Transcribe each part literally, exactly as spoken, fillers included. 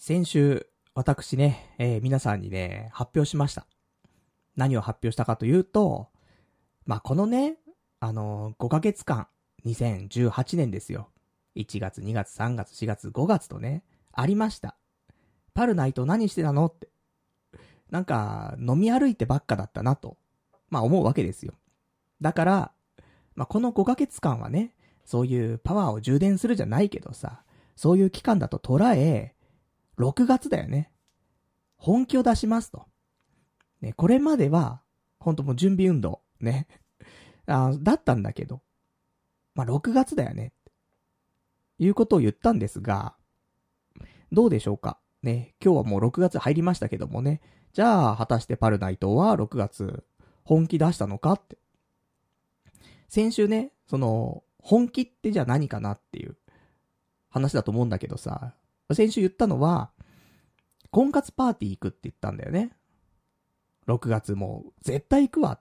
先週、私ね、えー、皆さんにね、発表しました。何を発表したかというと、まあ、このね、あのー、ごかげつかん、にせんじゅうはちねんですよ。いちがつ、にがつ、さんがつ、しがつ、ごがつとね、ありました。パルナイト何してたのって。なんか、飲み歩いてばっかだったなと、まあ思うわけですよ。だから、まあこのごかげつかんはね、そういうパワーを充電するじゃないけどさ、そういう期間だと捉え、ろくがつだよね。本気を出しますと。ね、これまでは、ほんともう準備運動、ね。あだったんだけど、まあろくがつだよね。いうことを言ったんですが、どうでしょうか。ね、今日はもうろくがつ入りましたけどもね。じゃあ、果たしてパルナイトはろくがつ、本気出したのかって。先週ね、その、本気ってじゃあ何かなっていう話だと思うんだけどさ、先週言ったのは、婚活パーティー行くって言ったんだよね。ろくがつもう、絶対行くわって。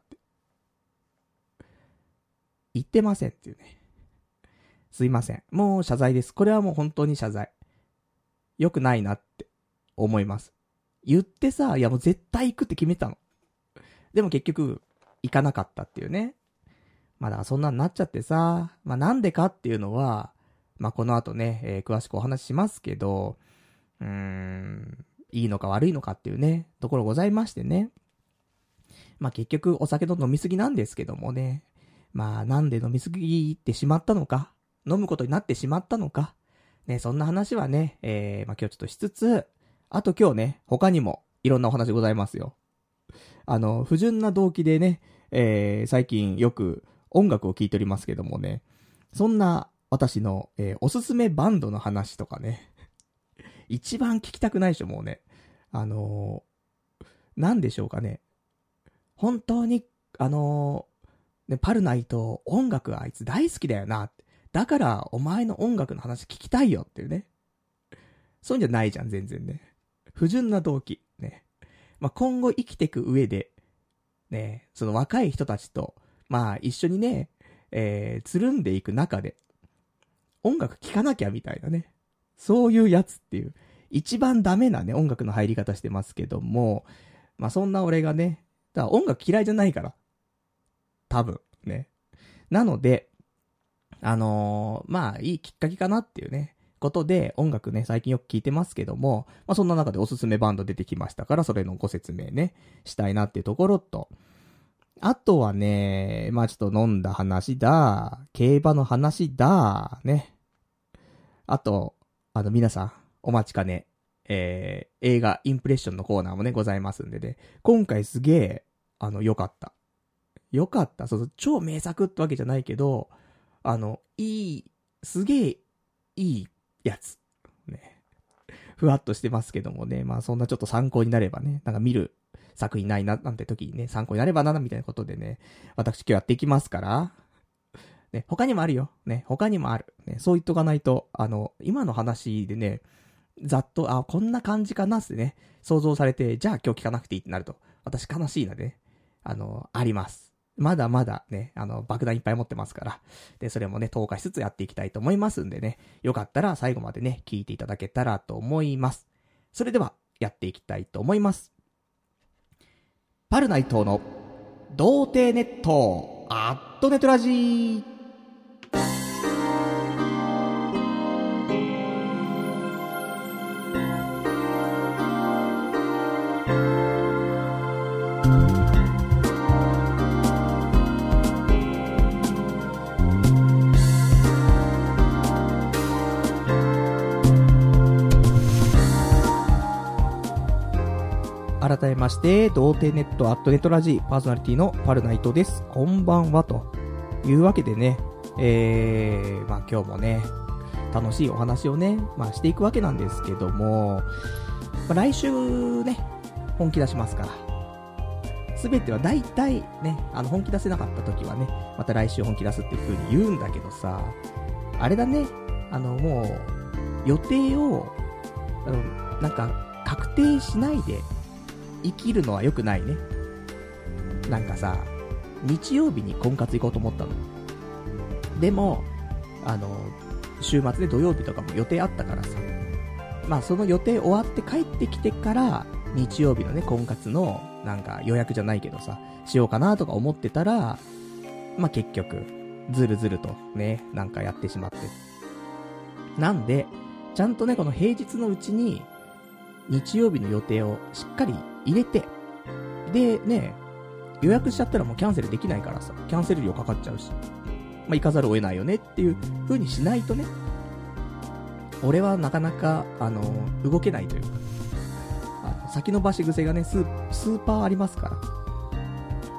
言ってませんっていうね。すいません。もう謝罪です。これはもう本当に謝罪。良くないなって思います。言ってさ、いやもう絶対行くって決めたの。でも結局、行かなかったっていうね。まあだからそんなになっちゃってさ、まあなんでかっていうのは、まあこの後ね、えー、詳しくお話ししますけど、うーん、いいのか悪いのかっていうね、ところございましてね。まあ結局お酒の飲みすぎなんですけどもね。まあなんで飲みすぎてしまったのか、飲むことになってしまったのか、ね、そんな話はね、えー、まあ今日ちょっとしつつ、あと今日ね、他にもいろんなお話ございますよ。あの、不純な動機でね、えー、最近よく音楽を聴いておりますけどもね、そんな私の、えー、おすすめバンドの話とかね、一番聞きたくないでしょ、もうね。あのー、なんでしょうかね。本当に、あのー、ね、パルナイト音楽あいつ大好きだよなって。だからお前の音楽の話聞きたいよっていうね。そういうんじゃないじゃん、全然ね。不純な動機。ね。まあ、今後生きていく上で、ね、その若い人たちと、まあ一緒にね、えー、つるんでいく中で、音楽聴かなきゃみたいなね。そういうやつっていう、一番ダメなね、音楽の入り方してますけども、まあそんな俺がね、だから音楽嫌いじゃないから。多分、ね。なので、あのー、まあいいきっかけかなっていうね、ことで音楽ね、最近よく聴いてますけども、まあそんな中でおすすめバンド出てきましたから、それのご説明ね、したいなっていうところと、あとはね、まあちょっと飲んだ話だ、競馬の話だ、ね。あと、あの皆さん、お待ちかね、えー、映画インプレッションのコーナーもね、ございますんでね、今回すげえ、あの、良かった。良かった。そうそう、超名作ってわけじゃないけど、あの、いい、すげえ、いいやつ。ね。ふわっとしてますけどもね、まあそんなちょっと参考になればね、なんか見る作品ないな、なんて時にね、参考になればな、みたいなことでね、私今日やっていきますから、ね、他にもあるよ。ね、他にもある。ね、そう言っとかないと、あの、今の話でね、ざっと、あ、こんな感じかなってね、想像されて、じゃあ今日聞かなくていいってなると、私悲しいのでね、あの、あります。まだまだね、あの、爆弾いっぱい持ってますから。で、それもね、投下しつつやっていきたいと思いますんでね、よかったら最後までね、聞いていただけたらと思います。それでは、やっていきたいと思います。パルナイトの、童貞ネット、アットネットラジー。改めまして、童貞ネットアットネットラジーパーソナリティのパルナイトです。こんばんはというわけでね、えー、まあ今日もね、楽しいお話をね、まあしていくわけなんですけども、まあ、来週ね、本気出しますから。すべては大体ね、あの本気出せなかった時はね、また来週本気出すっていう風に言うんだけどさ、あれだね、あのもう、予定を、あの、なんか確定しないで、生きるのは良くないね。なんかさ、日曜日に婚活行こうと思ったの。でも、あの、週末で土曜日とかも予定あったからさ、 まあその予定終わって帰ってきてから日曜日のね婚活のなんか予約じゃないけどさしようかなとか思ってたら、まあ結局ずるずるとねなんかやってしまって、なんでちゃんとねこの平日のうちに日曜日の予定をしっかり入れて、でね予約しちゃったらもうキャンセルできないからさ、キャンセル料かかっちゃうし、まあ行かざるを得ないよねっていう風にしないとね、俺はなかなかあの動けないというか、あの先延ばし癖がねスー、スーパーありますから。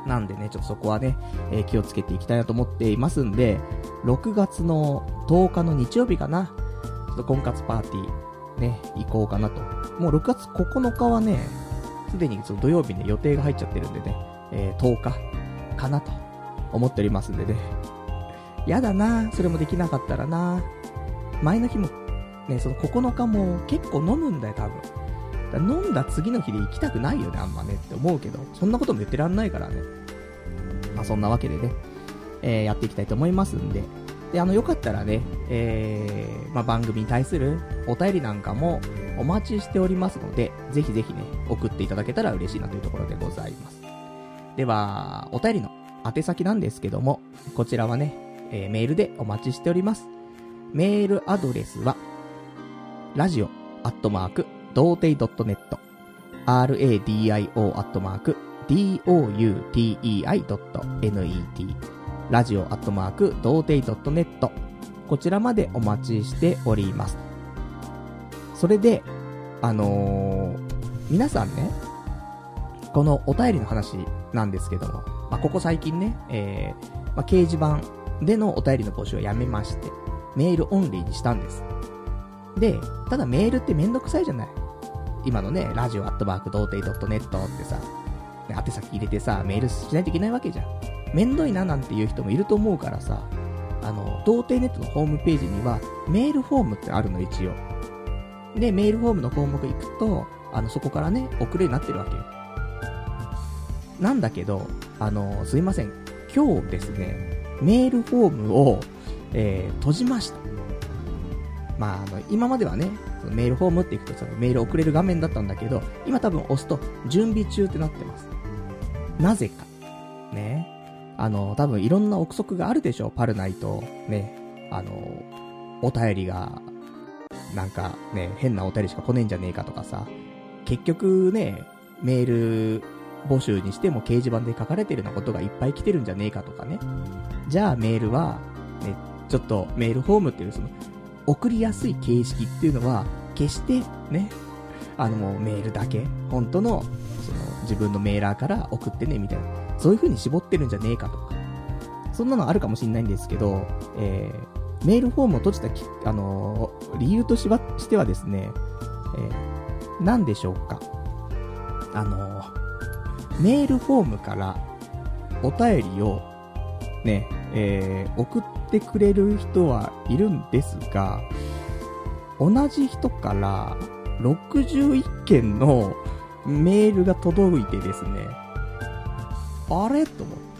なんでねちょっとそこはね、えー、気をつけていきたいなと思っていますんで、ろくがつのとおかの日曜日かな、ちょっと婚活パーティーね行こうかなと。もうろくがつここのかはねすでにその土曜日ね予定が入っちゃってるんでね、えー、とおかかなと思っておりますんでね。やだなそれもできなかったらな。前の日もねそのここのかも結構飲むんだよ多分。だ飲んだ次の日で行きたくないよねあんまねって思うけど、そんなことも言ってらんないからね。まあそんなわけでね、えー、やっていきたいと思いますんで、であのよかったらね、えー、まあ番組に対するお便りなんかもお待ちしておりますので、ぜひぜひね送っていただけたら嬉しいなというところでございます。ではお便りの宛先なんですけども、こちらはね、えー、メールでお待ちしております。メールアドレスはラジオアットマークドーテイドットネット ラディオ アットマーク ドーテイドットネット ラジオアットマークドーテイドットネット、こちらまでお待ちしております。それであのー、皆さんねこのお便りの話なんですけども、まあ、ここ最近ね、えーまあ、掲示板でのお便りの募集をやめましてメールオンリーにしたんです。でただメールってめんどくさいじゃない。今のねラジオアットマークドーテイドットネットってさ、ね、宛先入れてさメールしないといけないわけじゃん。めんどいななんていう人もいると思うからさ、あのドーテイネットのホームページにはメールフォームってあるの一応で、メールフォームの項目行くとあのそこからね送るようになってるわけよ。なんだけどあのすいません今日ですねメールフォームを、えー、閉じました。まあ、あの今まではねそのメールフォームっていくとそのメール送れる画面だったんだけど、今多分押すと準備中ってなってます。なぜかね、あの多分いろんな憶測があるでしょ。パルナイトね、あのお便りがなんかね変なお便りしか来ねえんじゃねえかとかさ、結局ねメール募集にしても掲示板で書かれてるようなことがいっぱい来てるんじゃねえかとかね。じゃあメールはねちょっとメールフォームっていうその送りやすい形式っていうのは決してねあのもうメールだけ本当のその自分のメーラーから送ってねみたいな、そういう風に絞ってるんじゃねえかとか、そんなのあるかもしれないんですけど、えー、メールフォームを閉じたき、あのー、理由としはしてはですね、えー、何でしょうか、あのー、メールフォームからお便りをね、えー、送ってくれる人はいるんですが、同じ人からろくじゅういっけんのメールが届いてですね、あれと思って、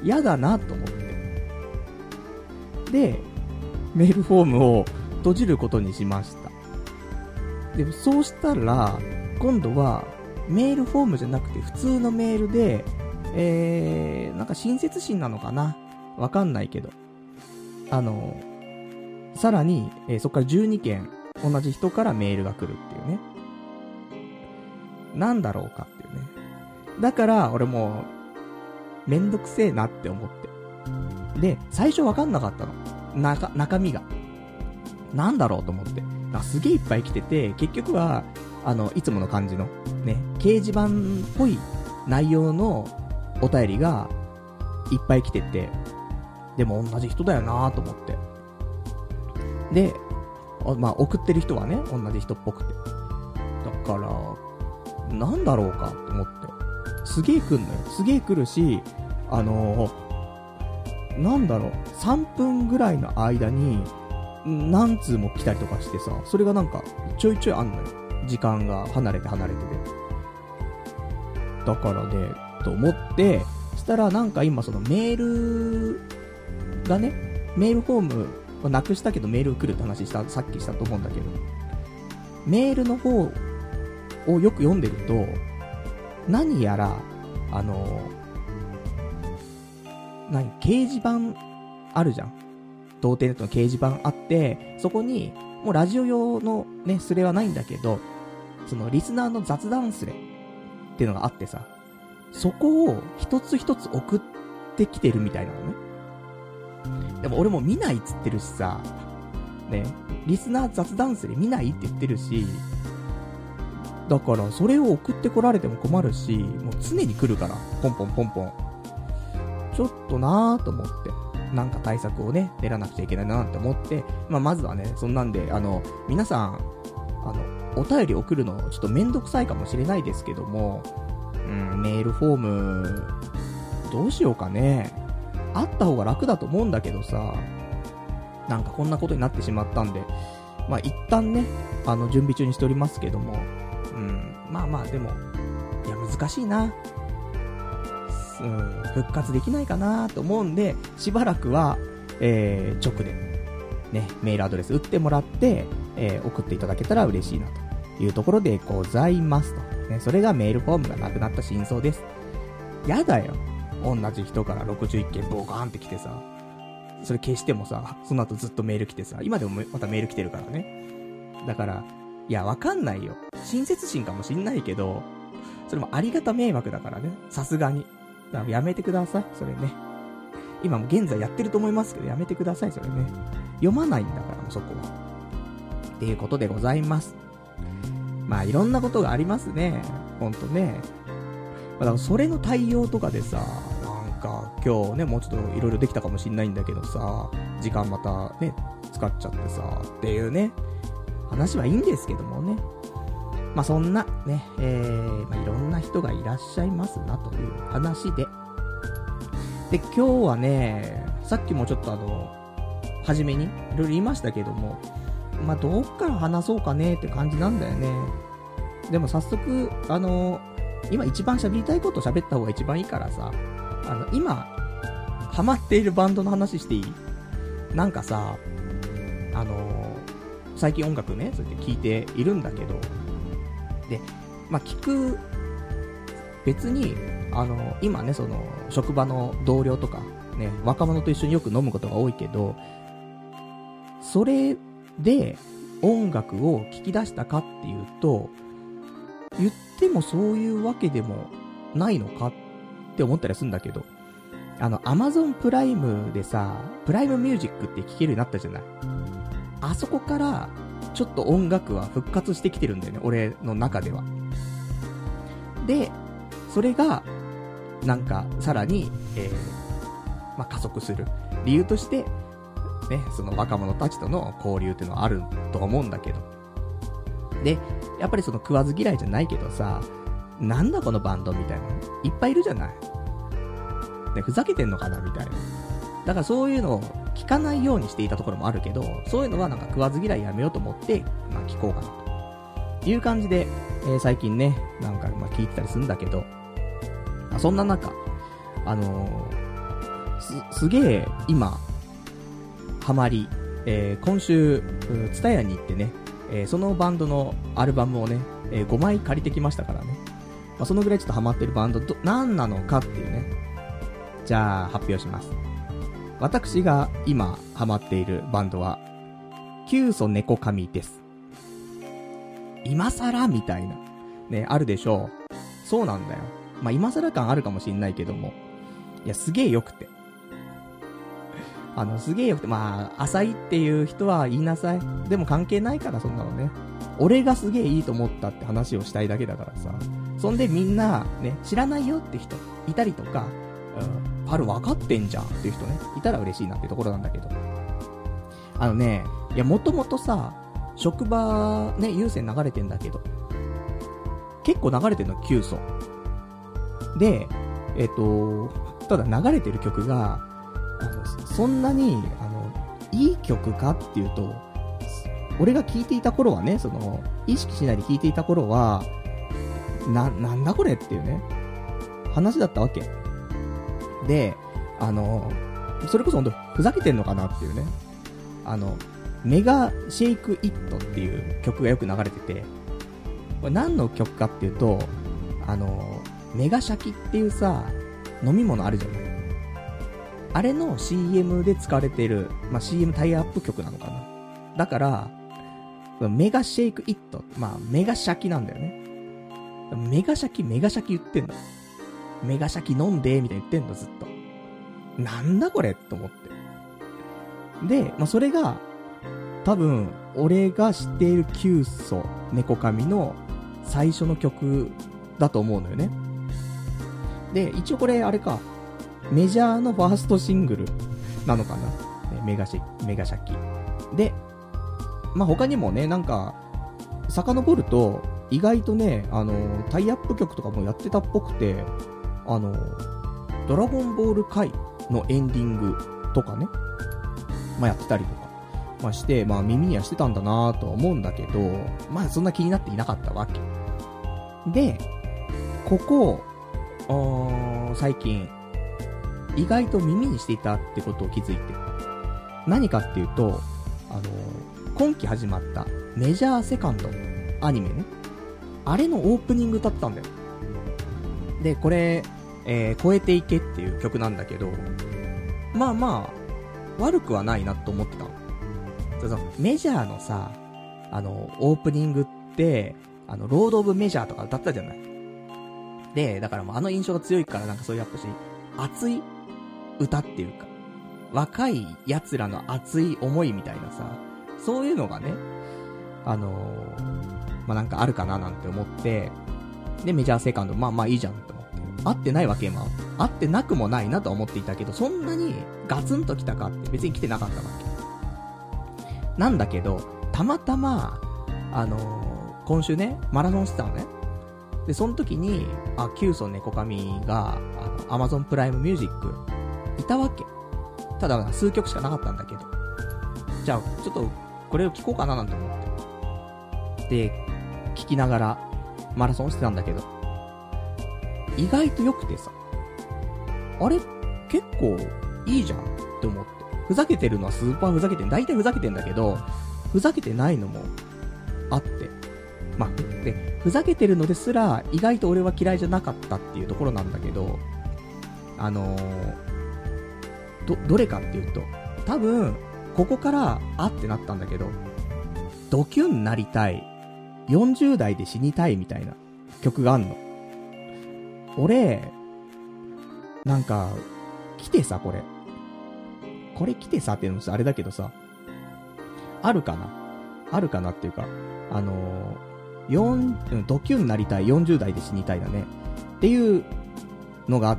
やだなと思って、でメールフォームを閉じることにしました。でそうしたら今度はメールフォームじゃなくて普通のメールで、えー、なんか親切心なのかな、わかんないけど、あのさらに、えー、そこからじゅうにけん同じ人からメールが来るっていうね、なんだろうかっていうね。だから俺もうめんどくせえなって思って、で最初わかんなかったの、中中身がなんだろうと思って、なんかすげえいっぱい来てて、結局はあのいつもの感じのね掲示板っぽい内容のお便りがいっぱい来てて、でも同じ人だよなと思って、でまあ送ってる人はね同じ人っぽくて、だからなんだろうかと思って、すげえ来んのよ、すげえ来るし、あのー、なんだろうさんぷんぐらいの間に何通も来たりとかしてさ、それがなんかちょいちょいあんのよ、時間が離れて離れてで、だからねと思って、したらなんか今そのメールがね、メールフォームをなくしたけどメール来るって話した、さっきしたと思うんだけど、 メールの方をよく読んでると、何やら、あの、何、掲示板あるじゃん。童貞ネットの掲示板あって、そこに、もうラジオ用のね、スレはないんだけど、そのリスナーの雑談スレっていうのがあってさ、そこを一つ一つ送ってきてるみたいなのね。でも俺も見ないっつってるしさ、ね、リスナー雑談スレ見ないって言ってるし、だからそれを送ってこられても困るし、もう常に来るから、ポンポンポンポン。ちょっとなーと思って、なんか対策をね、練らなくちゃいけないなって思って、まあまずはね、そんなんで、あの、皆さん、あの、お便り送るのちょっとめんどくさいかもしれないですけども、うん、メールフォーム、どうしようかね。あった方が楽だと思うんだけどさ、なんかこんなことになってしまったんで、まあ一旦ね、あの、準備中にしておりますけども、うん、まあまあでも、いや難しいな。うん、復活できないかなと思うんで、しばらくは、えー、直で、ね、メールアドレス打ってもらって、えー、送っていただけたら嬉しいなというところでございますと。ね、それがメールフォームがなくなった真相です。やだよ。同じ人からろくじゅういっけんボカーンって来てさ、それ消してもさ、その後ずっとメール来てさ、今でもまたメール来てるからね。だから、いや、わかんないよ。親切心かもしんないけど、それもありがた迷惑だからね。さすがに。だからやめてください、それね。今も現在やってると思いますけど、やめてください、それね。読まないんだから、もうそこは。っていうことでございます。まあ、いろんなことがありますね。ほんとね。だからそれの対応とかでさ、なんか今日ね、もうちょっといろいろできたかもしんないんだけどさ、時間またね、使っちゃってさ、っていうね、話はいいんですけどもね。まあそんなね、えー、まあいろんな人がいらっしゃいますなという話で。で、今日はね、さっきもちょっとあの、初めにいろいろ言いましたけども、まあどっから話そうかねって感じなんだよね。でも早速、あの、今一番喋りたいこと喋った方が一番いいからさ、あの、今、ハマっているバンドの話していい？なんかさ、あの、最近音楽ね、そうやって聴いているんだけど、で、まあ、聞く、別に、あの、今ね、その、職場の同僚とか、ね、若者と一緒によく飲むことが多いけど、それで音楽を聴き出したかっていうと、言ってもそういうわけでもないのかって思ったりするんだけど、あの、Amazon プライムでさ、プライムミュージックって聴けるようになったじゃない。あそこから、ちょっと音楽は復活してきてるんだよね、俺の中では。で、それが、なんか、さらに、えー、まあ、加速する理由として、ね、その若者たちとの交流っていうのはあると思うんだけど。で、やっぱりその食わず嫌いじゃないけどさ、なんだこのバンドみたいな、いっぱいいるじゃない。ね、ふざけてんのかなみたいな。だからそういうのを聞かないようにしていたところもあるけど、そういうのはなんか食わず嫌いやめようと思って、まあ聞こうかなという感じで、えー、最近ね、なんかまあ聞いてたりするんだけど、あそんな中、あのー、す、すげえ今、ハマり、えー、今週、ツタヤに行ってね、えー、そのバンドのアルバムをね、えー、ごまい借りてきましたからね。まあ、そのぐらいちょっとハマってるバンド、ど、何なのかっていうね。じゃあ、発表します。私が今ハマっているバンドは、キュウソネコカミです。今更みたいな。ね、あるでしょう。そうなんだよ。まあ、今更感あるかもしんないけども。いや、すげえ良くて。あの、すげえ良くて、まあ、浅いっていう人は言いなさい。でも関係ないから、そんなのね。俺がすげえいいと思ったって話をしたいだけだからさ。そんでみんな、ね、知らないよって人、いたりとか、うん、パル分かってんじゃんっていう人ね、いたら嬉しいなっていうところなんだけど。あのね、いや、もともとさ、職場、ね、有線流れてんだけど、結構流れてんの、キュウソ。で、えっと、ただ流れてる曲が、あの、そんなに、あの、いい曲かっていうと、俺が聴いていた頃はね、その、意識しないで聴いていた頃は、な、なんだこれっていうね、話だったわけ。で、あの、それこそほんと、ふざけてんのかなっていうね。あの、 メガシェイクイットっていう曲がよく流れてて、これ何の曲かっていうと、あの、メガシャキっていうさ、飲み物あるじゃない。あれの シーエム で使われている、まあ、シーエム タイアップ曲なのかな。だから、メガシェイクイット、まあ、メガシャキなんだよね。メガシャキ、メガシャキ言ってんの。メガシャキ飲んで、みたいに言ってんの、ずっと。なんだこれと思って。で、まあ、それが、多分、俺が知っているキュウソネコカミの最初の曲だと思うのよね。で、一応これ、あれか、メジャーのファーストシングルなのかな。メガシェ、メガシャキ。で、まあ、他にもね、なんか、遡ると、意外とね、あの、タイアップ曲とかもやってたっぽくて、あの、ドラゴンボール回のエンディングとかね、まあ、やってたりとか、まあ、して、まあ、耳にはしてたんだなぁとは思うんだけど、まあ、そんな気になっていなかったわけ。で、ここ、最近、意外と耳にしていたってことを気づいて、何かっていうと、あの、今期始まったメジャーセカンドアニメね、あれのオープニング歌ってたんだよ。で、これ、えー、超えていけっていう曲なんだけど、まあまあ悪くはないなと思ってたの。そのメジャーのさ、あのオープニングってあのロードオブメジャーとか歌ったじゃない。で、だからもうあの印象が強いから、なんかそういうやっぱし熱い歌っていうか、若い奴らの熱い思いみたいなさ、そういうのがね、あのー、まあ、なんかあるかななんて思って、で、メジャーセカンド、まあまあいいじゃんって思って。合ってないわけも、合ってなくもないなと思っていたけど、そんなにガツンと来たかって別に来てなかったわけ。なんだけど、たまたま、あのー、今週ね、マラソンしてたのね。で、その時に、あ、キュウソネコカミが、あの、Amazon プライムミュージック、いたわけ。ただ、数曲しかなかったんだけど。じゃあ、ちょっと、これを聴こうかななんて思って。で、聴きながら、マラソンしてたんだけど、意外と良くてさ、あれ結構いいじゃんって思って。ふざけてるのはスーパーふざけてん、大体ふざけてんだけど、ふざけてないのもあって、まあ、で、ふざけてるのですら意外と俺は嫌いじゃなかったっていうところなんだけど、あのー、ど、どれかっていうと、多分ここからあってなったんだけど、ドキュンなりたい、よんじゅう代で死にたいみたいな曲があんの。俺、なんか、来てさ、これ。これ来てさっていうのもあれだけどさ、あるかなあるかなっていうか、あのー、よん、ドキュンなりたい、よんじゅう代で死にたいだね。っていうのがあって、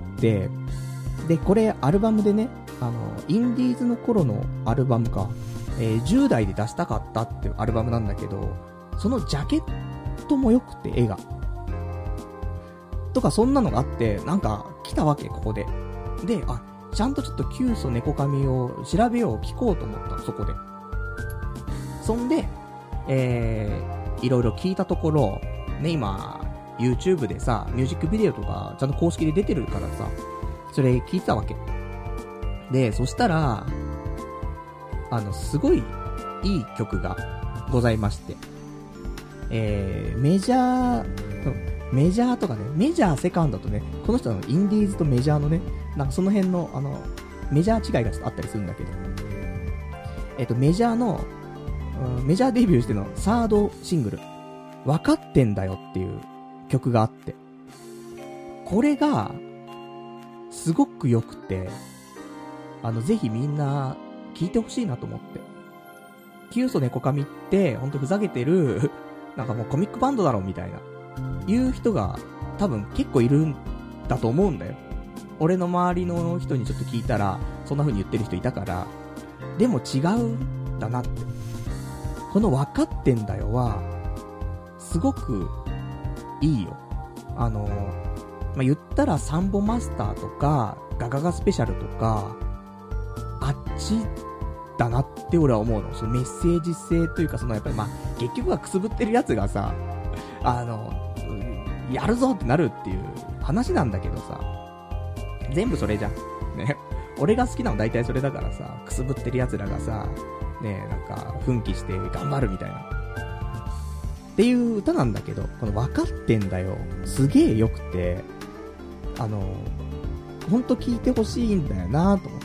で、これアルバムでね、あの、インディーズの頃のアルバムか、えー、じゅう代で出したかったっていうアルバムなんだけど、そのジャケットも良くて、絵が。とかそんなのがあって、なんか来たわけ、ここで。で、あ、ちゃんとちょっとキュウソネコカミを調べよう、聞こうと思ったの、そこで。そんで、えー、いろいろ聞いたところ、ね、今、YouTube でさ、ミュージックビデオとか、ちゃんと公式で出てるからさ、それ聞いてたわけ。で、そしたら、あの、すごいいい曲がございまして、えー、メジャー、メジャーとかね、メジャーセカンドとね、この人のインディーズとメジャーのね、なんかその辺の、あの、メジャー違いがちょっとあったりするんだけど、えっと、メジャーの、うん、メジャーデビューしてのサードシングル、わかってんだよっていう曲があって、これが、すごく良くて、あの、ぜひみんな、聴いてほしいなと思って。キュウソネコカミって、ほんとふざけてる、なんかもうコミックバンドだろみたいな、いう人が多分結構いるんだと思うんだよ。俺の周りの人にちょっと聞いたら、そんな風に言ってる人いたから、でも違うんだなって。この分かってんだよは、すごくいいよ。あの、まあ、言ったらサンボマスターとか、ガガガスペシャルとか、あっちだなって俺は思うの。そのメッセージ性というか、そのやっぱりまあ、結局はくすぶってるやつがさ、あの、やるぞってなるっていう話なんだけどさ、全部それじゃん。ね。俺が好きなの大体それだからさ、くすぶってる奴らがさ、 ね、なんか奮起して頑張るみたいなっていう歌なんだけど、この分かってんだよ、すげえ良くて、あのほんと聞いてほしいんだよなと思って。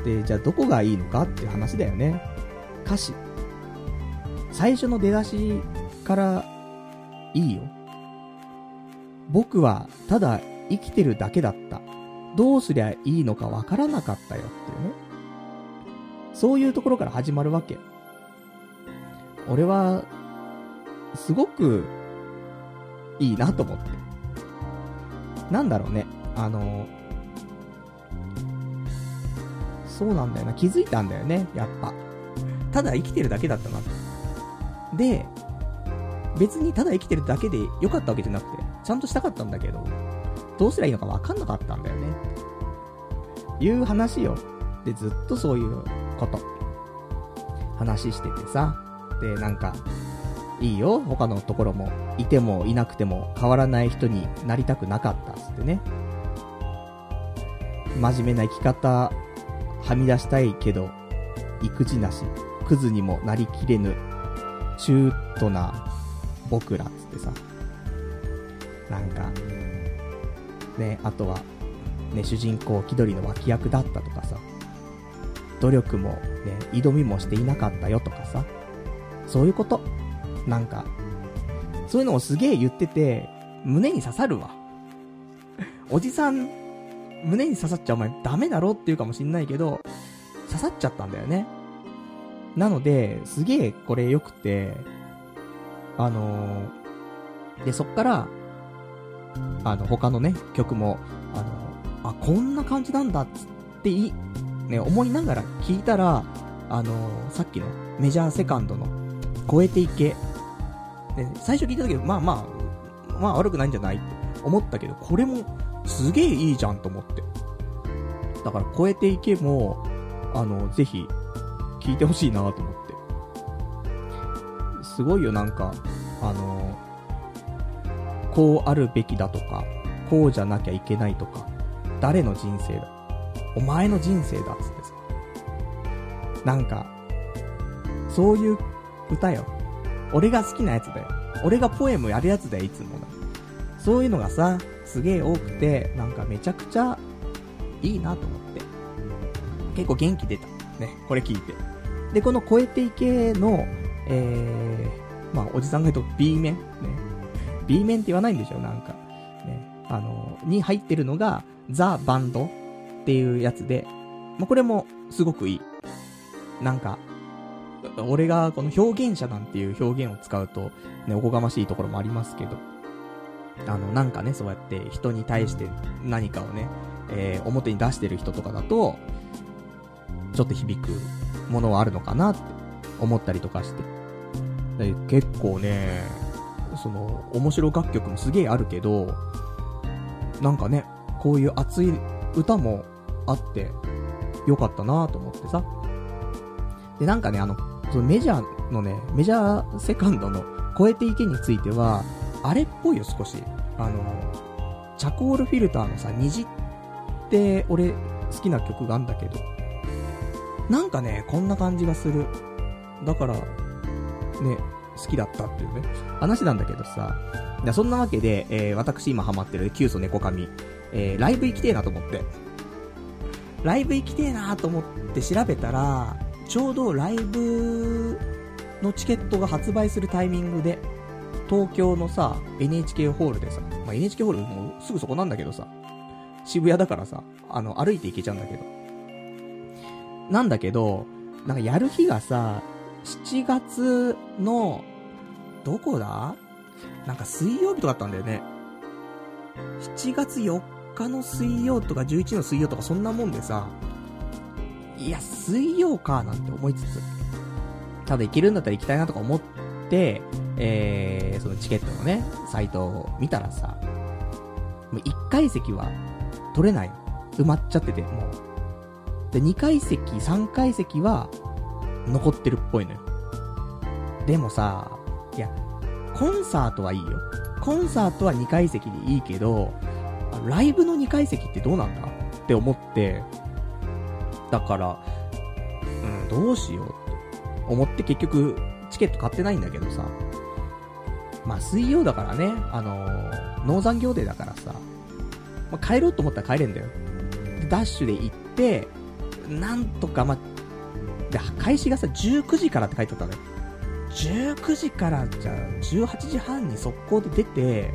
で、じゃあどこがいいのかっていう話だよね。歌詞、最初の出だしからいいよ。僕はただ生きてるだけだった。どうすりゃいいのかわからなかったよっていうね。そういうところから始まるわけ。俺はすごくいいなと思って。なんだろうね、あのそうなんだよな、気づいたんだよね、やっぱ。ただ生きてるだけだったなって。で、別にただ生きてるだけで良かったわけじゃなくて、ちゃんとしたかったんだけど、どうすりゃいいのか分かんなかったんだよね。いう話よ。で、ずっとそういうこと。話しててさ。で、なんか、いいよ、他のところも。いてもいなくても変わらない人になりたくなかったっつってね。真面目な生き方、はみ出したいけど、育児なし、クズにもなりきれぬ、中途な僕らっつってさ。なんか、ね、あとは、ね、主人公気取りの脇役だったとかさ、努力もね、挑みもしていなかったよとかさ、そういうこと。なんか、そういうのをすげえ言ってて、胸に刺さるわ。おじさん、胸に刺さっちゃお前ダメだろって言うかもしんないけど、刺さっちゃったんだよね。なので、すげえこれ良くて、あのー、で、そっから、あの、他のね、曲も、あの、あ、こんな感じなんだっつっていい、ね、思いながら聞いたら、あのー、さっきのメジャーセカンドの超えていけ、ね、最初聞いた時まあまあ、まあ悪くないんじゃないって思ったけど、これもすげえいいじゃんと思って。だから超えていけも、あの、ぜひ、聞いてほしいなと思って。すごいよ、なんか、あの、こうあるべきだとか、こうじゃなきゃいけないとか、誰の人生だ、お前の人生だっつってさ。なんか、そういう歌よ。俺が好きなやつだよ。俺がポエムやるやつだよ、いつもだ。そういうのがさ、すげえ多くて、なんかめちゃくちゃいいなと思って。結構元気出た。ね、これ聞いて。で、この超えていけの、えー、まあ、おじさんが言うと B 面。ね。B 面って言わないんでしょ、なんか。ね。あの、に入ってるのが、ザ・バンドっていうやつで、まあ、これもすごくいい。なんか、俺がこの表現者なんていう表現を使うと、ね、おこがましいところもありますけど、あの、なんかね、そうやって人に対して何かをね、えー、表に出してる人とかだと、ちょっと響くものはあるのかなって思ったりとかして。で、結構ね、その、面白楽曲もすげえあるけど、なんかね、こういう熱い歌もあって、よかったなと思ってさ。で、なんかね、あの、そのメジャーのね、メジャーセカンドの超えていけについては、あれっぽいよ、少し。あの、チャコールフィルターのさ、虹って俺好きな曲があんだけど、なんかね、こんな感じがする。だから、ね、好きだったっていうね、話なんだけどさ。そんなわけで、えー、私今ハマってるキュウソネコカミ、えー、ライブ行きてえなと思って。ライブ行きてえなと思って調べたら、ちょうどライブのチケットが発売するタイミングで、東京のさ、エヌエイチケー ホールでさ、まあ、エヌエイチケー ホールもうすぐそこなんだけどさ、渋谷だからさ、あの、歩いて行けちゃうんだけど。なんだけど、なんかやる日がさ、しちがつの、どこだ？なんか水曜日とかだったんだよね。しちがつよっかの水曜とかじゅういちの水曜とかそんなもんでさ、いや、水曜かなんて思いつつ、ただ行けるんだったら行きたいなとか思って、えー、そのチケットのね、サイトを見たらさ、もういっかい席は取れない。埋まっちゃってて、もう。で、にかい席、さんかい席は残ってるっぽいのよ。でもさ、いや、コンサートはいいよ。コンサートはにかい席でいいけど、ライブのにかい席ってどうなんだって思って、だから、うどうしようって思って結局チケット買ってないんだけどさ、まあ水曜だからね、あのー、農産業デーだからさ、まあ、帰ろうと思ったら帰れんだよ。でダッシュで行って、なんとかまあ、で開始がさじゅうくじからって書いてあったのよ。じゅうくじからじゃあじゅうはちじはんに速攻で出て、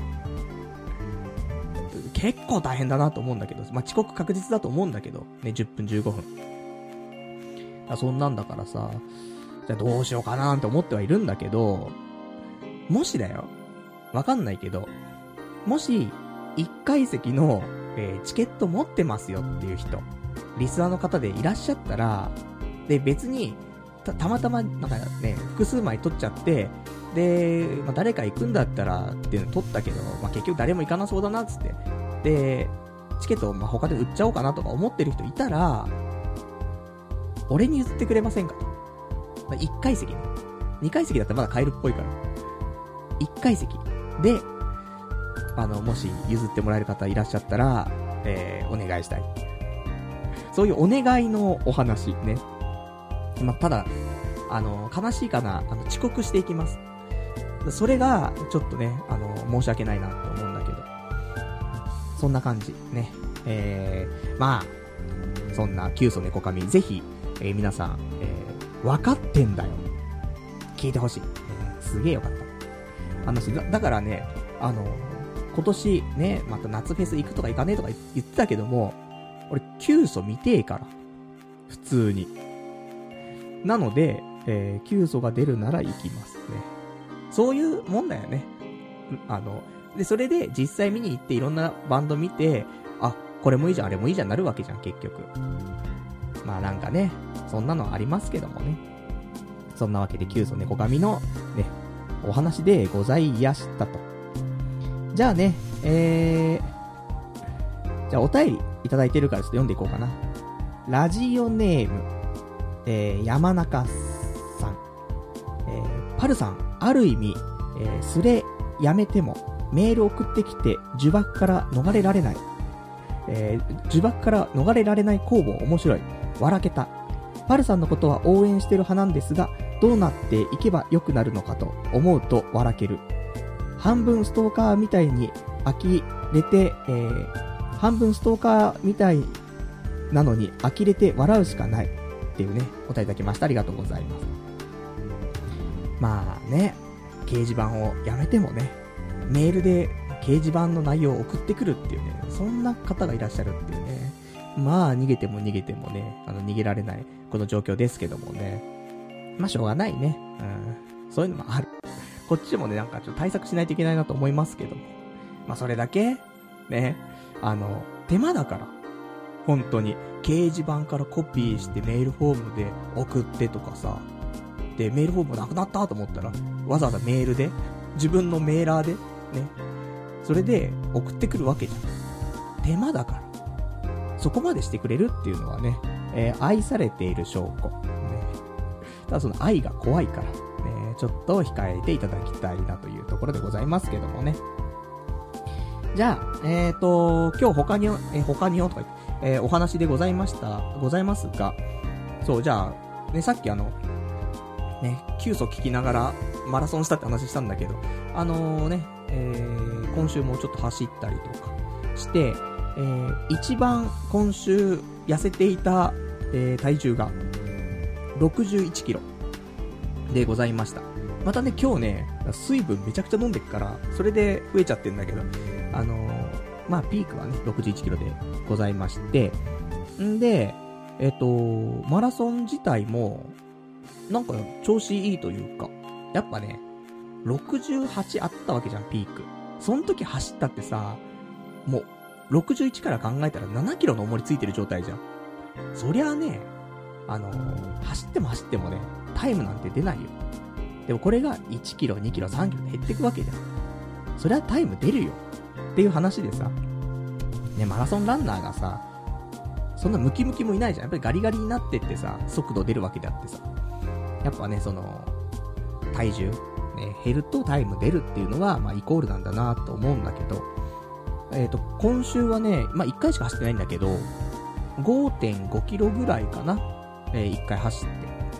結構大変だなと思うんだけど、まあ、遅刻確実だと思うんだけどね、じゅっぷんじゅうごふん、あそんなんだからさ、じゃあどうしようかなって思ってはいるんだけど、もしだよ、わかんないけど、もしいっかい席の、えー、チケット持ってますよっていう人、リスナーの方でいらっしゃったら、で別に た, たまたまなんかね複数枚取っちゃって、で、まあ、誰か行くんだったらっていうの取ったけど、まあ、結局誰も行かなそうだなっつって、でチケットをまあ他で売っちゃおうかなとか思ってる人いたら、俺に譲ってくれませんかと。まあ、いっかい席ね、にかい席だったらまだ買えるっぽいから、いっかい席で、あのもし譲ってもらえる方いらっしゃったら、えー、お願いしたい。そういうお願いのお話ね。まあ、ただあの悲しいかな、あの遅刻していきます。それがちょっとね、あの申し訳ないなと思うんだけど、そんな感じね。えー、まあそんなキュウソネコカミ、ぜひ、えー、皆さん、えー、分かってんだよ、聞いてほしい、えー、すげえよかったあのだ, だからね、あの今年ね、また夏フェス行くとか行かねえとか言ってたけども、俺キュウソ見てえから普通に。なので、えー、キュウソが出るなら行きますね。そういうもんだよね。あのでそれで実際見に行っていろんなバンド見て、あ、これもいいじゃんあれもいいじゃんなるわけじゃん結局。まあなんかね、そんなのありますけどもね。そんなわけでキュウソネコカミのねお話でございやしたと。じゃあね、えー、じゃあお便りいただいてるからちょっと読んでいこうかな。ラジオネーム、えー、山中さん、えー、パルさん、ある意味、えー、スレやめてもメール送ってきて呪縛から逃れられない、えー、呪縛から逃れられない攻防面白い、笑けた。パルさんのことは応援してる派なんですが、どうなっていけば良くなるのかと思うと笑ける。半分ストーカーみたいに呆れて、えー、半分ストーカーみたいなのに呆れて笑うしかないっていうね、お答えいただきました。ありがとうございます。まあね、掲示板をやめてもね、メールで掲示板の内容を送ってくるっていうね、そんな方がいらっしゃるっていうね。まあ逃げても逃げてもね、あの逃げられないこの状況ですけどもね。まあしょうがないね。うん、そういうのもある。こっちもね、なんかちょっと対策しないといけないなと思いますけども。まあそれだけね、あの手間だから、本当に掲示板からコピーしてメールフォームで送ってとかさ、でメールフォームなくなったと思ったらわざわざメールで自分のメーラーでね、それで送ってくるわけじゃん。手間だからそこまでしてくれるっていうのはね、えー、愛されている証拠、ね、ただその愛が怖いから、ね、ちょっと控えていただきたいなというところでございますけどもね。じゃあえーと今日他に、えー、他によとか言って、えー、お話でございましたございますが、そうじゃあね、さっきあのねキュウソ聞きながらマラソンしたって話したんだけど、あのー、ね、えー、今週もちょっと走ったりとかして、えー、一番今週痩せていた、えー、体重がろくじゅういちキロでございました。またね今日ね水分めちゃくちゃ飲んでっからそれで増えちゃってんだけど、あのー、まあピークはねろくじゅういちキロでございまして、んでえっとマラソン自体もなんか調子いいというか、やっぱねろくじゅうはちあったわけじゃんピーク。その時走ったってさ、もうろくじゅういちから考えたらななキロの重りついてる状態じゃん。そりゃあね、あのー、走っても走ってもねタイムなんて出ないよ。でもこれがいちキロにキロさんキロで減っていくわけじゃん。そりゃタイム出るよっていう話でさ、ね、マラソンランナーがさそんなムキムキもいないじゃん。やっぱりガリガリになってってさ速度出るわけであってさ、やっぱねその体重、ね、減るとタイム出るっていうのはまあイコールなんだなと思うんだけど、えっと今週はねまあいっかいしか走ってないんだけど ごてんごキロぐらいかな、えー、いっかい走って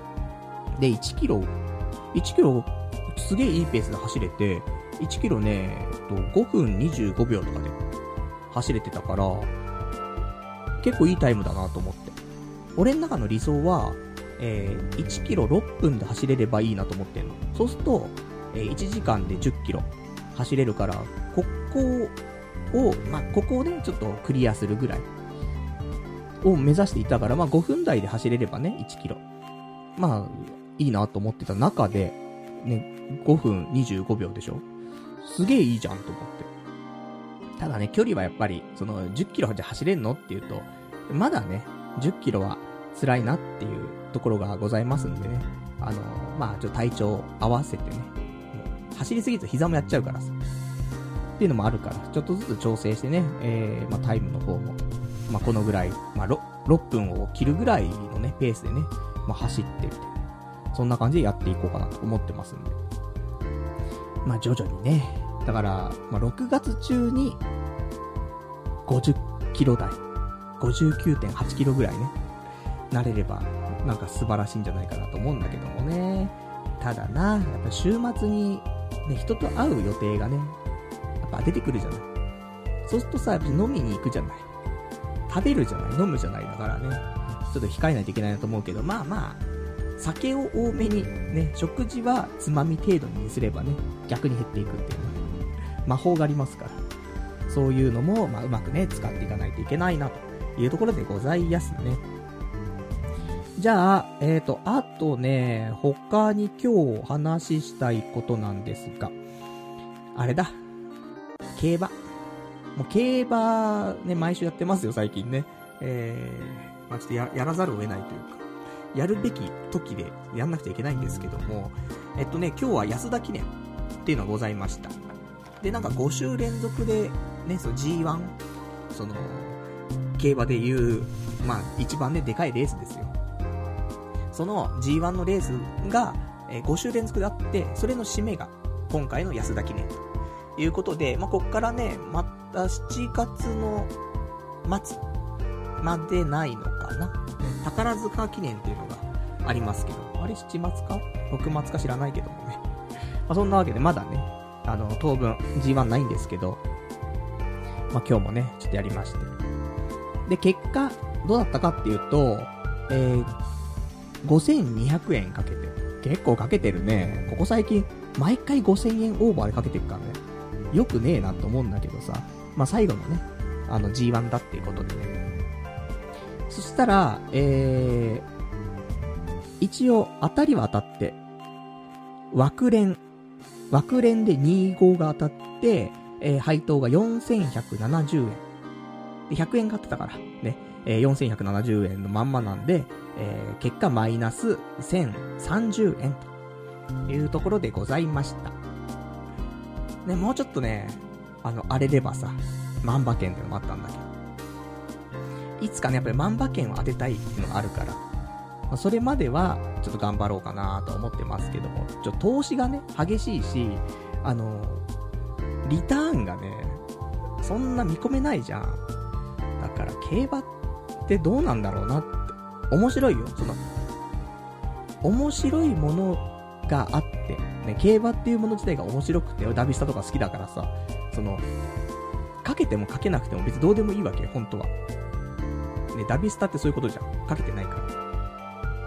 で、いちキロ、いちキロ、すげえいいペースで走れて、いちキロね、ごふんにじゅうごびょうとかで走れてたから、結構いいタイムだなと思って。俺の中の理想は、えー、いちキロろっぷんで走れればいいなと思ってんの。そうすると、えー、いちじかんでじゅっキロ走れるから、ここを、まあ、ここをね、ちょっとクリアするぐらいを目指していたから、まあ、ごふん台で走れればね、いちキロ。まあ、いいなと思ってた中で、ね、ごふんにじゅうごびょうでしょ？すげえいいじゃんと思って。ただね、距離はやっぱり、その、じゅっキロじゃ走れんのっていうと、まだね、じゅっキロは辛いなっていうところがございますんでね。あの、まあ、ちょっと体調合わせてね、もう走りすぎず膝もやっちゃうからさ。っていうのもあるから、ちょっとずつ調整してね、えー、まあ、タイムの方も、まあ、このぐらい、まあ、ろっぷんを切るぐらいのね、ペースでね、まあ、走ってみたいな。そんな感じでやっていこうかなと思ってますんで。まあ、徐々にね。だから、まあ、ろくがつ中に、ごじゅっキロ台、ごじゅうきゅうてんはちキロぐらいね、なれれば、なんか素晴らしいんじゃないかなと思うんだけどもね。ただな、やっぱ週末に、ね、人と会う予定がね、やっぱ出てくるじゃない。そうするとさ、やっぱ飲みに行くじゃない。食べるじゃない、飲むじゃないだからね。ちょっと控えないといけないなと思うけど、まあまあ、酒を多めに、ね、食事はつまみ程度にすればね、逆に減っていくっていうね、魔法がありますから。そういうのも、まあ、うまくね、使っていかないといけないな、というところでございますね。じゃあ、えっと、あとね、他に今日話したいことなんですが、あれだ。競馬。もう競馬、ね、毎週やってますよ、最近ね。えー、まあ、ちょっと や, やらざるを得ないというか、やるべき時でやんなくちゃいけないんですけども、えっとね、今日は安田記念っていうのがございました。で、なんかご週連続で、ね、その ジーワン、その、競馬でいう、まあ、一番ね、でかいレースですよ。その ジーワン のレースが、えー、ご週連続であって、それの締めが、今回の安田記念ということで、まあ、こっからね、またしちがつの末までないのかな。宝塚記念っていうのがありますけど、あれしちがつかろくがつか知らないけどもね。まあ、そんなわけでまだね、あの、当分 ジーワン ないんですけど、まあ、今日もね、ちょっとやりまして。で、結果、どうだったかっていうと、えー、ごせんにひゃくえんかけて、結構かけてるね。ここ最近、毎回ごせんえんオーバーでかけてるからね。よくねえなと思うんだけどさ、まあ、最後のね、あの ジーワン だっていうことでね。そしたら、えー、一応当たりは当たって、枠連、枠連でにじゅうごが当たって、えー、配当がよんせんひゃくななじゅうえん。で、ひゃくえん買ってたから、ね、えー、よんせんひゃくななじゅうえんのまんまなんで、えー、結果マイナスせんさんじゅうえんというところでございました。ね、もうちょっとね、あの、荒れればさ、万馬券っていうのもあったんだけど、いつかね、やっぱり万馬券を当てたいっていうのがあるから、まあ、それまでは、ちょっと頑張ろうかなと思ってますけども、ちょっと投資がね、激しいし、あの、リターンがね、そんな見込めないじゃん。だから、競馬ってどうなんだろうなって。面白いよ。その、面白いものがあって、ね、競馬っていうもの自体が面白くて、ダビスタとか好きだからさ、その、かけてもかけなくても別にどうでもいいわけよ、本当は。ね、ダビスタってそういうことじゃん。かけてないから。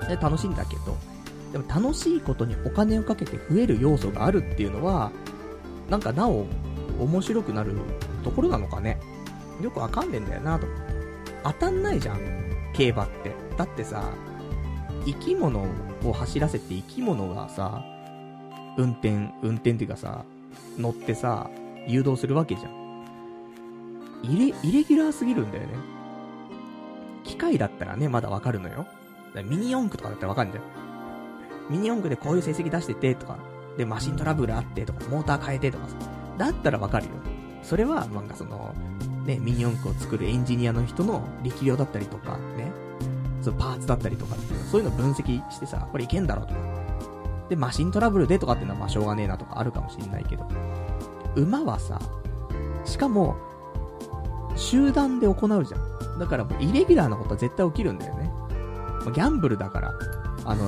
で、楽しいんだけど、でも楽しいことにお金をかけて増える要素があるっていうのは、なんかなお面白くなるところなのかね。よくわかんねえんだよなと。当たんないじゃん、競馬って。だってさ、生き物を走らせて生き物がさ、運転、運転っていうかさ、乗ってさ、誘導するわけじゃん。イレ、イレギュラーすぎるんだよね。機械だったらね、まだわかるのよ。ミニ四駆とかだったらわかるんだよ。ミニ四駆でこういう成績出しててとか、で、マシントラブルあってとか、モーター変えてとかさ。だったらわかるよ。それは、なんかその、ね、ミニ四駆を作るエンジニアの人の力量だったりとか、ね、そのパーツだったりとかっていう、そういうの分析してさ、これいけんだろうとか。で、マシントラブルでとかっていうのはまあしょうがねえなとかあるかもしれないけど、馬はさ、しかも、集団で行うじゃん。だからもうイレギュラーなことは絶対起きるんだよね。ギャンブルだから、あの、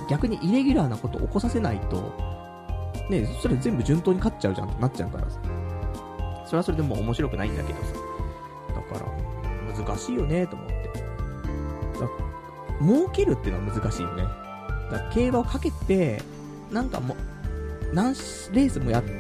逆にイレギュラーなことを起こさせないと、ね、それ全部順当に勝っちゃうじゃんってなっちゃうからさ。それはそれでもう面白くないんだけどさ。だから、難しいよねと思って。だ儲けるっていうのは難しいよね。だから競馬をかけて、なんかもう、何レースもやって、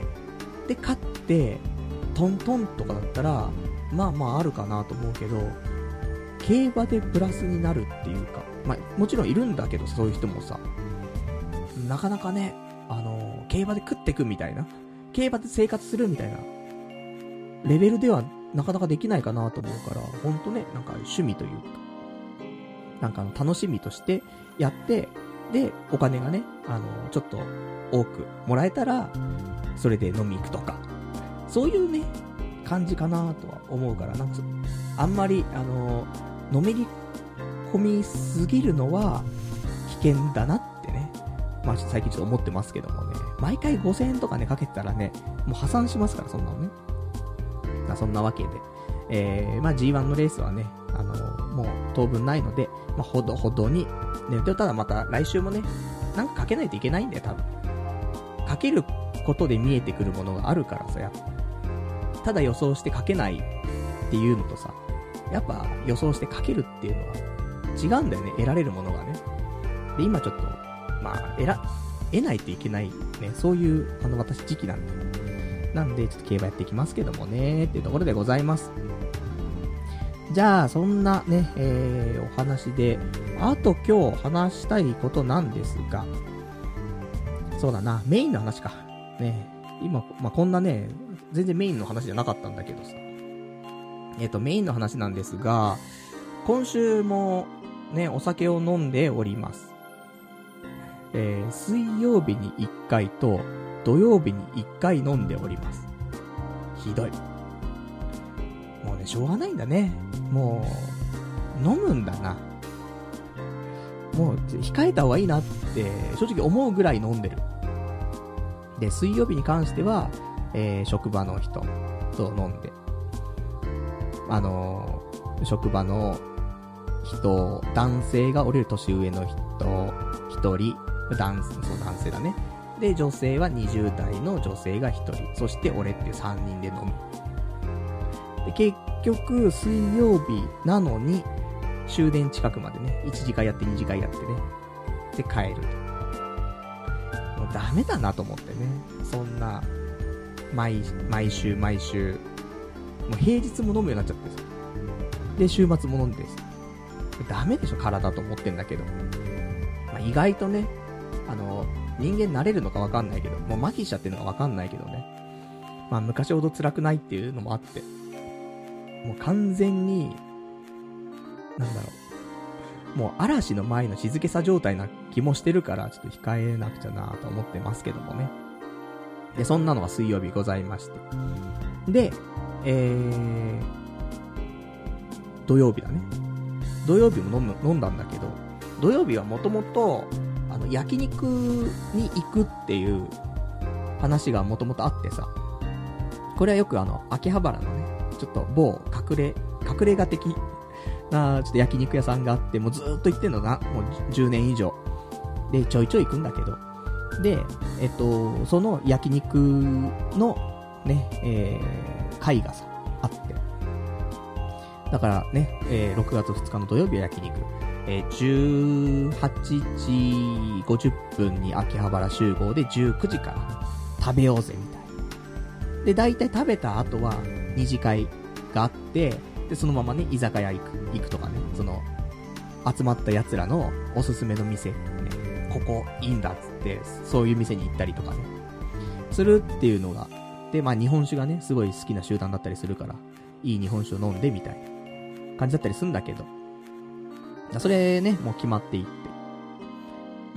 で、勝って、トントンとかだったら、まあまああるかなと思うけど、競馬でプラスになるっていうか、まあもちろんいるんだけど、そういう人もさ、なかなかね、あのー、競馬で食ってくみたいな、競馬で生活するみたいな、レベルではなかなかできないかなと思うから、ほんとね、なんか趣味というか、なんか楽しみとしてやって、で、お金がね、あのー、ちょっと多くもらえたら、それで飲み行くとか、そういうね、感じかなとは思うから、なんかあんまり、あのー、のめり込みすぎるのは危険だなってね、まあ最近ちょっと思ってますけどもね、毎回ごせんえんとかね、かけてたらね、もう破産しますから、そんなのね。そんなわけで、えー、まあ ジーワン のレースはね、あのー、もう当分ないので、まあほどほどに、ね、ただまた来週もね、なんかかけないといけないんだよ、多分。かけることで見えてくるものがあるからさ、やっぱ。ただ予想してかけないっていうのとさ、やっぱ予想してかけるっていうのは違うんだよね、得られるものがね。で、今ちょっと、まあ、得ら、得ないといけないね、そういう、あの、私時期なんで。なんで、ちょっと競馬やっていきますけどもね、っていうところでございます。じゃあ、そんなね、えー、お話で、あと今日話したいことなんですが、そうだな、メインの話か。ね、今、まあ、こんなね、全然メインの話じゃなかったんだけどさ。えっと、メインの話なんですが、今週もね、お酒を飲んでおります。えー、水曜日にいっかいと土曜日にいっかい飲んでおります。ひどい。もうね、しょうがないんだね。もう、飲むんだな。もう、控えた方がいいなって、正直思うぐらい飲んでる。で、水曜日に関しては、えー、職場の人と飲んで、あのー、職場の人、男性が俺より年上の人、一人、男、そう男性だね。で、女性はにじゅう代の女性が一人、そして俺ってさんにんで飲む。で、結局、水曜日なのに、終電近くまでね、いちじかんやってにじかんやってね、で、帰ると。もうダメだなと思ってね、そんな、毎、毎週毎週、もう平日も飲むようになっちゃってさ。で、週末も飲んでさ。ダメでしょ、体と思ってんだけど。まあ、意外とね、あの、人間慣れるのかわかんないけど、もう麻痺しちゃってるのかわかんないけどね。まあ、昔ほど辛くないっていうのもあって。もう完全に、なんだろう。もう嵐の前の静けさ状態な気もしてるから、ちょっと控えなくちゃなと思ってますけどもね。で、そんなのが水曜日ございまして。で、えー、土曜日だね。土曜日も飲む、飲んだんだけど、土曜日はもともと、あの、焼肉に行くっていう話がもともとあってさ、これはよくあの、秋葉原のね、ちょっと某隠れ、隠れ家的な、ちょっと焼肉屋さんがあって、もうずーっと行ってんのな、もうじゅうねん以上。で、ちょいちょい行くんだけど、で、えっと、その焼肉のね、えー、会がさ、あって。だからね、えー、ろくがつふつかの土曜日は焼肉。えー、じゅうはちじごじゅっぷんに秋葉原集合でじゅうくじから食べようぜみたいな。で、大体食べた後は二次会があって、で、そのままね、居酒屋行く、行くとかね、その、集まった奴らのおすすめの店、ね、ここいいんだっつって、そういう店に行ったりとかね、するっていうのが、で、まあ日本酒がね、すごい好きな集団だったりするから、いい日本酒を飲んでみたいな感じだったりするんだけど、それね、もう決まっていって。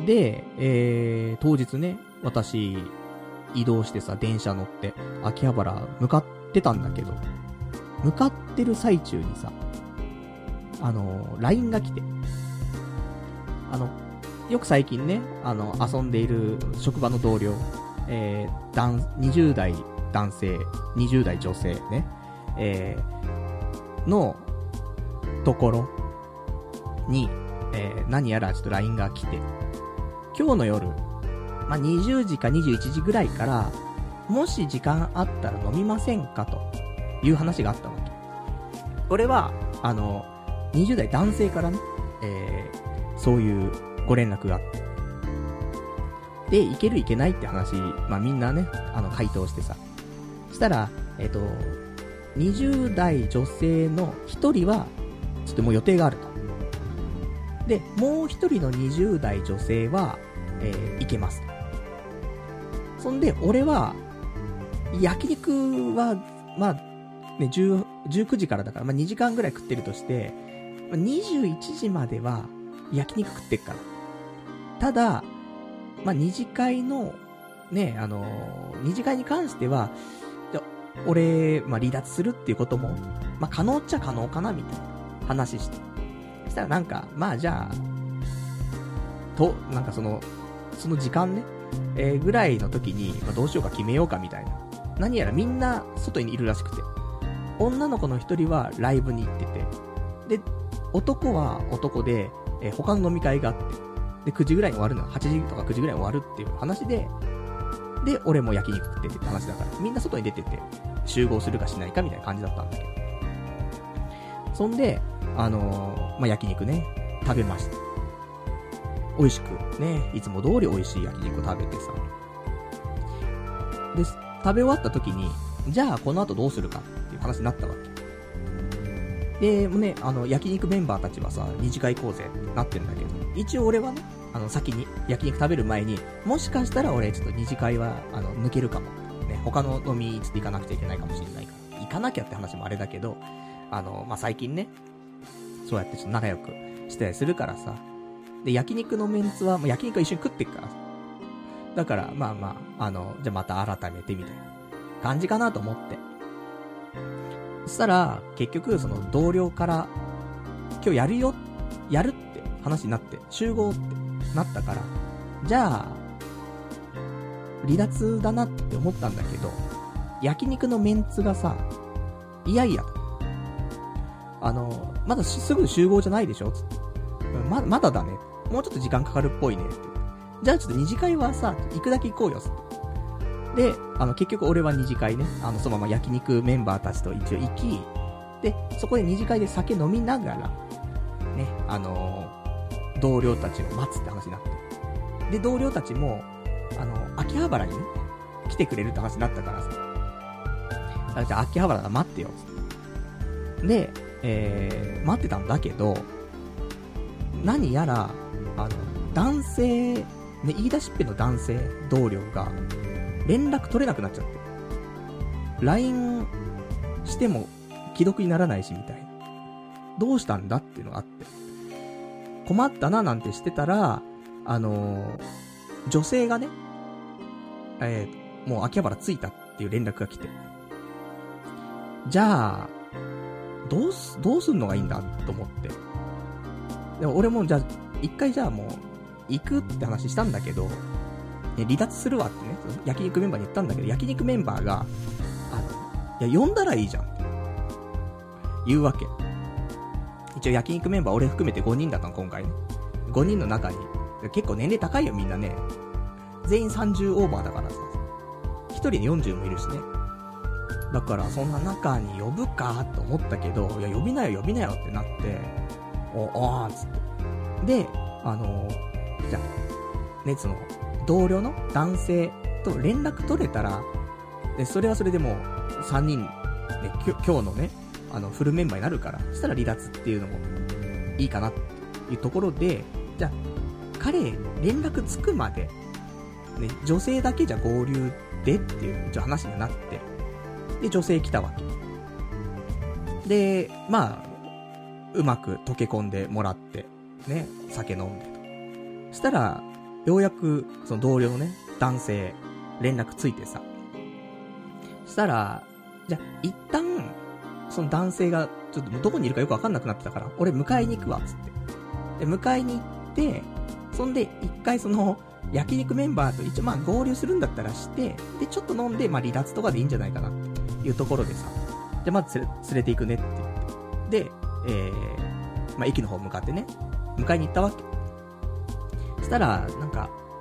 で、えー、当日ね、私、移動してさ、電車乗って、秋葉原向かってたんだけど、向かってる最中にさ、あの、ライン が来て、あの、よく最近ね、あの、遊んでいる職場の同僚、えー、男、にじゅう代男性、にじゅう代女性ね、えー、の、ところに、えー、何やらちょっと ライン が来て、 今日の夜、まあ、にじゅうじかにじゅういちじぐらいから、もし時間あったら飲みませんかという話があったわけ。これは、あの、にじゅう代男性からね、えー、そういうご連絡があって。で、いけるいけないって話、まあみんなね、あの、回答してさ。したら、えっと、にじゅう代女性のひとりは、ちょっともう予定があると。で、もうひとりのにじゅう代女性は、えー、行けます。そんで、俺は、焼肉は、まあ、ね、じゅう、じゅうくじからだから、まあにじかんぐらい食ってるとして、にじゅういちじまでは焼肉食ってっから。ただ、まあ、二次会の、ね、あのー、二次会に関しては、俺、まあ、離脱するっていうことも、まあ、可能っちゃ可能かな、みたいな話して。そしたらなんか、まあ、じゃあ、と、なんかその、その時間ね、えー、ぐらいの時に、まあ、どうしようか決めようか、みたいな。何やらみんな外にいるらしくて。女の子の一人はライブに行ってて、で、男は男で、えー、他の飲み会があって、で、くじぐらいに終わるの、はちじとかくじぐらいに終わるっていう話で、で、俺も焼肉食っててって話だから、みんな外に出てて、集合するかしないかみたいな感じだったんだけど。そんで、あのー、まあ、焼肉ね、食べました。美味しく、ね、いつも通り美味しい焼肉を食べてさ。で、食べ終わった時に、じゃあこの後どうするかっていう話になったわけ。で、もね、あの、焼肉メンバーたちはさ、二次会行こうぜってなってるんだけど、一応俺はね、あの、先に焼肉食べる前に、もしかしたら俺ちょっと二次会は、あの、抜けるかも。ね、他の飲みつって行かなくちゃいけないかもしれないから。行かなきゃって話もあれだけど、あの、まあ、最近ね、そうやってちょっと仲良くしたりするからさ。で、焼肉のメンツは、もう焼肉は一緒に食ってっからさ。だから、まあまあ、あの、じゃあまた改めてみたいな感じかなと思って。そしたら、結局、その同僚から、今日やるよ、やるって話になって、集合ってなったから、じゃあ、離脱だなって思ったんだけど、焼肉のメンツがさ、いやいや、あの、まだすぐ集合じゃないでしょつって。ま、まだだね。もうちょっと時間かかるっぽいねって。じゃあちょっと二次会はさ、行くだけ行こうよつって。で、あの、結局俺は二次会ね、あの、そのまま焼肉メンバーたちと一応行き、で、そこで二次会で酒飲みながら、ね、あのー、同僚たちを待つって話になって。で、同僚たちも、あの、秋葉原にね、来てくれるって話になったからさ。あ、じゃあ秋葉原だ、待ってよつって。で、えー、待ってたんだけど、何やら、あの、男性、ね、言い出しっぺの男性同僚が、連絡取れなくなっちゃって。ライン しても既読にならないしみたいな。どうしたんだっていうのがあって。困ったななんてしてたら、あのー、女性がね、えー、もう秋葉原着いたっていう連絡が来て。じゃあ、どうす、どうすんのがいいんだと思って。でも俺もじゃあ、一回じゃあもう、行くって話したんだけど、ね、離脱するわってね、焼肉メンバーに言ったんだけど、焼肉メンバーが、あの、いや、呼んだらいいじゃんって、言うわけ。一応焼肉メンバー俺含めてごにんだったの、今回ね。ごにんの中に、結構年齢高いよみんなね。全員さんじゅうオーバーだからさ。ひとりによんじゅうもいるしね。だからそんな中に呼ぶかと思ったけど、いや呼びなよ呼びなよってなって、お、おーっつって。で、あのー、じゃあ、ね、その、同僚の男性と連絡取れたら、で、それはそれでもうさんにん、ね、きょ今日のね、あの、フルメンバーになるから、そしたら離脱っていうのもいいかなっていうところで、じゃあ、彼、連絡つくまで、ね、女性だけじゃ合流でっていう、じゃあ話になって、で、女性来たわけ。で、まあ、うまく溶け込んでもらって、ね、酒飲んでと。したら、ようやく、その同僚のね、男性、連絡ついてさ。したら、じゃあ、一旦、その男性が、ちょっとどこにいるかよくわかんなくなってたから、俺迎えに行くわ、つって。で、迎えに行って、そんで、一回その、焼肉メンバーと一応まあ合流するんだったらして、で、ちょっと飲んで、まあ離脱とかでいいんじゃないかなっていうところでさ。じゃあまず連れ、連れて行くねって言って。で、えー、まあ駅の方向かってね、迎えに行ったわけ。したら、なんか、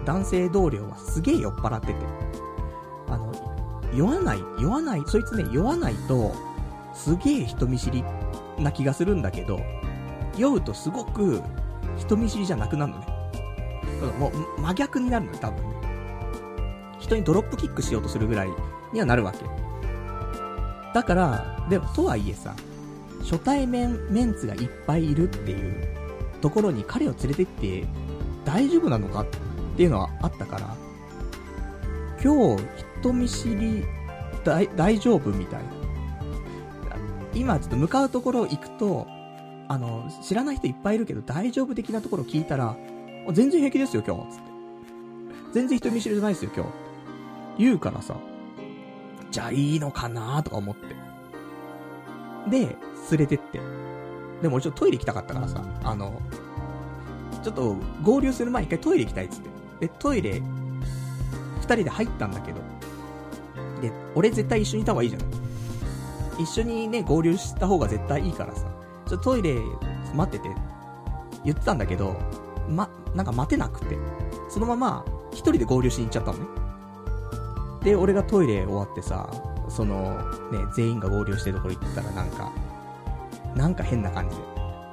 男性同僚はすげえ酔っ払ってて、あの、酔わない、酔わない、そいつね、酔わないと、すげえ人見知りな気がするんだけど、酔うとすごく人見知りじゃなくなるのね。もう真逆になるのよ、多分ね。人にドロップキックしようとするぐらいにはなるわけ。だから、でも、とはいえさ、初対面メンツがいっぱいいるっていうところに彼を連れてって大丈夫なのかっていうのはあったから、今日人見知り大、大丈夫みたいな。今ちょっと向かうところ行くと、あの、知らない人いっぱいいるけど大丈夫的なところ聞いたら、全然平気ですよ今日、つって。全然人見知りじゃないですよ今日。言うからさ、じゃあいいのかなとか思って。で、連れてって。でも俺ちょっとトイレ行きたかったからさ、あの、ちょっと合流する前一回トイレ行きたいっつって。で、トイレ、二人で入ったんだけど、で、俺絶対一緒にいた方がいいじゃん。一緒にね、合流した方が絶対いいからさ、ちょっとトイレ待ってて、言ってたんだけど、ま、なんか待てなくて、そのまま一人で合流しに行っちゃったのね。で、俺がトイレ終わってさ、その、ね、全員が合流してるところ行ったらなんか、なんか変な感じで。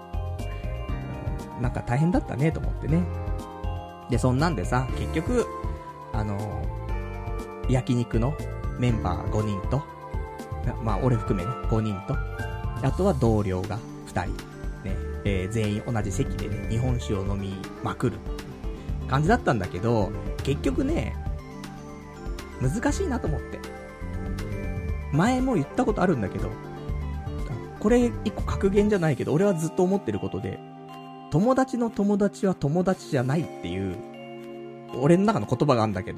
なんか大変だったねと思ってね。で、そんなんでさ、結局、あのー、焼肉のメンバーごにんと、まあ俺含めね、ごにんと、あとは同僚がふたり、ね、えー、全員同じ席でね、日本酒を飲みまくる感じだったんだけど、結局ね、難しいなと思って。前も言ったことあるんだけど、これ一個格言じゃないけど、俺はずっと思ってることで、友達の友達は友達じゃないっていう、俺の中の言葉があるんだけど、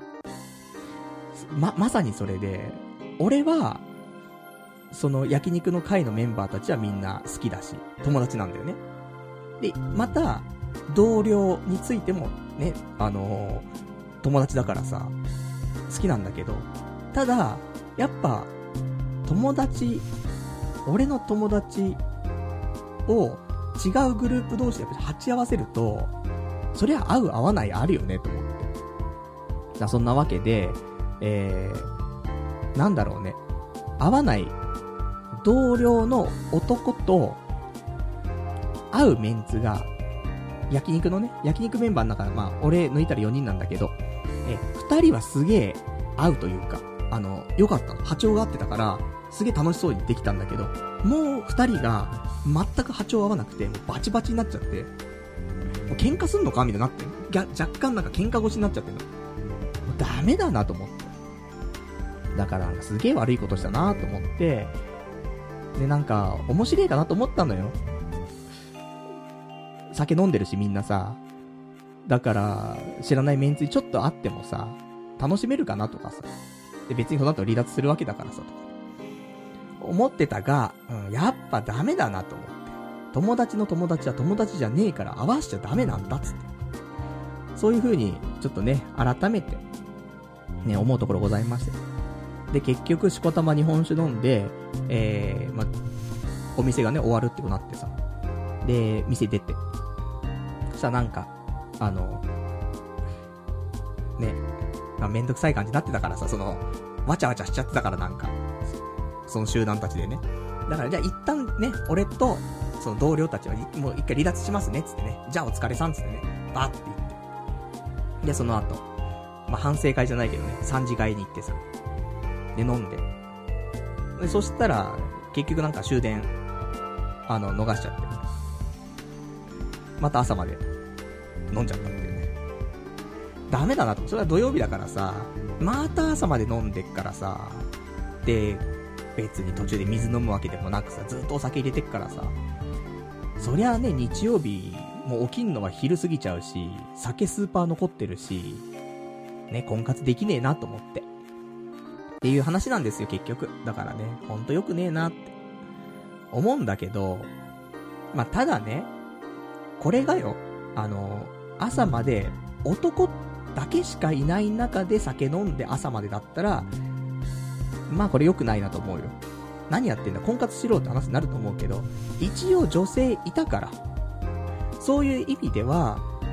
ま、まさにそれで、俺は、その焼肉の会のメンバーたちはみんな好きだし、友達なんだよね。で、また、同僚についてもね、あのー、友達だからさ、好きなんだけど、ただ、やっぱ、友達、俺の友達を違うグループ同士で鉢合わせると、そりゃ合う合わないあるよねと思って。だそんなわけで、えー、なんだろうね。合わない同僚の男と会うメンツが、焼肉のね、焼肉メンバーの中で、まあ、俺抜いたらよにんなんだけど、え、ふたりはすげえ合うというか、あの、良かったの。波長が合ってたから、すげえ楽しそうにできたんだけど、もうふたりが全く波長合わなくて、もうバチバチになっちゃって、もう喧嘩すんのかみたいになってる。若干なんか喧嘩腰になっちゃってるの。もうダメだなと思って。だからなんかすげえ悪いことしたなと思って、でなんか面白いかなと思ったのよ。酒飲んでるしみんなさ、だから知らないメンツにちょっと会ってもさ、楽しめるかなとかさ、で別にその後離脱するわけだからさとか思ってたが、うん、やっぱダメだなと思って、友達の友達は友達じゃねえから合わしちゃダメなんだっつって、そういう風にちょっとね改めてね思うところございまして、で結局しこたま日本酒飲んで、えー、まお店がね終わるってことになってさ、で店出て、そしたらなんかあのね、まあ、めんどくさい感じになってたからさ、そのわちゃわちゃしちゃってたから、なんかその集団たちでね、だからじゃあ一旦ね俺とその同僚たちはもう一回離脱しますねっつってね、じゃあお疲れさんっつってねバーって言って、でその後まあ反省会じゃないけどね三次会に行ってさ、で飲んで、でそしたら結局なんか終電あの逃しちゃって、また朝まで飲んじゃったっていうね。ダメだなと。それは土曜日だからさ、また朝まで飲んでっからさ、で別に途中で水飲むわけでもなくさ、ずっとお酒入れてっからさ、そりゃあね日曜日もう起きんのは昼過ぎちゃうし、酒スーパー残ってるしね、婚活できねえなと思ってっていう話なんですよ結局。だからね、ほんとよくねえなって思うんだけど、まあただね、これがよ、あの朝まで男だけしかいない中で酒飲んで朝までだったら、まあこれ良くないなと思うよ。何やってんだ婚活しろって話になると思うけど、一応女性いたから、そういう意味では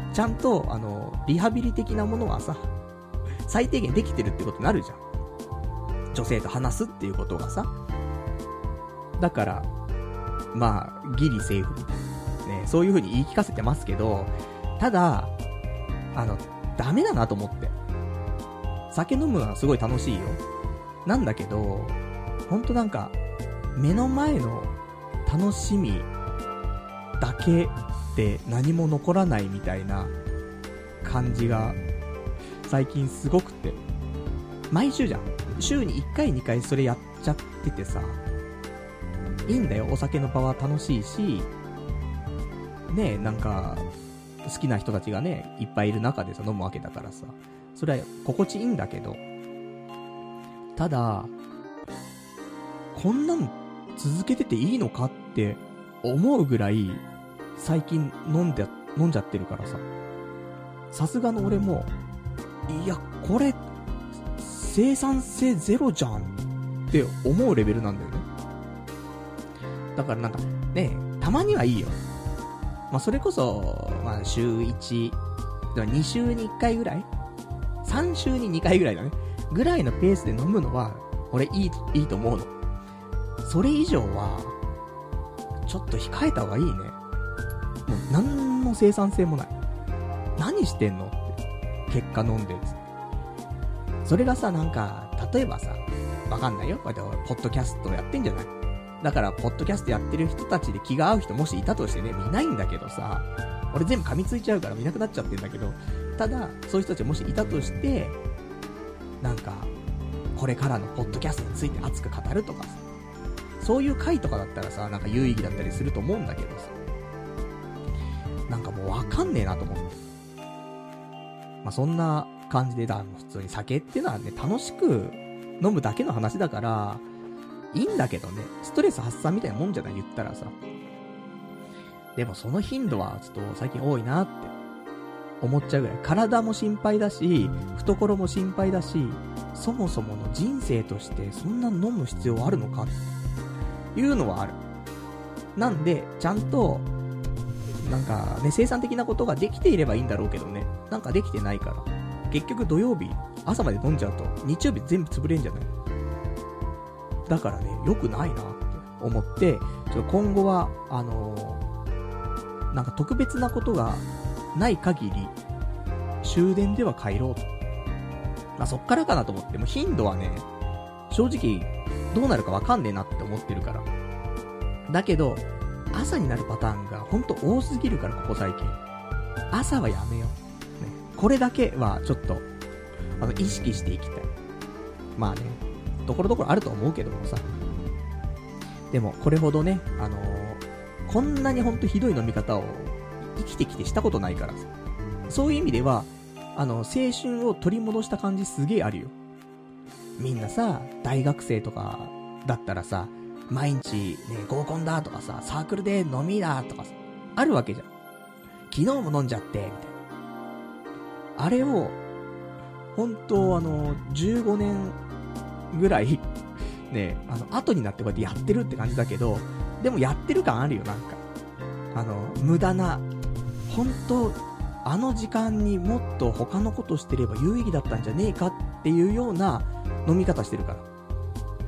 ちゃんと、あの、リハビリ的なものはさ、最低限できてるってことになるじゃん。女性と話すっていうことがさ。だから、まあ、ギリセーフみたいな。ね、そういう風に言い聞かせてますけど、ただ、あの、ダメだなと思って。酒飲むのはすごい楽しいよ。なんだけど、ほんとなんか、目の前の楽しみだけで何も残らないみたいな感じが最近すごくて、毎週じゃん。週にいっかいにかいそれやっちゃっててさ、いいんだよ、お酒の場は楽しいし、ねえ、なんか好きな人たちがねいっぱいいる中でさ飲むわけだからさ、それは心地いいんだけど、ただこんなん続けてていいのかって思うぐらい最近飲んで飲んじゃってるからさ、さすがの俺も、いやこれ生産性ゼロじゃんって思うレベルなんだよね。だからなんかね、たまにはいいよ。まあそれこそまあ週いち、に週にいっかいぐらい、さん週ににかいぐらいだねぐらいのペースで飲むのは俺いいいいと思うの。それ以上はちょっと控えた方がいいね。もう何の生産性もない。何してんのって結果飲んでる。それがさ、なんか例えばさ、わかんないよ、こうやってポッドキャストやってんじゃない。だからポッドキャストやってる人たちで気が合う人もしいたとしてね、見ないんだけどさ、俺全部噛みついちゃうから見なくなっちゃってんだけど、ただそういう人たちもしいたとして、なんかこれからのポッドキャストについて熱く語るとかさ、そういう回とかだったらさ、なんか有意義だったりすると思うんだけどさ、なんかもうわかんねえなと思って。まあそんな感じで、だ普通に酒ってのはね、楽しく飲むだけの話だからいいんだけどね、ストレス発散みたいなもんじゃない、言ったらさ。でもその頻度はちょっと最近多いなって思っちゃうぐらい、体も心配だし懐も心配だし、そもそもの人生としてそんな飲む必要あるのかっていうのはある。なんでちゃんとなんかね、生産的なことができていればいいんだろうけどね、なんかできてないから結局土曜日朝まで飲んじゃうと日曜日全部潰れんじゃない。だからね、良くないなって思って、ちょっと今後はあのー、なんか特別なことがない限り終電では帰ろうと。まあそっからかなと思って、もう頻度はね、正直どうなるかわかんねえなって思ってるから。だけど朝になるパターンがほんと多すぎるから、ここ最近朝はやめよう、ね、これだけはちょっとあの意識していきたい。まあね、ところどころあると思うけどもさ、でもこれほどね、あのー、こんなにほんとひどい飲み方を生きてきてしたことないからさ、そういう意味ではあの青春を取り戻した感じすげえあるよ。みんなさ、大学生とかだったらさ、毎日ね、合コンだとかさ、サークルで飲みだとかさ、あるわけじゃん。昨日も飲んじゃってみたいな。あれを本当あのじゅうごねんぐらいね、あの後になってこうやってやってるって感じだけど、でもやってる感あるよ。なんかあの無駄な、本当あの時間にもっと他のことしてれば有意義だったんじゃねえかっていうような飲み方してるから。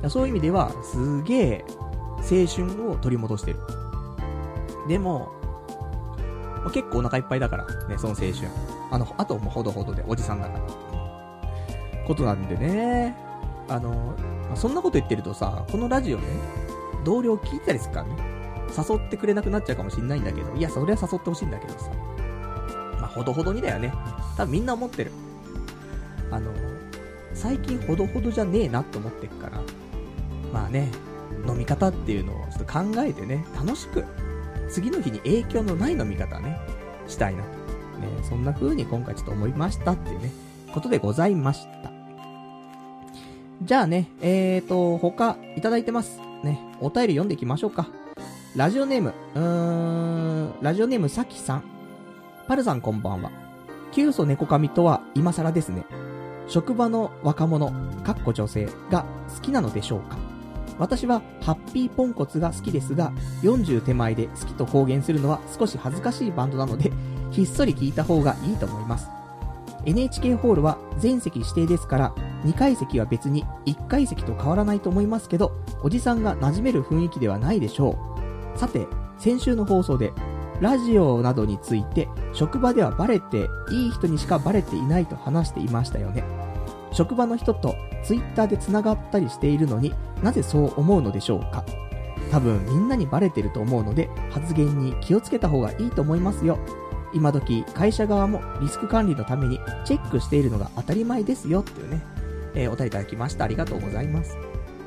そういう意味ではすげえ青春を取り戻してる。でも、まあ、結構お腹いっぱいだからね、その青春。あのあともほどほどでおじさんだからことなんでね。あの、まあ、そんなこと言ってるとさ、このラジオね、同僚聞いたりするからね、誘ってくれなくなっちゃうかもしんないんだけど、いやそれは誘ってほしいんだけどさ、まあほどほどにだよね。多分みんな思ってる。あの最近ほどほどじゃねえなって思ってるから、まあね、飲み方っていうのをちょっと考えてね、楽しく次の日に影響のない飲み方ね、したいなとね、そんな風に今回ちょっと思いましたっていうねことでございました。じゃあね、えーと他いただいてますね。お便り読んでいきましょうか。ラジオネームうーんラジオネームさきさん。パルさんこんばんは。キュウソネコカミとは今更ですね。職場の若者かっこ女性が好きなのでしょうか。私はハッピーポンコツが好きですが、よんじゅう手前で好きと公言するのは少し恥ずかしいバンドなので、 ひっそり聞いた方がいいと思います。エヌエイチケー ホールは全席指定ですから、にかい席は別にいっかい席と変わらないと思いますけど、おじさんが馴染める雰囲気ではないでしょう。さて、先週の放送で、ラジオなどについて、職場ではバレていい人にしかバレていないと話していましたよね。職場の人とツイッターで繋がったりしているのになぜそう思うのでしょうか。多分みんなにバレてると思うので発言に気をつけた方がいいと思いますよ。今時会社側もリスク管理のためにチェックしているのが当たり前ですよっていうね、えー、お便りいただきました。ありがとうございます。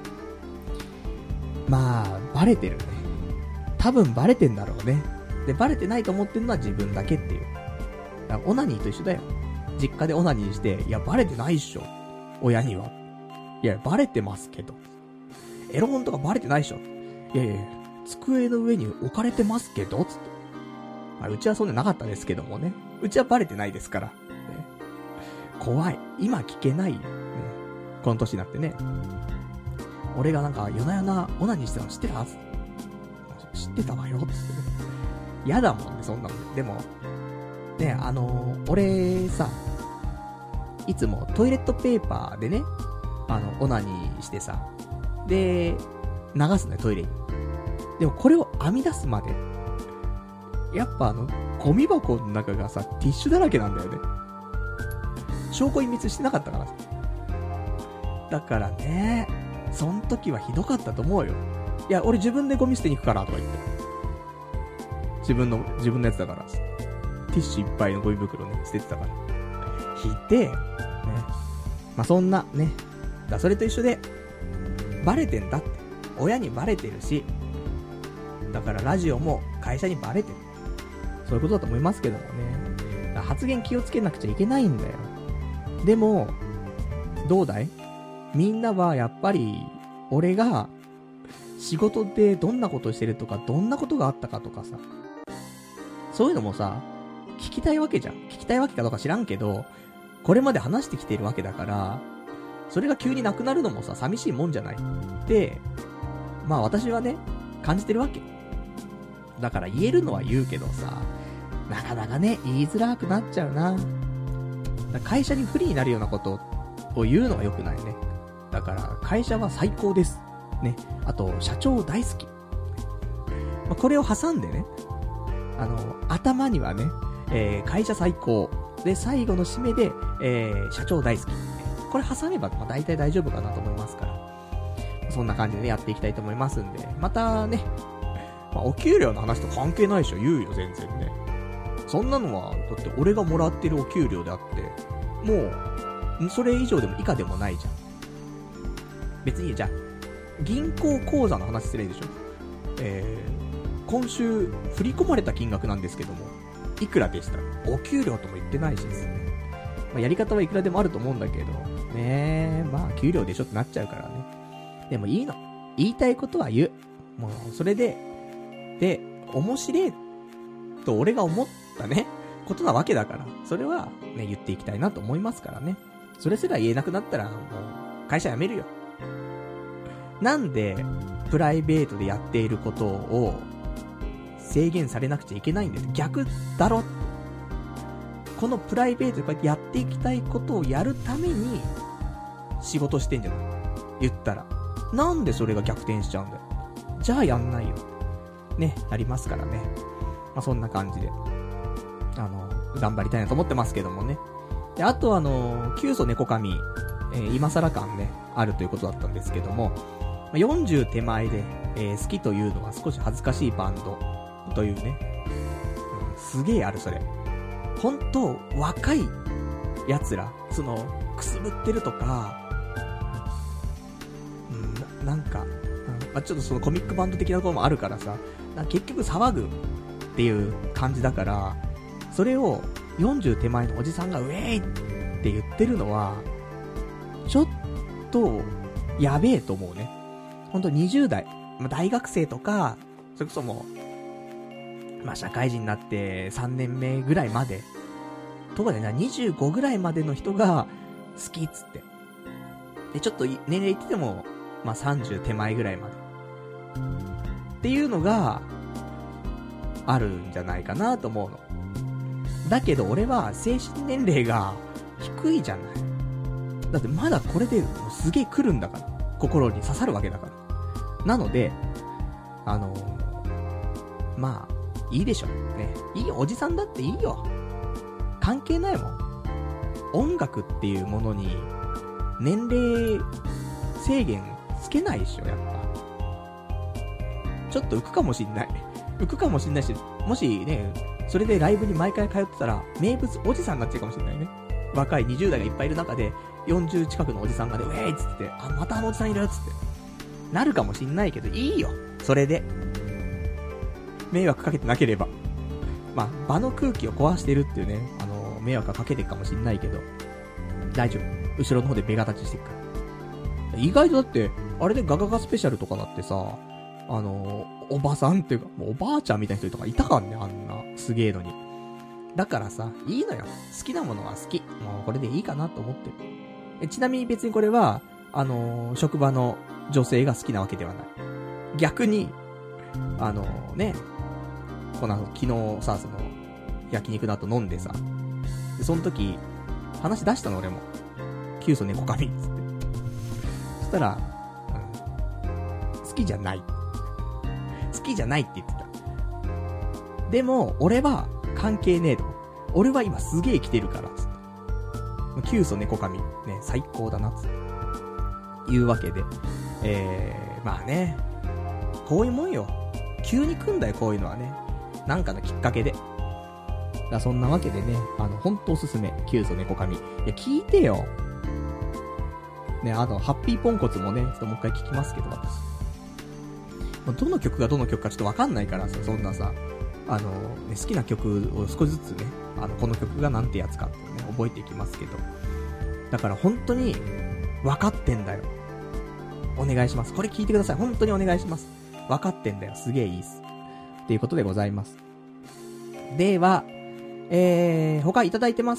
まあバレてるね。多分バレてんだろうね。でバレてないと思ってるのは自分だけっていう。だからオナニーと一緒だよ。実家でオナニーして、いやバレてないっしょ、親には。いやバレてますけど、エロ本とかバレてないっしょ。いやいや机の上に置かれてますけどつって、まあ、うちはそんななかったですけどもね、うちはバレてないですから、ね、怖い。今聞けないよ、ね、この年になってね。俺がなんか夜な夜なオナニーしてたの知ってた？知ってたわよつってね。やだもんねそんなの。でもね、あのー、俺さ、いつもトイレットペーパーでね、あの、オナニーしてさ、で、流すね、トイレに。でもこれを編み出すまで、やっぱあの、ゴミ箱の中がさ、ティッシュだらけなんだよね。証拠隠滅してなかったからさ。だからね、そん時はひどかったと思うよ。いや、俺自分でゴミ捨てに行くから、とか言って。自分の、自分のやつだからさ。ティッシュいっぱいのゴミ袋ね、捨ててたから。ひでえ。ね。まあ、そんな、ね。だそれと一緒で、バレてんだって。親にバレてるし、だからラジオも会社にバレてる。そういうことだと思いますけどもね。だ発言気をつけなくちゃいけないんだよ。でも、どうだい？みんなはやっぱり、俺が、仕事でどんなことしてるとか、どんなことがあったかとかさ、そういうのもさ、聞きたいわけじゃん。聞きたいわけかどうか知らんけど、これまで話してきてるわけだから、それが急になくなるのもさ、寂しいもんじゃないって、まあ私はね、感じてるわけ。だから言えるのは言うけどさ、なかなかね、言いづらくなっちゃうな。だ会社に不利になるようなことを言うのは良くないね。だから会社は最高です。ね。あと、社長大好き。まあ、これを挟んでね、あの、頭にはね、えー、会社最高。で、最後の締めで、えー、社長大好き。これ挟めば、まあ、大体大丈夫かなと思いますから。そんな感じでね、やっていきたいと思いますんで。またね、まあ、お給料の話と関係ないでしょ、言うよ、全然ね。そんなのは、だって俺がもらってるお給料であって、もう、それ以上でも以下でもないじゃん。別に、じゃあ、銀行口座の話すればいいでしょ。えー、今週、振り込まれた金額なんですけども、いくらでした？お給料とも言ってないしですね。まあ、やり方はいくらでもあると思うんだけど、ねえ、まあ、給料でしょってなっちゃうからね。でもいいの。言いたいことは言う。もう、それで、で、面白いと俺が思ったね、ことなわけだから、それはね、言っていきたいなと思いますからね。それすら言えなくなったら、もう、会社辞めるよ。なんで、プライベートでやっていることを、制限されなくちゃいけないんです。逆だろ。このプライベートでこうやってやっていきたいことをやるために、仕事してんじゃない言ったら。なんでそれが逆転しちゃうんだよ。じゃあやんないよ。ね、なりますからね。まあ、そんな感じで、あの、頑張りたいなと思ってますけどもね。で、あとあの、キュウソネコカミ、えー、今更感ね、あるということだったんですけども、よんじゅう手前で、えー、好きというのは少し恥ずかしいバンドというね、うん、すげえあるそれ。本当若い奴ら、そのくすぶってるとか、うん、な, なんか、うんまあ、ちょっとそのコミックバンド的なところもあるからさ、なんか結局騒ぐっていう感じだから、それをよんじゅう手前のおじさんがウェイって言ってるのは、ちょっとやべえと思うね。ほんとにじゅう代、まあ、大学生とか、それこそもう、まあ、社会人になってさんねんめぐらいまで、とかでな、にじゅうごぐらいまでの人が好きっつって。で、ちょっと年齢いってても、まあ、さんじゅう手前ぐらいまで。っていうのが、あるんじゃないかなと思うの。 だけど俺は精神年齢が低いじゃない。だってまだこれですげえ来るんだから。心に刺さるわけだから。なので、あのー、まあ、いいでしょ。ね。いいよ、おじさんだっていいよ。関係ないもん。音楽っていうものに、年齢制限つけないでしょ、やっぱ。ちょっと浮くかもしんない。浮くかもしんないし、もしね、それでライブに毎回通ってたら、名物おじさんになっちゃうかもしんないね。若いにじゅう代がいっぱいいる中で、よんじゅう近くのおじさんがね、ウェーイっつって、あ、またあのおじさんいるっつって。なるかもしんないけど、いいよ。それで。迷惑かけてなければ。まあ、場の空気を壊してるっていうね、あの、迷惑はかけてるかもしんないけど、大丈夫。後ろの方でベガ立ちしてるから。意外とだって、あれでガガガスペシャルとかだってさ、あの、おばさんっていうか、もうおばあちゃんみたいな人とかいたからね、あんな、すげえのに。だからさ、いいのよ。好きなものは好き。もうこれでいいかなと思ってる。えちなみに別にこれは、あのー、職場の女性が好きなわけではない。逆に、あのー、ね、この昨日さ、その、焼肉の後飲んでさ、でその時、話出したの俺も。キュウソネコカミっつって。そしたら、うん、好きじゃない。好きじゃないって言ってた。でも、俺は関係ねえと。俺は今すげえ来てるから、つって。キュウソネコカミ、ね、最高だな、つって。いうわけで。えー、まあね。こういうもんよ。急に来んだよ、こういうのはね。なんかのきっかけで。だそんなわけでね、あの、ほんとおすすめ。キュウソネコカミ。いや、聞いてよ。ね、あの、ハッピーポンコツもね、ちょっともう一回聞きますけど、私。どの曲がどの曲かちょっとわかんないからさ、そんなさ、あの、ね、好きな曲を少しずつね、あの、この曲がなんてやつかってね、覚えていきますけど。だから本当に、分かってんだよ。お願いします。これ聞いてください。本当にお願いします。分かってんだよ。すげえいいっす。っていうことでございます。では、えー、他いただいてます。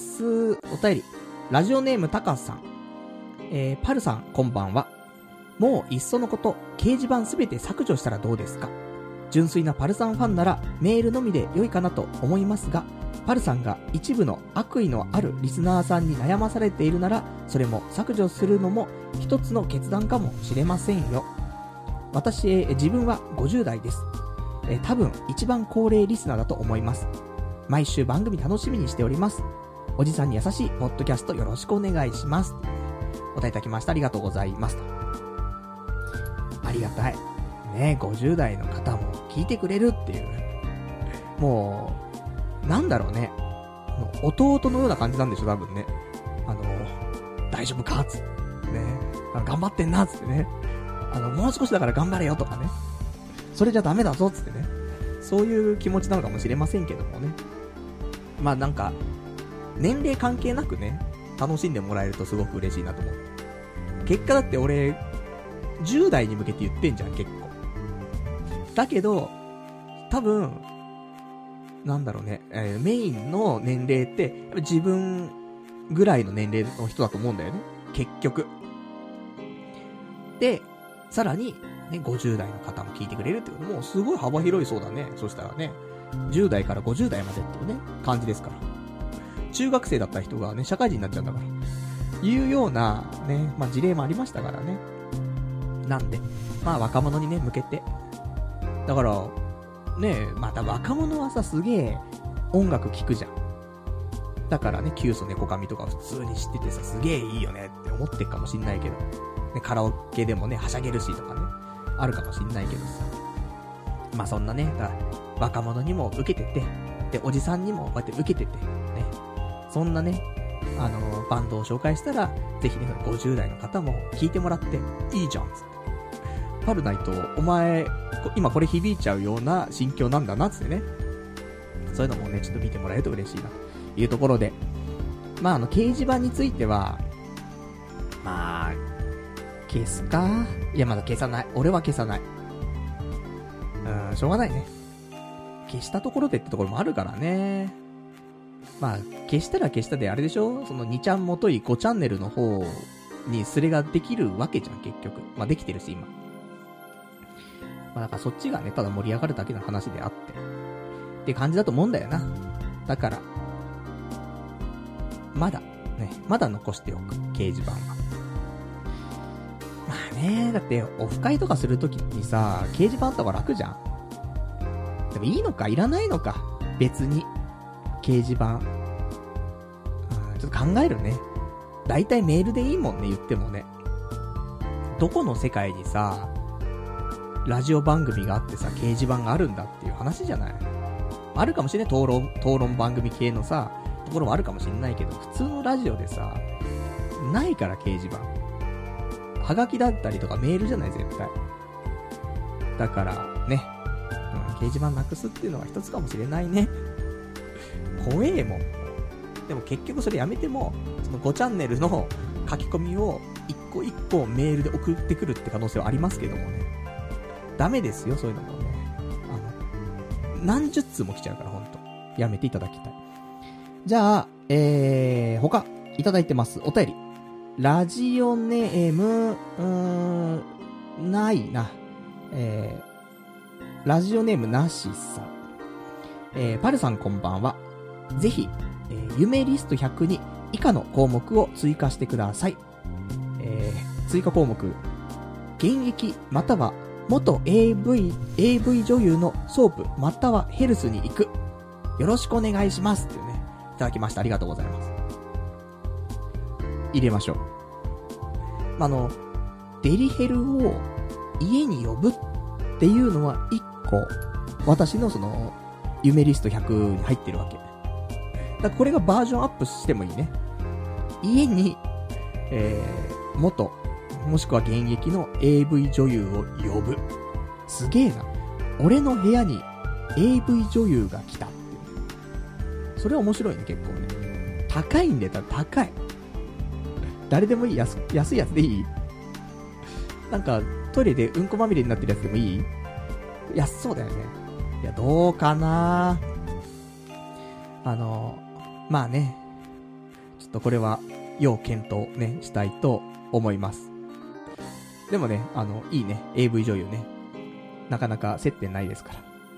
お便り。ラジオネームたかさん。えー、パルさん、こんばんは。もういっそのこと、掲示板すべて削除したらどうですか？純粋なパルさんファンならメールのみで良いかなと思いますが、パルさんが一部の悪意のあるリスナーさんに悩まされているなら、それも削除するのも一つの決断かもしれませんよ。私、えー、自分はごじゅう代です。えー、多分一番高齢リスナーだと思います。毎週番組楽しみにしております。おじさんに優しいポッドキャストよろしくお願いします。お答えいただきました。ありがとうございます。ありがたい。ね、ごじゅう代の方も聞いてくれるっていう。もう、なんだろうね。弟のような感じなんでしょ、多分ね。あの、大丈夫かつってね。頑張ってんなつってね。あの、もう少しだから頑張れよとかね。それじゃダメだぞつってね。そういう気持ちなのかもしれませんけどもね。まあなんか、年齢関係なくね、楽しんでもらえるとすごく嬉しいなと思う。結果だって俺、じゅう代に向けて言ってんじゃん、結構。だけど、多分、なんだろうね、えー、メインの年齢って、やっぱ自分ぐらいの年齢の人だと思うんだよね。結局。で、さらに、ね、ごじゅう代の方も聞いてくれるってことも、すごい幅広いそうだね。そしたらね、じゅう代からごじゅう代までっていうね、感じですから。中学生だった人がね、社会人になっちゃうんだから。いうような、ね、まあ事例もありましたからね。なんで、まあ若者にね、向けて。だから、ね、また若者はさ、すげえ音楽聴くじゃん。だからね、キュウソネコカミとか普通に知っててさ、すげえいいよねって思ってるかもしんないけど。ね、カラオケでもね、はしゃげるしとかね、あるかもしんないけどさ。まあそんなね、だから若者にも受けてて、で、おじさんにもこうやって受けてて、ね。そんなね、あのー、バンドを紹介したら、ぜひね、ごじゅう代の方も聴いてもらって、いいじゃん、つって。パルナイト、お前、今これ響いちゃうような心境なんだな、つってね。そういうのもね、ちょっと見てもらえると嬉しいな、というところで。まあ、あの、掲示板については、まあ、消すか？いや、まだ消さない。俺は消さない。うん、しょうがないね。消したところでってところもあるからね。まあ、消したら消したであれでしょ？そのにちゃんもといごチャンネルの方にスレができるわけじゃん、結局。まあ、できてるし、今。まあ、だからそっちがね、ただ盛り上がるだけの話であって。って感じだと思うんだよな。だから、 まだ、ね、まだ残しておく、掲示板は。まあね、だって、オフ会とかするときにさ、掲示板あった方が楽じゃん。でもいいのか、いらないのか、別に。掲示板。ちょっと考えるね。だいたいメールでいいもんね、言ってもね。どこの世界にさ、ラジオ番組があってさ、掲示板があるんだっていう話じゃない。あるかもしれない、討論、討論番組系のさ、ところもあるかもしれないけど、普通のラジオでさ、ないから掲示板。はがきだったりとかメールじゃない、絶対。だから、ね、うん、掲示板なくすっていうのは一つかもしれないね。怖えもん。でも結局それやめても、そのごチャンネルの書き込みを一個一個メールで送ってくるって可能性はありますけどもね。ダメですよ、そういうのもね。あの、何十通も来ちゃうから、ほんと。やめていただきたい。じゃあ、えー、他、いただいてます。お便り。ラジオネーム、うーん、ないな。えー、ラジオネームなしさん。えー、パルさんこんばんは。ぜひ、えー、夢リストひゃくに以下の項目を追加してください。えー、追加項目。現役または元 エーブイ、エーブイ 女優のソープまたはヘルスに行く。よろしくお願いします。っていうね。いただきました。ありがとうございます。入れましょう。あの、デリヘルを家に呼ぶっていうのは一個、私のその、夢リストひゃくに入ってるわけ。だからこれがバージョンアップしてもいいね。家に、えー、元、もしくは現役の エーブイ 女優を呼ぶ。すげえな。俺の部屋に エーブイ 女優が来たって。それは面白いね、結構ね。高いんだよ、高い。誰でもいい、安、安いやつでいい？なんか、トイレでうんこまみれになってるやつでもいい？安そうだよね。いや、どうかな。あの、まあね。ちょっとこれは、要検討ね、したいと思います。でもね、あの、いいね、エーブイ 女優ね。なかなか接点ないですから。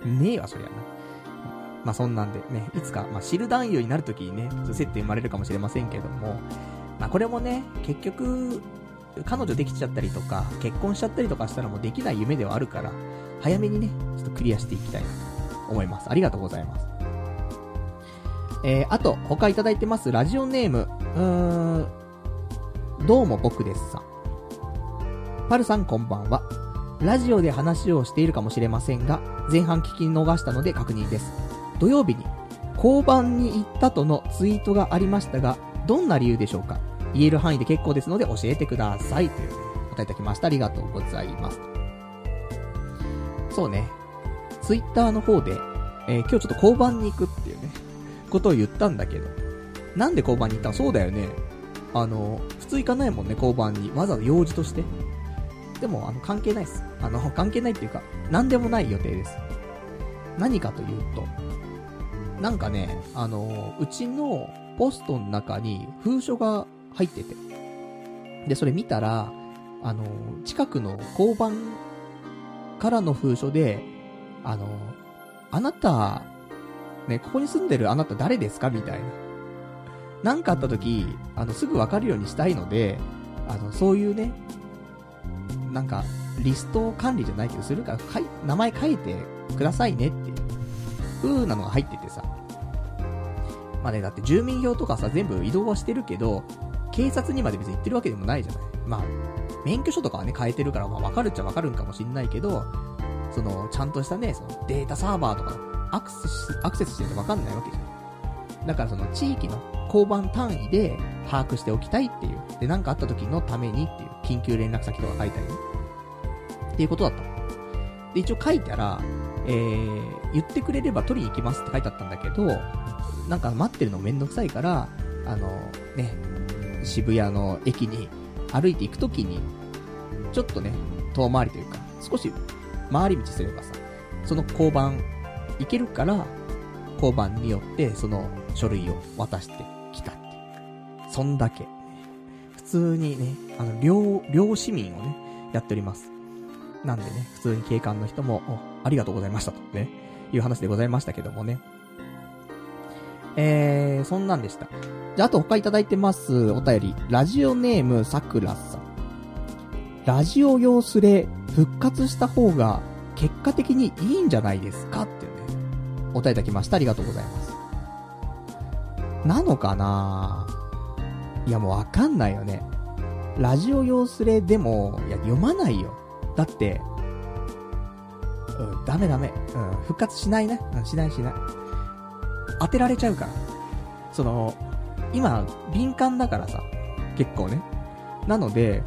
ねえわ、そりゃな。まあそんなんでね、いつか、まあ知る男優になるときにね、接点生まれるかもしれませんけども、まあこれもね、結局、彼女できちゃったりとか、結婚しちゃったりとかしたらもうできない夢ではあるから、早めにね、ちょっとクリアしていきたいなと思います。ありがとうございます。えー、あと、他いただいてます。ラジオネーム、うーん、どうも僕ですさん。パルさんこんばんは。ラジオで話をしているかもしれませんが、前半聞き逃したので確認です。土曜日に、交番に行ったとのツイートがありましたが、どんな理由でしょうか？言える範囲で結構ですので教えてください。というね、お答えいただきました。ありがとうございます。そうね、ツイッターの方で、えー、今日ちょっと交番に行くっていうね、ことを言ったんだけど、なんで交番に行ったの？そうだよね。あの、普通行かないもんね、交番に。わざわざ用事として。でも、あの、関係ないです。あの、関係ないっていうか、なんでもない予定です。何かというと、なんかね、あの、うちのポストの中に封書が入ってて。で、それ見たら、あの、近くの交番からの封書で、あの、あなた、ね、ここに住んでるあなた誰ですかみたいな。なんかあった時、あの、すぐわかるようにしたいので、あの、そういうね、なんか、リスト管理じゃないけど、するから、かい、名前書いてくださいねっていう、風なのが入っててさ。まあね、だって住民票とかさ、全部移動はしてるけど、警察にまで別に行ってるわけでもないじゃない。まあ、免許証とかはね、変えてるから、まあわかるっちゃわかるんかもしんないけど、その、ちゃんとしたね、そのデータサーバーとか、アクセス、アクセスしてるとわかんないわけじゃん。だからその地域の交番単位で把握しておきたいっていう。で、なんかあった時のためにっていう、緊急連絡先とか書いたりね。っていうことだったの。で、一応書いたら、えー、言ってくれれば取りに行きますって書いてあったんだけど、なんか待ってるのめんどくさいから、あの、ね、渋谷の駅に歩いて行くときに、ちょっとね、遠回りというか、少し回り道すればさ、その交番行けるから、交番によってその書類を渡してきたって。そんだけ。普通にね、あの、両、両市民をね、やっております。なんでね、普通に警官の人も、ありがとうございましたとね、いう話でございましたけどもね。えー、そんなんでした。 じゃあ、あと他いただいてます。お便り。ラジオネームさくらさん。ラジオ用スレ復活した方が結果的にいいんじゃないですかっていうね。お便りいただきました。ありがとうございます。なのかないやもうわかんないよね。ラジオ用スレでも、いや読まないよ。だって、うん、ダメダメ。うん、復活しないね。うん、しないしない。当てられちゃうから。その、今、敏感だからさ。結構ね。なので、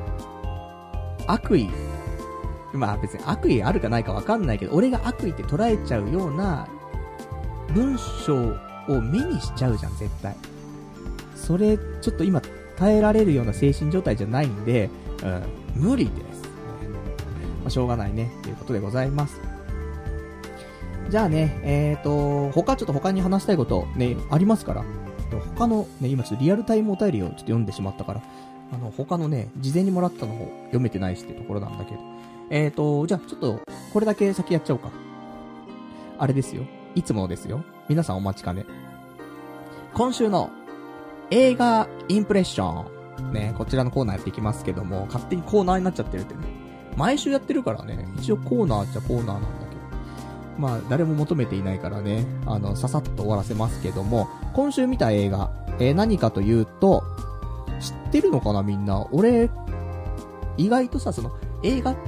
悪意。まあ別に悪意あるかないかわかんないけど、俺が悪意って捉えちゃうような文章を目にしちゃうじゃん、絶対。それ、ちょっと今、耐えられるような精神状態じゃないんで、うん、無理です。まあ、しょうがないね、ということでございます。じゃあね、えーと、他ちょっと他に話したいことね、ありますから。他のね、今ちょっとリアルタイムお便りをちょっと読んでしまったから、あの、他のね、事前にもらったのを読めてないしってところなんだけど。えーと、じゃあちょっと、これだけ先やっちゃおうか。あれですよ。いつものですよ。皆さんお待ちかね。今週の映画インプレッション。ね、こちらのコーナーやっていきますけども、勝手にコーナーになっちゃってるってね。毎週やってるからね、一応コーナーっちゃコーナーなんだけど。まあ、誰も求めていないからね、あの、ささっと終わらせますけども、今週見た映画、えー、何かというと、知ってるのかなみんな。俺、意外とさ、その、映画って、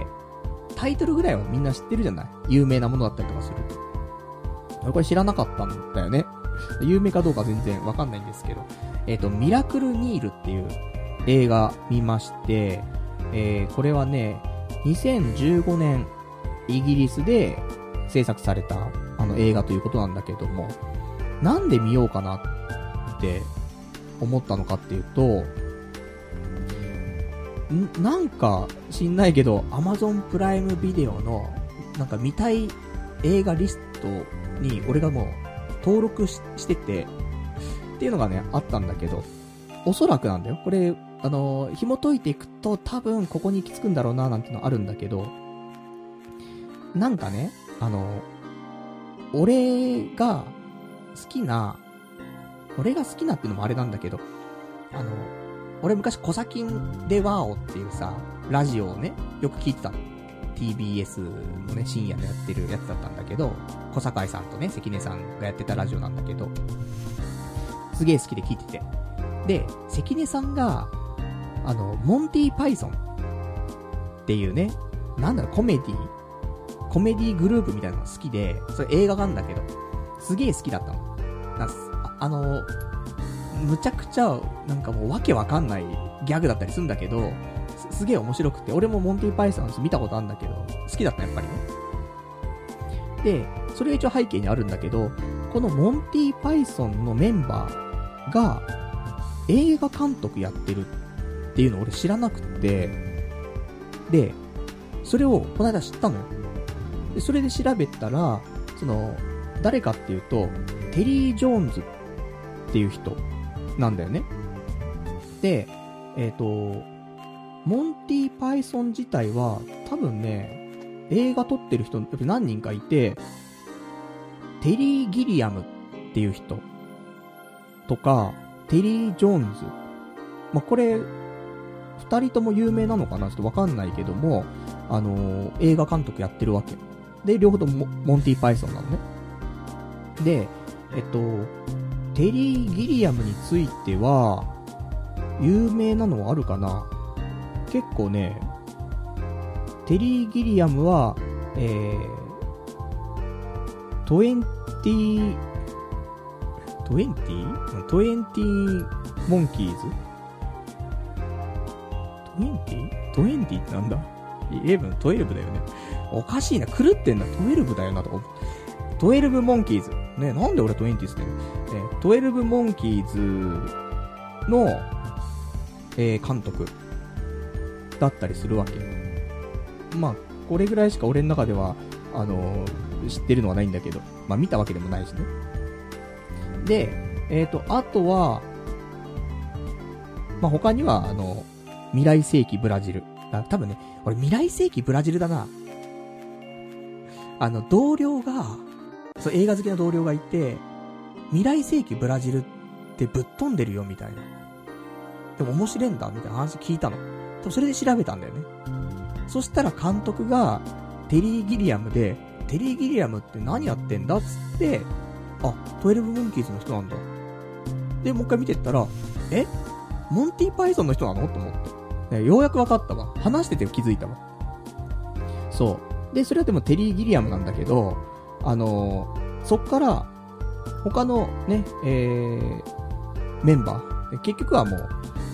タイトルぐらいはみんな知ってるじゃない？有名なものだったりとかすると。俺これ知らなかったんだよね。有名かどうか全然わかんないんですけど。えっと、ミラクルニールっていう映画見まして、えー、これはね、にせんじゅうごねん、イギリスで制作された、あの映画ということなんだけども、なんで見ようかなって思ったのかっていうと、んなんか知んないけど Amazon プライムビデオのなんか見たい映画リストに俺がもう登録 し, しててっていうのがねあったんだけど、おそらくなんだよこれ、あのー、紐解いていくと多分ここに行き着くんだろうななんてのあるんだけど、なんかね、あのー、俺が好きな俺が好きなっていうのもあれなんだけど、あのー俺昔コサキンでワーオっていうさ、ラジオをね、よく聞いてたの。ティービーエス のね、深夜でやってるやつだったんだけど、小坂井さんとね、関根さんがやってたラジオなんだけど、すげえ好きで聞いてて。で、関根さんが、あの、モンティーパイソンっていうね、なんだろ、コメディコメディグループみたいなのが好きで、それ映画があるんだけど、すげえ好きだったの。なんかあ、あの、むちゃくちゃなんかもうわけわかんないギャグだったりするんだけど、 す, すげえ面白くて、俺もモンティパイソン見たことあるんだけど好きだったやっぱりね。でそれが一応背景にあるんだけど、このモンティパイソンのメンバーが映画監督やってるっていうのを俺知らなくて、でそれをこの間知ったのよ。でそれで調べたら、その誰かっていうとテリー・ジョーンズっていう人なんだよね。で、えっと、モンティパイソン自体は多分ね、映画撮ってる人やっぱ何人かいて、テリー・ギリアムっていう人とか、テリー・ジョーンズ、まあ、これ二人とも有名なのかなちょっとわかんないけども、あのー、映画監督やってるわけで、両方ともモンティパイソンなのね。で、えっとテリー・ギリアムについては有名なのはあるかな。結構ね、テリー・ギリアムはえートゥエンティトゥエンティトゥエンティモンキーズトゥエンティトゥエンティってなんだ、イレブン、トゥエルブだよね。おかしいな、狂ってんだ、トゥエルブだよなとか。トゥエルブモンキーズね、なんで俺トゥエンティって言ってんの、ね、トゥエルブモンキーズの、えー、監督だったりするわけ。まあこれぐらいしか俺の中ではあのー、知ってるのはないんだけど、まあ見たわけでもないしね。で、えっとあとはまあ他にはあの未来世紀ブラジル、あ、多分ね、俺未来世紀ブラジルだな。あの同僚が、そう映画好きな同僚がいて、未来世紀ブラジルっってぶっ飛んでるよみたいな。でも面白いんだみたいな話聞いたの。でもそれで調べたんだよね。そしたら監督がテリー・ギリアムで、テリー・ギリアムって何やってんだっつって、あ、トゥエルブ・モンキーズの人なんだ。で、もう一回見てったら、えモンティ・パイソンの人なのと思って、ね。ようやく分かったわ。話してて気づいたわ。そう。で、それはでもテリー・ギリアムなんだけど、あのー、そっから、他のね、えー、メンバー、結局はもう、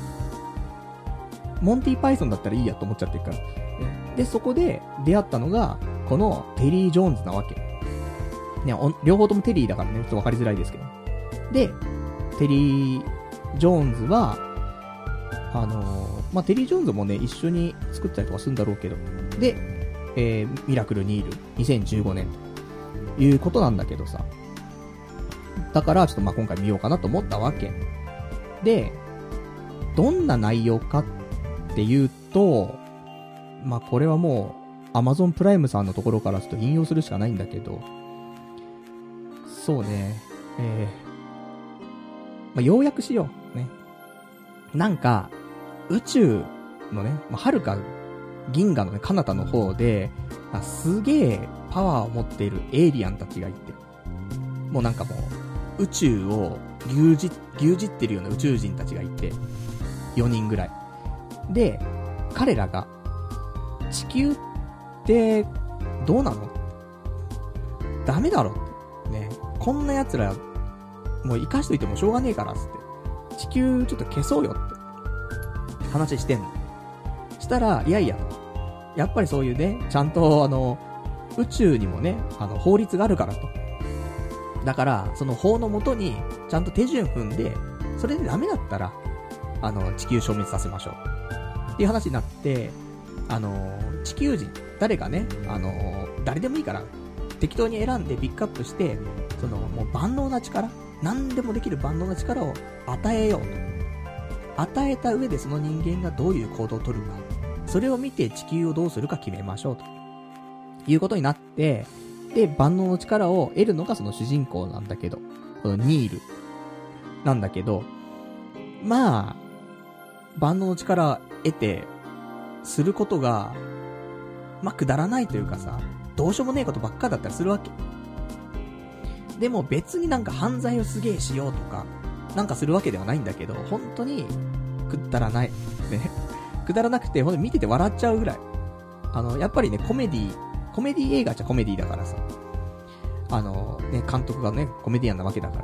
モンティ・パイソンだったらいいやと思っちゃってるから。で、そこで出会ったのが、このテリー・ジョーンズなわけ。ね、両方ともテリーだからね、ちょっとわかりづらいですけど。で、テリー・ジョーンズは、あのー、まあ、テリー・ジョーンズもね、一緒に作ったりとかするんだろうけど。で、えー、ミラクル・ニール、にせんじゅうごねんということなんだけどさ。だから、ちょっとま、今回見ようかなと思ったわけ。で、どんな内容かっていうと、まあ、これはもう、Amazon プライムさんのところからちょっと引用するしかないんだけど、そうね、えー、まあ、要約しよう。ね。なんか、宇宙のね、まあ、はるか銀河のね、彼方の方で、すげえパワーを持っているエイリアンたちがいて、もうなんかもう、宇宙を牛耳、牛耳ってるような宇宙人たちがいて、よにんぐらい。で、彼らが、地球って、どうなの？ダメだろって。ね。こんな奴ら、もう生かしといてもしょうがねえから、つって。地球ちょっと消そうよって。話してんの。したら、いやいや、やっぱりそういうね、ちゃんとあの、宇宙にもね、あの、法律があるからと。だから、その法のもとに、ちゃんと手順踏んで、それでダメだったら、あの、地球消滅させましょう。っていう話になって、あの、地球人、誰かね、あの、誰でもいいから、適当に選んでピックアップして、その、もう万能な力、何でもできる万能な力を与えようと。与えた上でその人間がどういう行動を取るか。それを見て地球をどうするか決めましょうと。いうことになって、で、万能の力を得るのがその主人公なんだけど、このニール。なんだけど、まあ、万能の力を得て、することが、まあ、くだらないというかさ、どうしようもねえことばっかだったりするわけ。でも別になんか犯罪をすげえしようとか、なんかするわけではないんだけど、本当に、くだらない。ね。くだらなくて、ほんと見てて笑っちゃうぐらい。あの、やっぱりね、コメディ、コメディ映画っちゃコメディだからさ。あの、ね、監督がね、コメディアンなわけだから。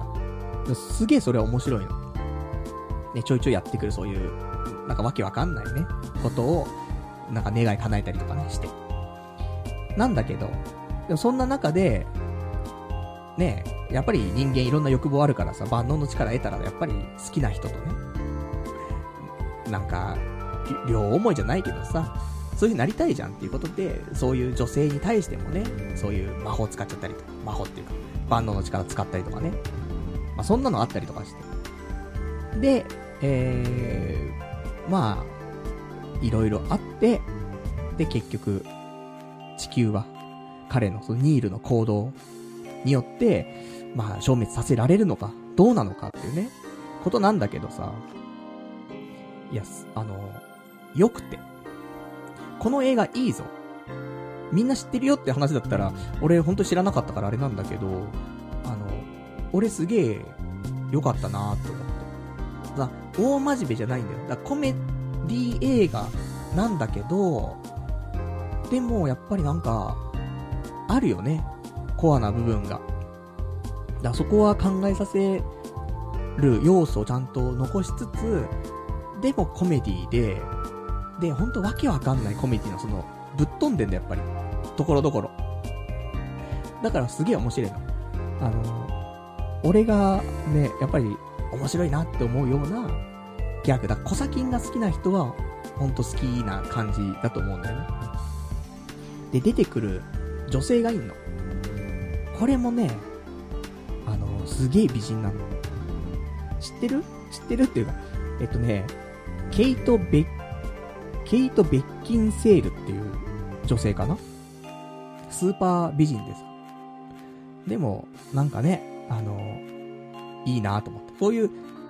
すげえそれは面白いの。ね、ちょいちょいやってくるそういう、なんかわけわかんないね、ことを、なんか願い叶えたりとかね、して。なんだけど、でもそんな中で、ねえ、やっぱり人間いろんな欲望あるからさ、万能の力得たらやっぱり好きな人とね、なんか、両思いじゃないけどさ、そういう風になりたいじゃんっていうことで、そういう女性に対してもね、そういう魔法使っちゃったりとか、魔法っていうか、万能の力使ったりとかね。まあそんなのあったりとかして。で、えー、まあ、いろいろあって、で結局、地球は、彼のそのニールの行動によって、まあ消滅させられるのか、どうなのかっていうね、ことなんだけどさ、いや、あの、よくて。この映画いいぞ。みんな知ってるよって話だったら、俺ほんと知らなかったからあれなんだけど、あの、俺すげえ良かったなーって思って。さ、大真面目じゃないんだよ。だからコメディ映画なんだけど、でもやっぱりなんか、あるよね。コアな部分が。だからそこは考えさせる要素をちゃんと残しつつ、でもコメディで、で、ほんとわけわかんないコメディのその、ぶっ飛んでんだやっぱり。ところどころ。だからすげえ面白いの。あの、俺がね、やっぱり面白いなって思うようなギャグだ。コサキンが好きな人は、ほんと好きな感じだと思うんだよね。で、出てくる女性がいんの。これもね、あの、すげえ美人なの。知ってる？知ってるっていうか、えっとね、ケイト・ベッ、ケイト・ベッキンセールっていう女性かな？スーパー美人でさ。でも、なんかね、あの、いいなと思って。そういう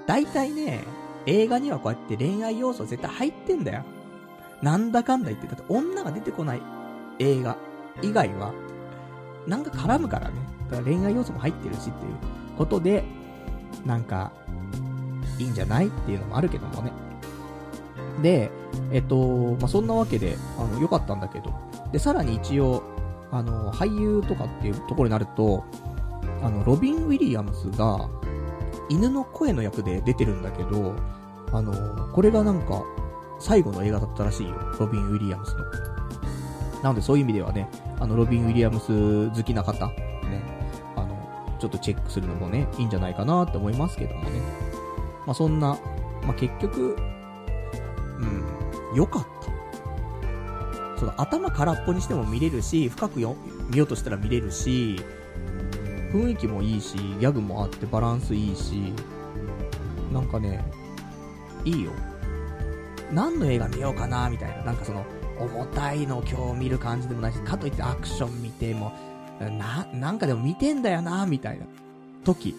大体ね、映画にはこうやって恋愛要素絶対入ってんだよ。なんだかんだ言って。だって女が出てこない映画以外は、なんか絡むからね。だから恋愛要素も入ってるしっていうことで、なんか、いいんじゃないっていうのもあるけどもね。で、えっと、まあ、そんなわけで、あの、良かったんだけど。で、さらに一応、あの、俳優とかっていうところになると、あの、ロビン・ウィリアムスが、犬の声の役で出てるんだけど、あの、これがなんか、最後の映画だったらしいよ。ロビン・ウィリアムスの。なのでそういう意味ではね、あの、ロビン・ウィリアムス好きな方、ね、あの、ちょっとチェックするのもね、いいんじゃないかなって思いますけどもね。まあ、そんな、まあ、結局、うん、良かった。その、頭空っぽにしても見れるし、深くよ見ようとしたら見れるし、雰囲気もいいし、ギャグもあってバランスいいし、なんかね、いいよ。何の映画見ようかなみたいな、なんかその重たいのを今日見る感じでもないし、かといってアクション見てもな、なんかでも見てんだよなみたいな時、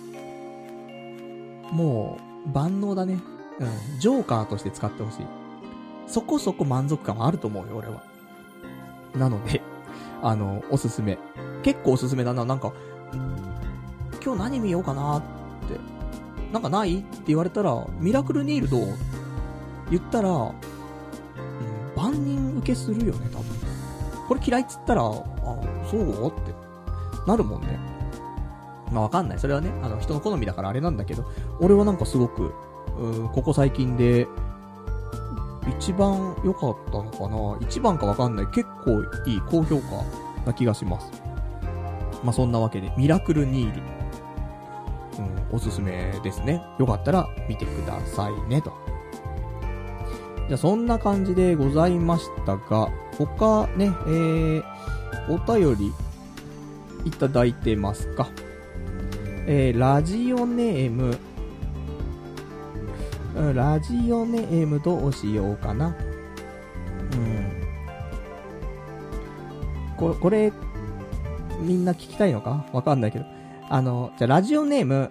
もう万能だね。うん、ジョーカーとして使ってほしい。そこそこ満足感はあると思うよ俺は。なので、あのおすすめ。結構おすすめだな。なんか今日何見ようかなって、なんかないって言われたら、ミラクルニールどう言ったら、うん、万人受けするよね、多分。これ嫌いっつったら、あ、そうってなるもんね。まあわかんない。それはね、あの人の好みだからあれなんだけど、俺はなんかすごく、うん、ここ最近で、一番良かったのかな、一番かわかんない。結構いい、高評価な気がします。まあそんなわけで、ミラクルニール。うん、おすすめですね。よかったら見てくださいねと。じゃあそんな感じでございましたが、他ね、えー、お便りいただいてますか。えー、ラジオネーム、ラジオネームどうしようかな。うん。これ、これみんな聞きたいのかわかんないけど。あの、じゃあラジオネーム、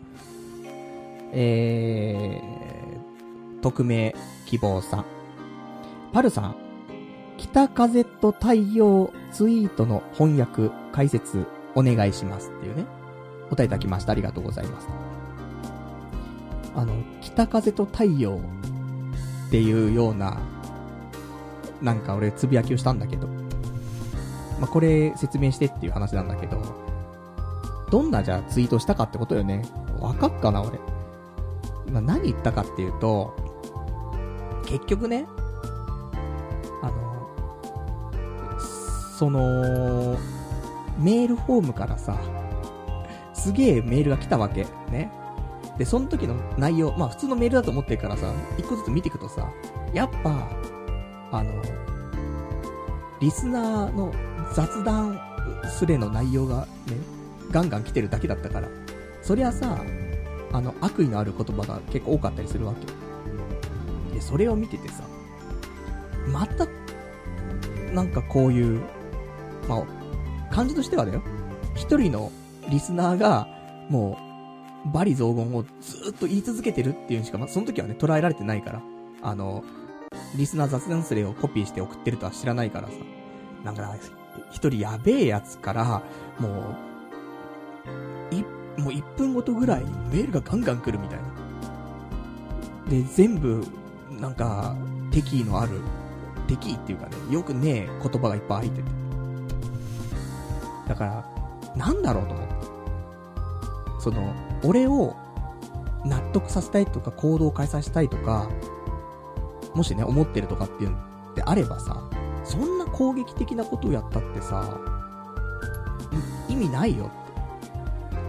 えー、匿名希望さん。パルさん、北風と太陽ツイートの翻訳、解説お願いしますっていうね。お答えいただきました。ありがとうございます。あの、北風と太陽っていうような、なんか俺つぶやきをしたんだけど、まあ、これ説明してっていう話なんだけど、どんなじゃあツイートしたかってことよね。わかっかな俺。まあ、何言ったかっていうと、結局ね、あの、その、メールフォームからさ、すげえメールが来たわけ。ね。で、その時の内容、まあ普通のメールだと思ってるからさ、一個ずつ見ていくとさ、やっぱ、あの、リスナーの雑談スレの内容がね、ガンガン来てるだけだったから、そりゃさ、あの、悪意のある言葉が結構多かったりするわけ。で、それを見ててさ、また、なんかこういう、まあ、感じとしてはだよ。一人のリスナーが、もう、罵詈雑言をずーっと言い続けてるっていうにしか、まあ、その時はね、捉えられてないから、あの、リスナー雑談スレをコピーして送ってるとは知らないからさ、なんか、一人やべえやつから、もう、い、もういっぷんごとぐらいメールがガンガン来るみたいな。で、全部、なんか、敵意のある、敵意っていうかね、よくねえ言葉がいっぱい入ってて。だから、なんだろうと思って。その、俺を納得させたいとか、行動を変えさせたいとか、もしね、思ってるとかっていうんであればさ、そんな攻撃的なことをやったってさ、意味ないよって。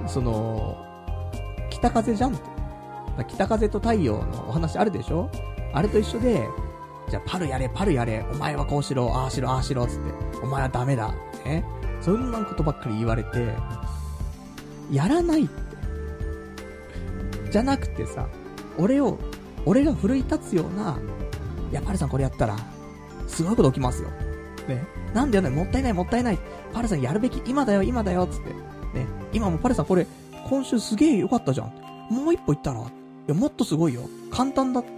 その、北風じゃんって。北風と太陽のお話あるでしょ？あれと一緒で、じゃあパルやれ、パルやれ、お前はこうしろ、ああしろ、ああしろ、つって、お前はダメだ。ね？そんなことばっかり言われて、やらないって。じゃなくてさ、俺を、俺が奮い立つような、いや、パルさんこれやったら、すごいこと起きますよ。ね。なんだよね、もったいない、もったいない。パルさんやるべき、今だよ、今だよ、つって。ね。今もパルさんこれ、今週すげえ良かったじゃん。もう一歩行ったら、 や、もっとすごいよ。簡単だって。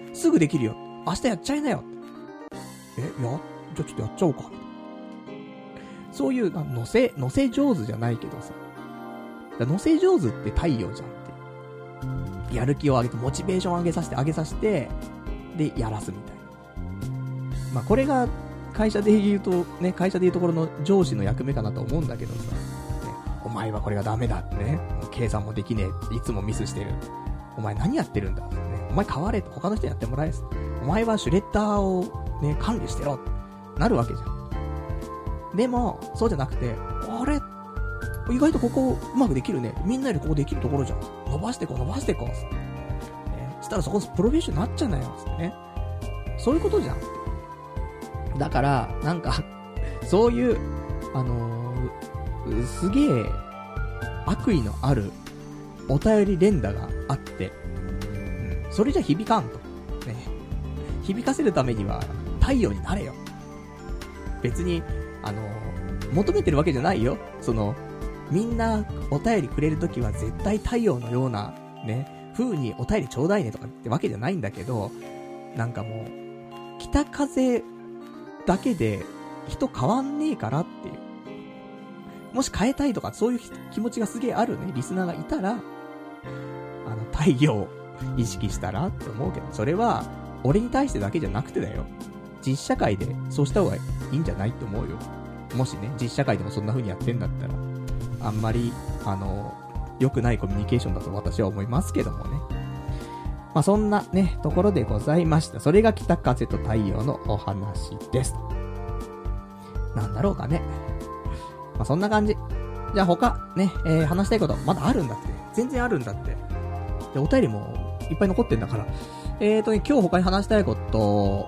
すぐできるよ。明日やっちゃいなよ。え、や、じゃあちょっとやっちゃおうか。そういう、乗せ、乗せ上手じゃないけどさ。乗せ上手って太陽じゃんって。やる気を上げて、モチベーションを上げさせて、上げさせて、で、やらすみたいな。まあ、これが、会社で言うと、ね、会社で言うところの上司の役目かなと思うんだけどさ。ね、お前はこれがダメだってね。計算もできねえ。いつもミスしてる。お前何やってるんだってね。お前変われって他の人やってもらえす。お前はシュレッダーをね、管理してろってなるわけじゃん。でも、そうじゃなくて、あれ意外とここうまくできるね。みんなよりここできるところじゃん。伸ばしてこう、伸ばしてこう。ね、したらそこプロフェッショナルになっちゃうなよ。つってね。そういうことじゃん。だから、なんか、そういう、あのー、すげえ、悪意のある、お便り連打があって、うん、それじゃ響かんと。ね。響かせるためには、太陽になれよ。別に、あのー、求めてるわけじゃないよ。その、みんな、お便りくれるときは絶対太陽のような、ね、風にお便りちょうだいねとかってわけじゃないんだけど、なんかもう、北風だけで人変わんねえからっていう。もし変えたいとかそういう気持ちがすげえあるね、リスナーがいたら、あの、太陽を意識したらって思うけど、それは、俺に対してだけじゃなくてだよ。実社会でそうした方がいいんじゃないって思うよ。もしね、実社会でもそんな風にやってんだったら、あんまり、あの、良くないコミュニケーションだと私は思いますけどもね。まあ、そんなね、ところでございました。それが北風と太陽のお話です。なんだろうかね。まあ、そんな感じ。じゃあ他、ね、えー、話したいこと、まだあるんだって。全然あるんだって。で、お便りもいっぱい残ってんだから。えーとね、今日他に話したいこと、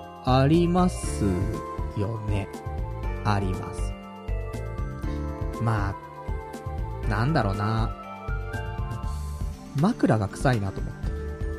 ありますよね。あります。まあ、なんだろうな。枕が臭いなと思って。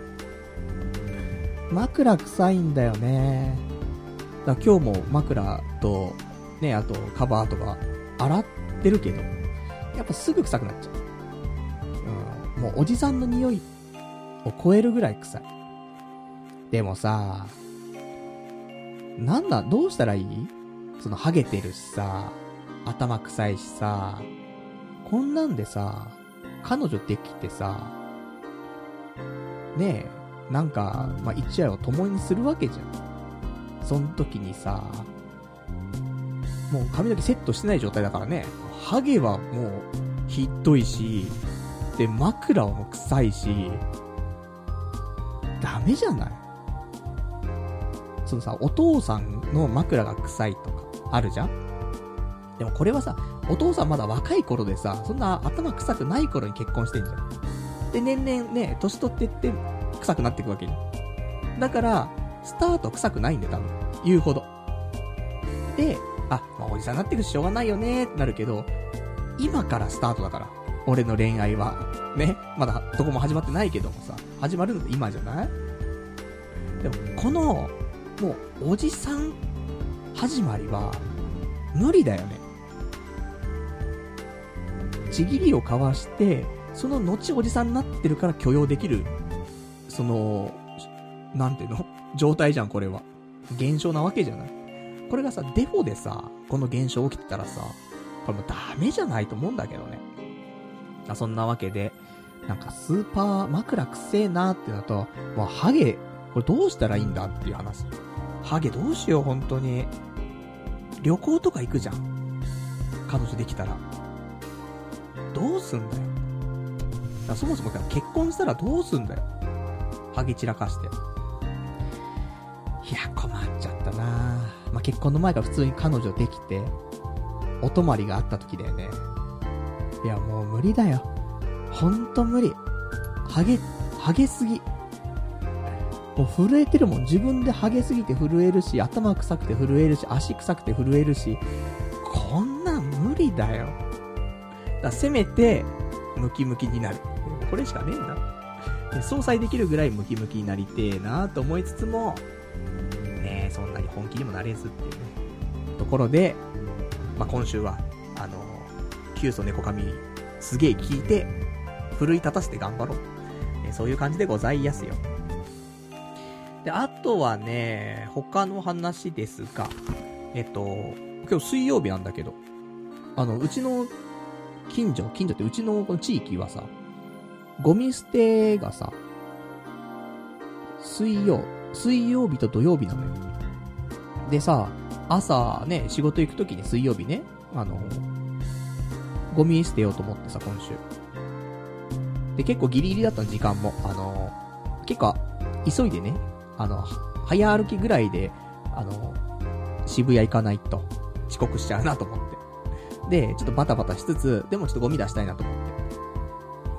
枕臭いんだよね。だから今日も枕と、ね、あとカバーとか洗ってるけど、やっぱすぐ臭くなっちゃう。うん、もうおじさんの匂いを超えるぐらい臭い。でもさ、なんだ、どうしたらいい？そのハゲてるしさ、頭臭いしさ、こんなんでさ、彼女できてさ、ねえ、なんか、まあ、一夜を共にするわけじゃん。その時にさ、もう髪の毛セットしてない状態だからね、ハゲはもうひどいし、で、枕はもう臭いし、ダメじゃない？そのさ、お父さんの枕が臭いとかあるじゃん。でもこれはさ、お父さんまだ若い頃でさ、そんな頭臭くない頃に結婚してんじゃん。で、年々ね、年取ってって臭くなっていくわけじゃん。だから、スタート臭くないんだよ、多分。言うほど。で、あ、まあ、おじさんになってくししょうがないよねってなるけど、今からスタートだから。俺の恋愛は。ね。まだどこも始まってないけどもさ、始まるの今じゃない？でも、この、もう、おじさん始まりは、無理だよね。ちぎりを交わして、その後おじさんになってるから許容できる、その、なんていうの？状態じゃん、これは。現象なわけじゃない。これがさ、デフォでさ、この現象起きてたらさ、これもうダメじゃないと思うんだけどね。あ、そんなわけで、なんかスーパー枕くせえなーってなと、もうハゲ、これどうしたらいいんだっていう話。ハゲどうしよう、本当に。旅行とか行くじゃん。彼女できたら。どうすんだよ。だからそもそも結婚したらどうすんだよ。ハゲ散らかして。いや、困っちゃったな。まあ、結婚の前から普通に彼女できて、お泊まりがあった時だよね。いや、もう無理だよ。ほんと無理。ハゲ、ハゲすぎ。もう震えてるもん。自分でハゲすぎて震えるし、頭臭くて震えるし、足臭くて震えるし、こんなん無理だよ。だからせめて、ムキムキになる。これしかねえんだ。で、相殺できるぐらいムキムキになりてえなと思いつつも、ねえ、そんなに本気にもなれずっていうね。ところで、まあ、今週は、あのー、キュウソネコカミ、すげえ聞いて、奮い立たせて頑張ろう。えね、そういう感じでございやすよ。で、あとはね、他の話ですが、えっと、今日水曜日なんだけど、あの、うちの近所、近所ってうちのこの地域はさ、ゴミ捨てがさ、水曜、水曜日と土曜日なのよ。でさ、朝ね、仕事行くときに水曜日ね、あの、ゴミ捨てようと思ってさ、今週。で、結構ギリギリだったの、時間も。あの、結構、急いでね、あの、早歩きぐらいで、あの、渋谷行かないと遅刻しちゃうなと思って。で、ちょっとバタバタしつつ、でもちょっとゴミ出したいなと思って。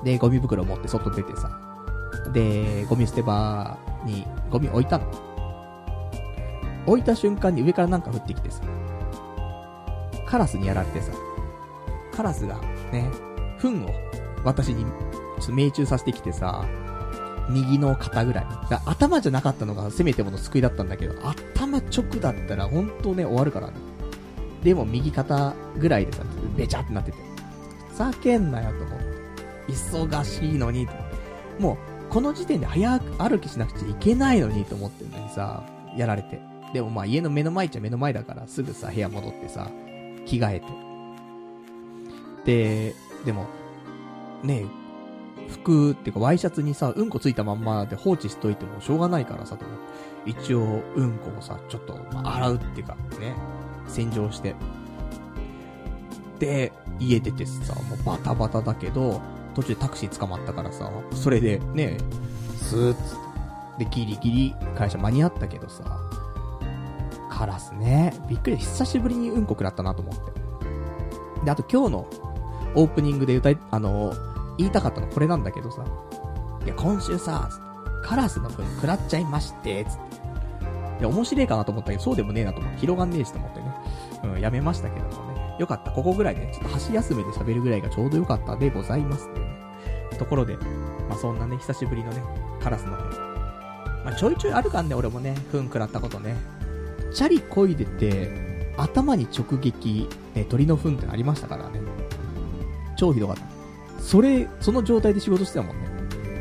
で、ゴミ袋持って外出てさ。で、ゴミ捨て場にゴミ置いたの。置いた瞬間に上からなんか降ってきてさ。カラスにやられてさ。カラスがね、糞を私にちょっと命中させてきてさ、右の肩ぐらい。だ頭じゃなかったのがせめてもの救いだったんだけど、頭直だったらほんとね、終わるからね。でも右肩ぐらいでさ、べちゃってなってて。ふざけんなよと思って。忙しいのにと思って。もう、この時点で早歩きしなくちゃいけないのにと思ってるのにさ、やられて。でもまあ家の目の前っちゃ目の前だからすぐさ、部屋戻ってさ、着替えて。で、でも、ねえ、服っていうかワイシャツにさ、うんこついたまんまで放置しといてもしょうがないからさ、と思って。一応、うんこをさ、ちょっと、まあ、洗うっていうか、ね、洗浄して。で、家出てさ、もうバタバタだけど、途中でタクシー捕まったからさ、それで、ね、スーッつって。で、ギリギリ会社間に合ったけどさ、カラスね、びっくり、久しぶりにうんこ食らったなと思って。で、あと今日のオープニングで歌い、あの、言いたかったのこれなんだけどさ、いや、今週さ、カラスの糞食らっちゃいまして、つって。いや、面白いかなと思ったけど、そうでもねえなと思って、広がんねえしと思ってね。うん、やめましたけどもね。よかった。ここぐらいね、ちょっと箸休めで喋るぐらいがちょうどよかったでございますって、ね。ところで、まあ、そんなね、久しぶりのね、カラスの糞。まあ、ちょいちょいあるかんね、俺もね、糞食らったことね。チャリ漕いでて、頭に直撃、ね、鳥の糞ってありましたからね。超ひどかった。それ、その状態で仕事してたもんね。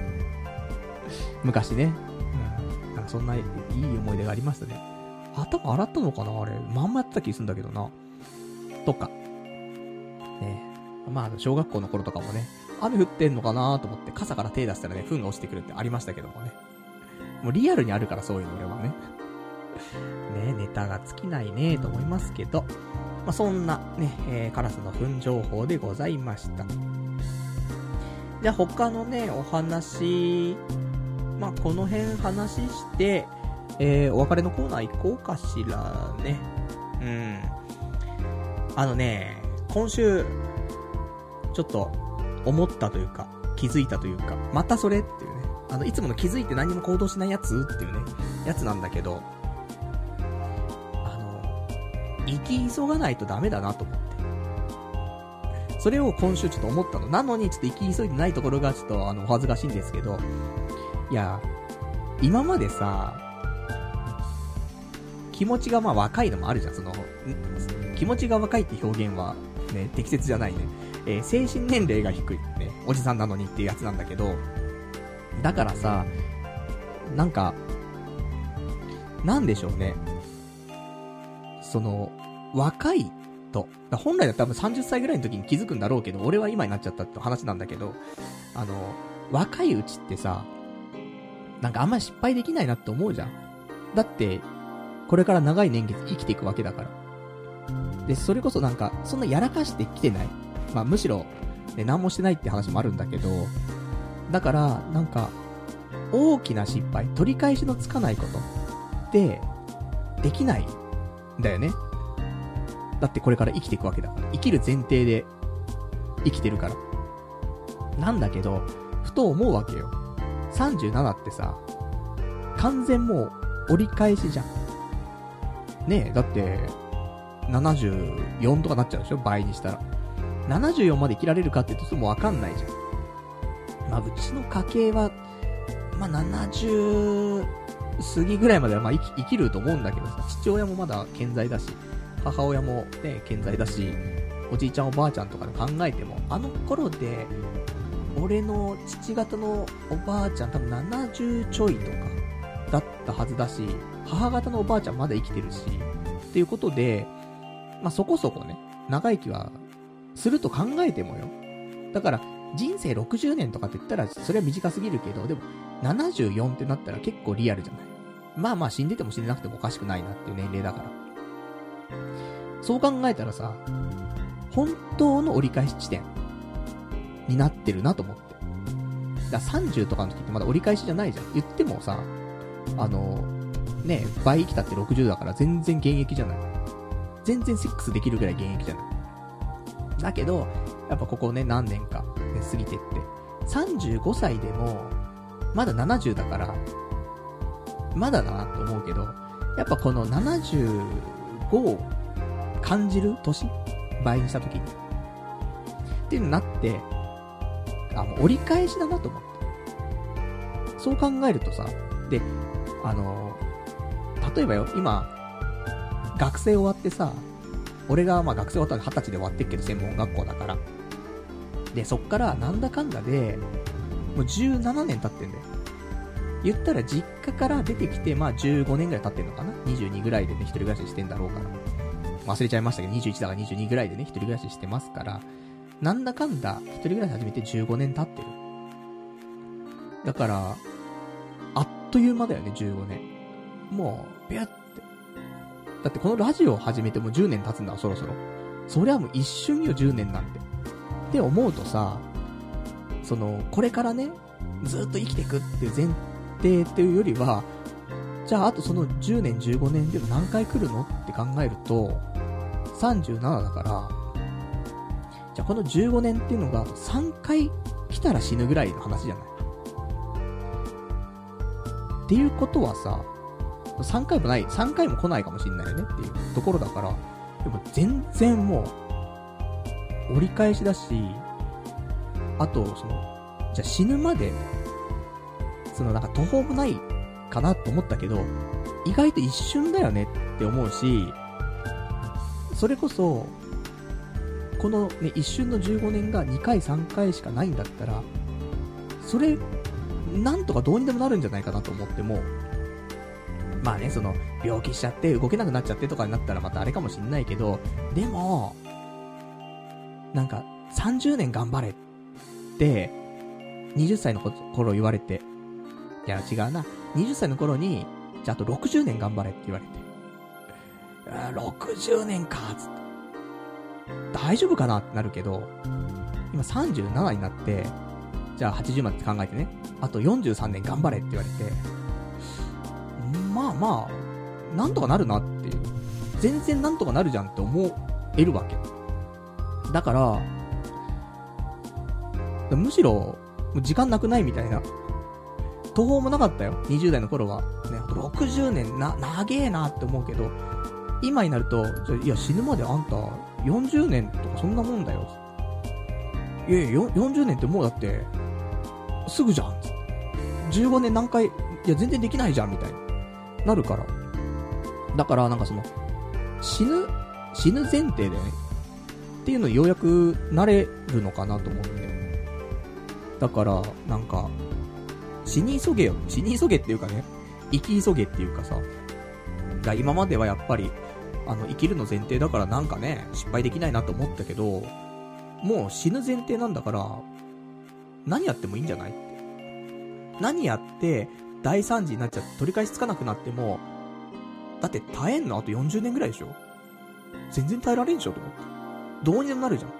昔ね。うん。なんかそんないい思い出がありましたね。頭洗ったのかなあれ。まんまやってた気するんだけどな。とか。ね。まあ、小学校の頃とかもね、雨降ってんのかなと思って傘から手出したらね、糞が落ちてくるってありましたけどもね。もうリアルにあるからそういうの俺はね。ね、ネタが尽きないねと思いますけど。まあ、そんなね、えー、カラスの糞情報でございました。じゃあ他のね、お話、まあ、この辺話して、えー、お別れのコーナー行こうかしらね。うん。あのね、今週、ちょっと思ったというか、気づいたというか、またそれっていうね。あの、いつもの気づいて何も行動しないやつっていうね、やつなんだけど、あの、生き急がないとダメだなと思って。それを今週ちょっと思ったの。なのにちょっと生き急いでないところがちょっとあの、お恥ずかしいんですけど、いや、今までさ、気持ちがまあ若いのもあるじゃん、その、気持ちが若いって表現はね、適切じゃないね。えー、精神年齢が低いね、おじさんなのにっていうやつなんだけど、だからさ、なんか、なんでしょうね。その、若いと、本来だったら多分さんじゅっさいぐらいの時に気づくんだろうけど、俺は今になっちゃったって話なんだけど、あの、若いうちってさ、なんかあんまり失敗できないなって思うじゃん。だって、これから長い年月生きていくわけだから。で、それこそなんか、そんなやらかしてきてない。まあむしろ、ね、何もしてないって話もあるんだけど、だから、なんか、大きな失敗、取り返しのつかないことって、できないんだよね。だってこれから生きていくわけだから。生きる前提で生きてるから。なんだけど、ふと思うわけよ。さんじゅうななってさ、完全もう折り返しじゃん。ねえ、だって、ななじゅうよんとかなっちゃうでしょ倍にしたら。ななじゅうよんまで生きられるかって言うともうわかんないじゃん。まあ、うちの家系は、まあ、ななじゅう過ぎぐらいまではまあ生き、生きると思うんだけどさ、父親もまだ健在だし、母親もね、健在だし、おじいちゃんおばあちゃんとかで考えても、あの頃で、 俺の父方のおばあちゃん多分ななじゅうちょいとかだったはずだし、母方のおばあちゃんまだ生きてるし、っていうことで、まあ、そこそこね、長生きはすると考えてもよ。だから、人生ろくじゅうねんとかって言ったら、それは短すぎるけど、でも、ななじゅうよんってなったら結構リアルじゃない。まあまあ死んでても死んでなくてもおかしくないなっていう年齢だから。そう考えたらさ、本当の折り返し地点になってるなと思って。だからさんじゅうとかの時ってまだ折り返しじゃないじゃん。言ってもさ、あの、ね、倍生きたってろくじゅうだから全然現役じゃない。全然セックスできるぐらい現役じゃない。だけど、やっぱここね、何年か、ね、過ぎてって、さんじゅうごさいでも、まだななじゅうだから、まだだなと思うけど、やっぱこのななじゅうごを感じる年倍にした時に。っていうのになって、あ、もう折り返しだなと思って。そう考えるとさ、で、あの、例えばよ、今、学生終わってさ、俺がまあ学生終わったらはたちで終わってっけど、専門学校だから。で、そっからなんだかんだで、もうじゅうななねん経ってんだよ。言ったら実家から出てきて、まあじゅうごねんぐらい経ってんのかな ?にじゅうに ぐらいでね、一人暮らししてんだろうから。忘れちゃいましたけど、にじゅういちだからにじゅうにぐらいでね、一人暮らししてますから、なんだかんだ、一人暮らし始めてじゅうごねん経ってる。だから、あっという間だよね、じゅうごねん。もう、ビュッて。だってこのラジオを始めてもじゅうねん経つんだ、そろそろ。そりゃもう一瞬よ、じゅうねんなんて。って思うとさ、その、これからね、ずっと生きていくっていう前提っていうよりは、じゃああとそのじゅうねん、じゅうごねんでも何回来るのって考えると、さんじゅうななだから、じゃあこのじゅうごねんっていうのがさんかい来たら死ぬぐらいの話じゃない。っていうことはさ、さんかいもない、さんかいも来ないかもしんないよねっていうところだから、でも全然もう、折り返しだし、あと、その、じゃあ死ぬまで、そのなんか途方もないかなと思ったけど、意外と一瞬だよねって思うし、それこそ、このね、一瞬のじゅうごねんがにかいさんかいしかないんだったら、それ、なんとかどうにでもなるんじゃないかなと思っても、まあね、その、病気しちゃって動けなくなっちゃってとかになったらまたあれかもしんないけど、でも、なんか、さんじゅうねん頑張れって、にじゅっさいの頃言われて、いや違うな、にじゅっさいの頃に、じゃああとろくじゅうねん頑張れって言われて、あろくじゅうねんかーつって、大丈夫かなってなるけど、今さんじゅうななになって、じゃあはちじゅうまで考えてね、あとよんじゅうさんねん頑張れって言われて、まあまあ、なんとかなるなっていう。全然なんとかなるじゃんって思えるわけ。だから、むしろ、もう時間なくないみたいな。途方もなかったよ。にじゅう代の頃は。ね、あとろくじゅうねん、な、長えなって思うけど、今になると、いや死ぬまであんた、よんじゅうねんとかそんなもんだよ。いやいや、よんじゅうねんってもうだって、すぐじゃん。じゅうごねん何回、いや全然できないじゃんみたいな。なるから。だからなんかその、死ぬ、死ぬ前提だよね。っていうのにようやくなれるのかなと思って。だから、なんか、死に急げよ。死に急げっていうかね、生き急げっていうかさ。が今まではやっぱり、あの、生きるの前提だからなんかね、失敗できないなと思ったけど、もう死ぬ前提なんだから、何やってもいいんじゃないって。何やって、大惨事になっちゃって取り返しつかなくなっても、だって耐えんのあとよんじゅうねんぐらいでしょ。全然耐えられんでしょと思って。どうにでもなるじゃん。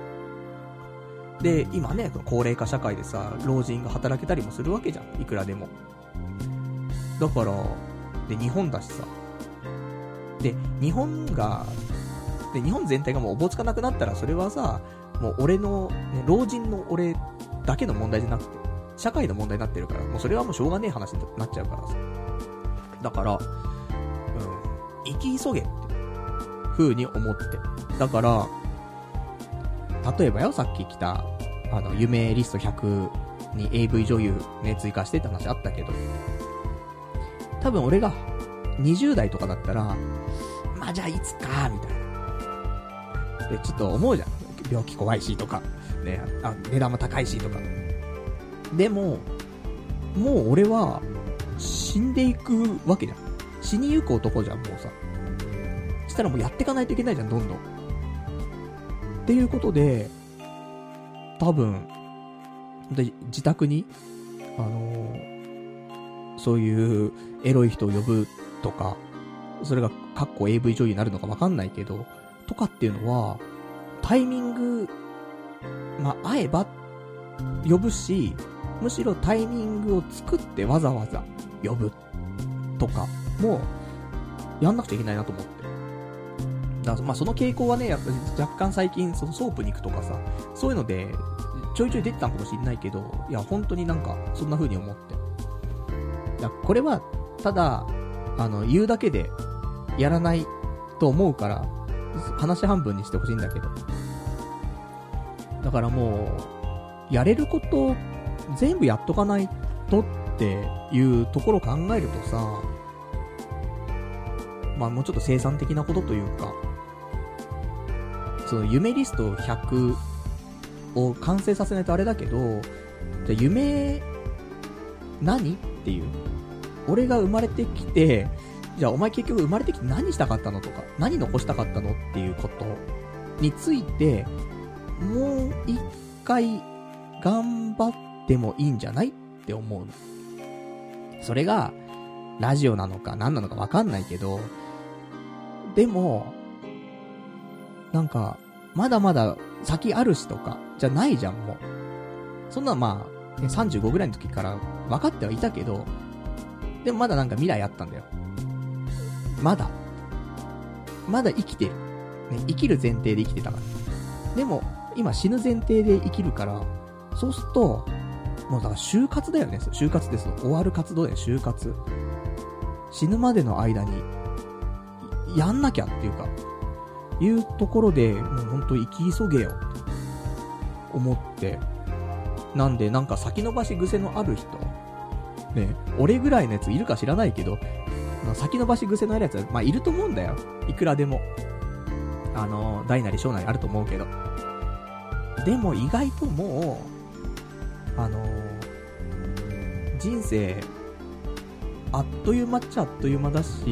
で、今ね、高齢化社会でさ、老人が働けたりもするわけじゃん。いくらでも。だから、で、日本だしさ。で、日本が、で、日本全体がもうおぼつかなくなったら、それはさ、もう俺の、ね、老人の俺だけの問題じゃなくて、社会の問題になってるから、もうそれはもうしょうがねえ話になっちゃうからさ。だから、うん、生き急げって風に思って。だから、例えばよ、さっき来た、あの、夢リストひゃくに エーブイ 女優ね、追加してって話あったけど、多分俺がにじゅう代とかだったら、まあじゃあいつか、みたいな。で、ちょっと思うじゃん。 病気怖いしとか、ね、あ、値段も高いしとか。でも、もう俺は、死んでいくわけじゃん。死にゆく男じゃん、もうさ。そしたらもうやっていかないといけないじゃん、どんどん。っていうことで、多分、で自宅に、あのー、そういうエロい人を呼ぶとか、それがかっこ エーブイ 女優になるのかわかんないけど、とかっていうのは、タイミング、まあ、会えば呼ぶし、むしろタイミングを作ってわざわざ呼ぶとかもやんなくちゃいけないなと思って。だからまあその傾向はね、やっぱり若干最近そのソープに行くとかさ、そういうのでちょいちょい出てたかもしれないけど、いや本当になんかそんな風に思って。だこれはただあの言うだけでやらないと思うから話半分にしてほしいんだけど。だからもうやれること全部やっとかないとっていうところを考えるとさ、まあもうちょっと生産的なことというか、その夢リストひゃくを完成させないとあれだけど、じゃあ夢何っていう、俺が生まれてきて、じゃあお前結局生まれてきて何したかったのとか、何残したかったのっていうことについてもう一回頑張ってもいいんじゃないって思うの。それがラジオなのか何なのか分かんないけど、でもなんかまだまだ先あるしとかじゃないじゃん。もうそんなまあさんじゅうごぐらいの時から分かってはいたけど、でもまだなんか未来あったんだよ。まだまだ生きてる、ね、生きる前提で生きてたから。でも今死ぬ前提で生きるから、そうするともうだから就活だよね。就活です。終わる活動だよ、就活。死ぬまでの間にやんなきゃっていうかいうところで、もうほんと生き急げよって思って。なんでなんか先延ばし癖のある人ね、俺ぐらいのやついるか知らないけど、先延ばし癖のあるやつはまあいると思うんだよ、いくらでも。あの大なり小なりあると思うけど、でも意外ともうあのー、人生あっという間っちゃあっという間だし、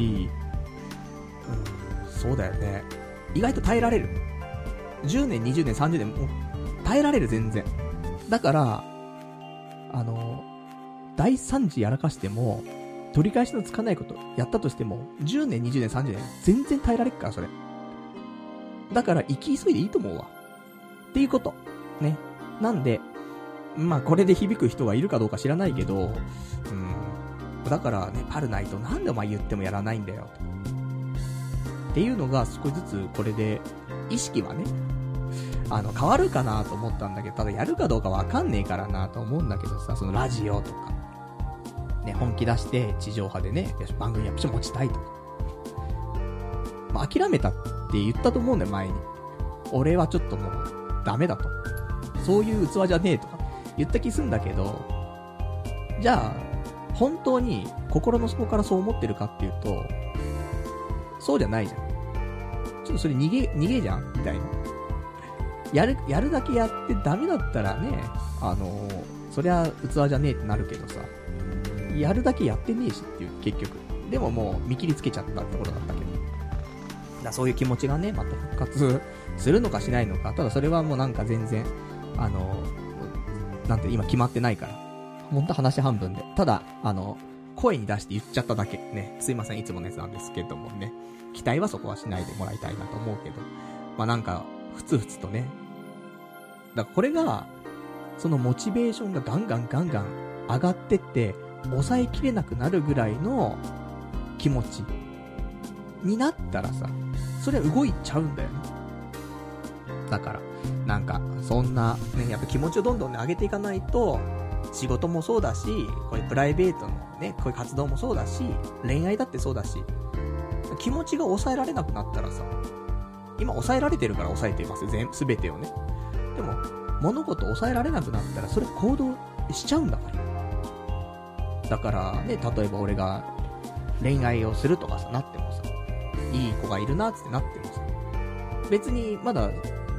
うん、そうだよね。意外と耐えられる。じゅうねん、にじゅうねん、さんじゅうねんもう耐えられる、全然。だからあのー、大惨事やらかしても取り返しのつかないことやったとしても、じゅうねん、にじゅうねん、さんじゅうねん全然耐えられるから、それ。だから生き急いでいいと思うわっていうことね。なんでまあこれで響く人がいるかどうか知らないけど、うん、だからね、パルナイトなんでお前言ってもやらないんだよっていうのが少しずつこれで意識はね、あの変わるかなと思ったんだけど、ただやるかどうかわかんねえからなと思うんだけどさ、そのラジオとかね、本気出して地上波でね、番組やっぱ持ちたいとか、まあ諦めたって言ったと思うんだよ、前に。俺はちょっともうダメだと、そういう器じゃねえとか言った気すんだけど、じゃあ本当に心の底からそう思ってるかっていうと、そうじゃないじゃん。ちょっとそれ逃げ逃げじゃんみたいな。やるやるだけやってダメだったらね、あのー、そりゃ器じゃねえってなるけどさ、やるだけやってねえしっていう、結局。でももう見切りつけちゃったところだったけど、だそういう気持ちがね、また復活するのかしないのか。ただそれはもうなんか全然あのなんて今決まってないから、ほんと話半分で、ただあの声に出して言っちゃっただけね。すいません、いつものやつなんですけどもね、期待はそこはしないでもらいたいなと思うけど、まあなんかふつふつとね。だからこれがそのモチベーションがガンガンガンガン上がってって抑えきれなくなるぐらいの気持ちになったらさ、それは動いちゃうんだよね。だからなんかそんなね、やっぱ気持ちをどんどんね上げていかないと、仕事もそうだし、こういうプライベートのね、こういう活動もそうだし、恋愛だってそうだし、気持ちが抑えられなくなったらさ、今抑えられてるから抑えていますよ、全すべてをね。でも物事を抑えられなくなったらそれ行動しちゃうんだから。だからね、例えば俺が恋愛をするとかさなってもさ、いい子がいるなってなってもさ、別にまだ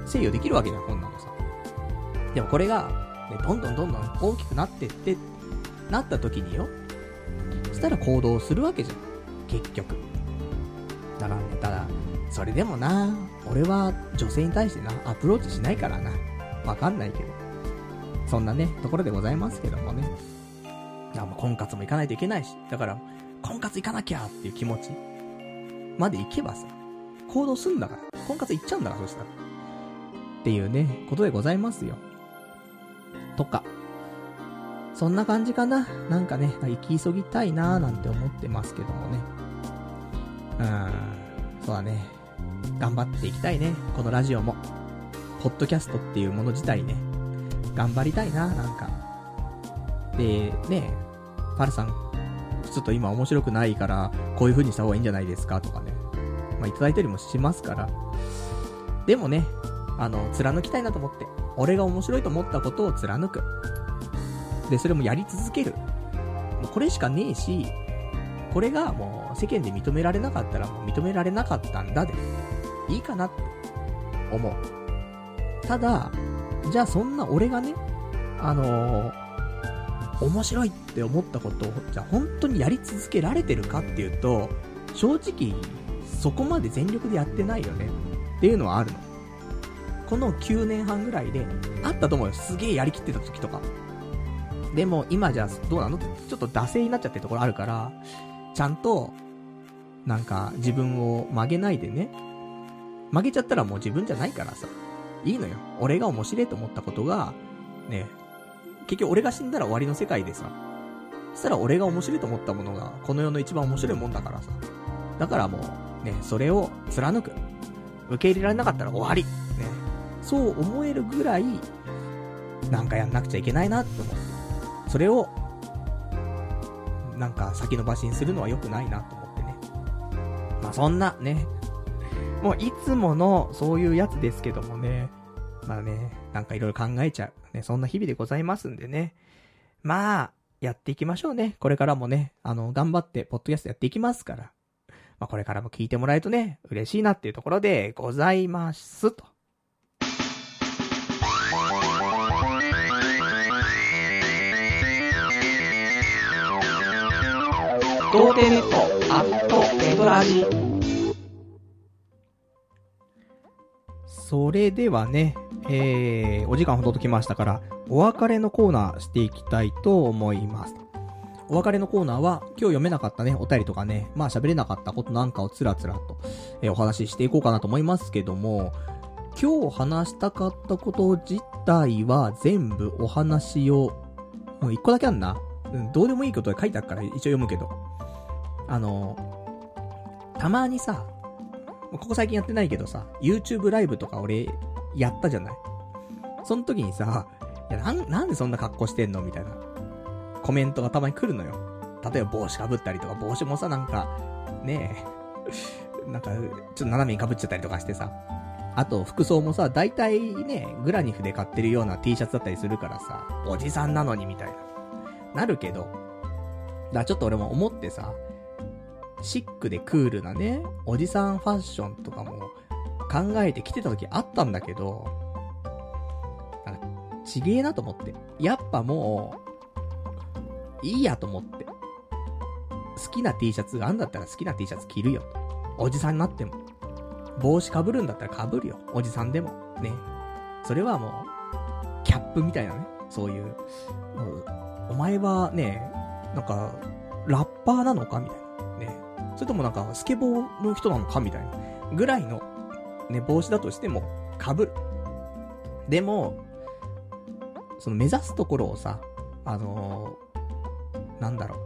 制御できるわけじゃん、こんなのさ。でもこれが、ね、どんどんどんどん大きくなってって、なった時によ、そしたら行動するわけじゃん、結局。だからね、ただ、それでもな、俺は女性に対してな、アプローチしないからな。わかんないけど。そんなね、ところでございますけどもね。いや、もう婚活も行かないといけないし、だから、婚活行かなきゃっていう気持ちまで行けばさ、行動すんだから。婚活行っちゃうんだから、そしたら。っていうね、ことでございますよ。とか。そんな感じかな。なんかね、行き急ぎたいなーなんて思ってますけどもね。うーん、そうだね。頑張っていきたいね。このラジオも。ポッドキャストっていうもの自体ね。頑張りたいな、なんか。で、ね、パルさん、ちょっと今面白くないから、こういう風にした方がいいんじゃないですかとかね。まあ、いただいたりもしますから。でもね、あの、貫きたいなと思って。俺が面白いと思ったことを貫く。で、それもやり続ける。もうこれしかねえし、これがもう世間で認められなかったらもう認められなかったんだで、いいかなって思う。ただ、じゃあそんな俺がね、あのー、面白いって思ったことを、じゃあ本当にやり続けられてるかっていうと、正直、そこまで全力でやってないよねっていうのはあるの。このきゅうねんはんぐらいであったと思うよ。すげえやりきってた時とか。でも今じゃどうなの？ちょっと惰性になっちゃってるところあるから、ちゃんとなんか自分を曲げないでね。曲げちゃったらもう自分じゃないからさ。いいのよ。俺が面白いと思ったことがね、結局俺が死んだら終わりの世界でさ。そしたら俺が面白いと思ったものがこの世の一番面白いもんだからさ。だからもうね、それを貫く。受け入れられなかったら終わり。ね。そう思えるぐらいなんかやんなくちゃいけないなって思う。それをなんか先延ばしにするのは良くないなと思ってね。まあそんなね、もういつものそういうやつですけどもね、まあね、なんかいろいろ考えちゃうね、そんな日々でございますんでね。まあやっていきましょうね。これからもね、あの頑張ってポッドキャストやっていきますから。まあこれからも聞いてもらえるとね、嬉しいなっていうところでございますと。童貞ネットアットネトラジ。それではね、えー、お時間ほどときましたからお別れのコーナーしていきたいと思います。お別れのコーナーは今日読めなかったねお便りとかね、まあ喋れなかったことなんかをつらつらと、えー、お話ししていこうかなと思いますけども、今日話したかったこと自体は全部お話を、うん、一個だけあんな、うん、どうでもいいことが書いてあるから一応読むけど、あの、たまにさ、ここ最近やってないけどさ、YouTube ライブとか俺、やったじゃない。その時にさ、いや、なん、なんでそんな格好してんのみたいな、コメントがたまに来るのよ。例えば帽子かぶったりとか、帽子もさ、なんか、ねえ、なんか、ちょっと斜めにかぶっちゃったりとかしてさ、あと、服装もさ、大体ね、グラニフで買ってるような T シャツだったりするからさ、おじさんなのにみたいな、なるけど、だからちょっと俺も思ってさ、シックでクールなね、おじさんファッションとかも考えてきてた時あったんだけど、なんかちげえなと思って。やっぱもう、いいやと思って。好きな T シャツがあんだったら好きな T シャツ着るよ。おじさんになっても。帽子被るんだったら被るよ。おじさんでも。ね。それはもう、キャップみたいなね。そういう。お前はね、なんか、ラッパーなのかみたいな。ね。それともなんかスケボーの人なのかみたいなぐらいのね帽子だとしても被る。でもその目指すところをさ、あのー、なんだろう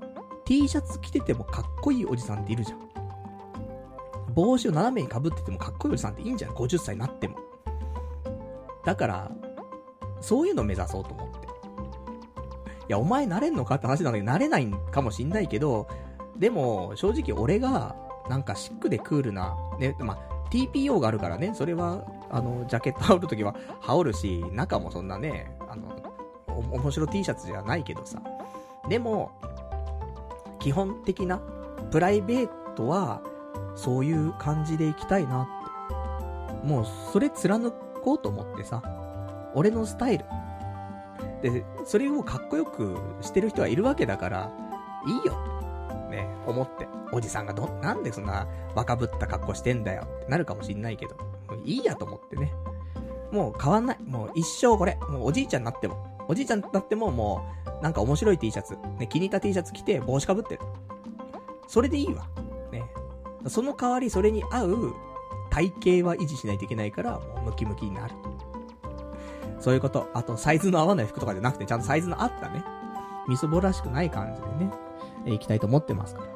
T シャツ着ててもかっこいいおじさんっているじゃん。帽子を斜めに被っててもかっこいいおじさんっていいんじゃん。ごじゅっさいになっても。だからそういうのを目指そうと思って。いやお前なれんのかって話なんだけど、なれないかもしんないけど、でも正直俺がなんかシックでクールなね、まあ ティーピーオー があるからね、それはあのジャケット羽織るときは羽織るし、中もそんなね、あのお面白 T シャツじゃないけどさ、でも基本的なプライベートはそういう感じでいきたいなって。もうそれ貫こうと思ってさ、俺のスタイル。で、それをかっこよくしてる人はいるわけだから、いいよ。ね、思って。おじさんがど、なんでそんな若ぶった格好してんだよってなるかもしんないけど、もういいやと思ってね。もう変わんない。もう一生これ。もうおじいちゃんになっても。おじいちゃんになってももう、なんか面白い T シャツ。ね、気に入った T シャツ着て帽子かぶってる。それでいいわ。ね。その代わりそれに合う体型は維持しないといけないから、もうムキムキになる。そういうこと。あと、サイズの合わない服とかじゃなくて、ちゃんとサイズの合ったね。みそぼらしくない感じでね、えー、行きたいと思ってますから。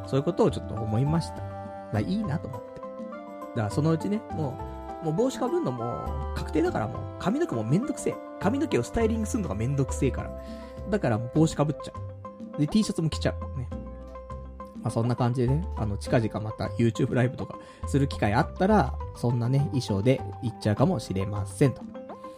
そういうことをちょっと思いました。だからいいなと思って。だからそのうちね、もう、もう帽子かぶんのも確定だから、もう髪の毛もめんどくせえ。髪の毛をスタイリングするのがめんどくせえから。だからもう帽子かぶっちゃう。で、T シャツも着ちゃう。ね。まあそんな感じでね、あの、近々また YouTube ライブとかする機会あったら、そんなね、衣装で行っちゃうかもしれませんと。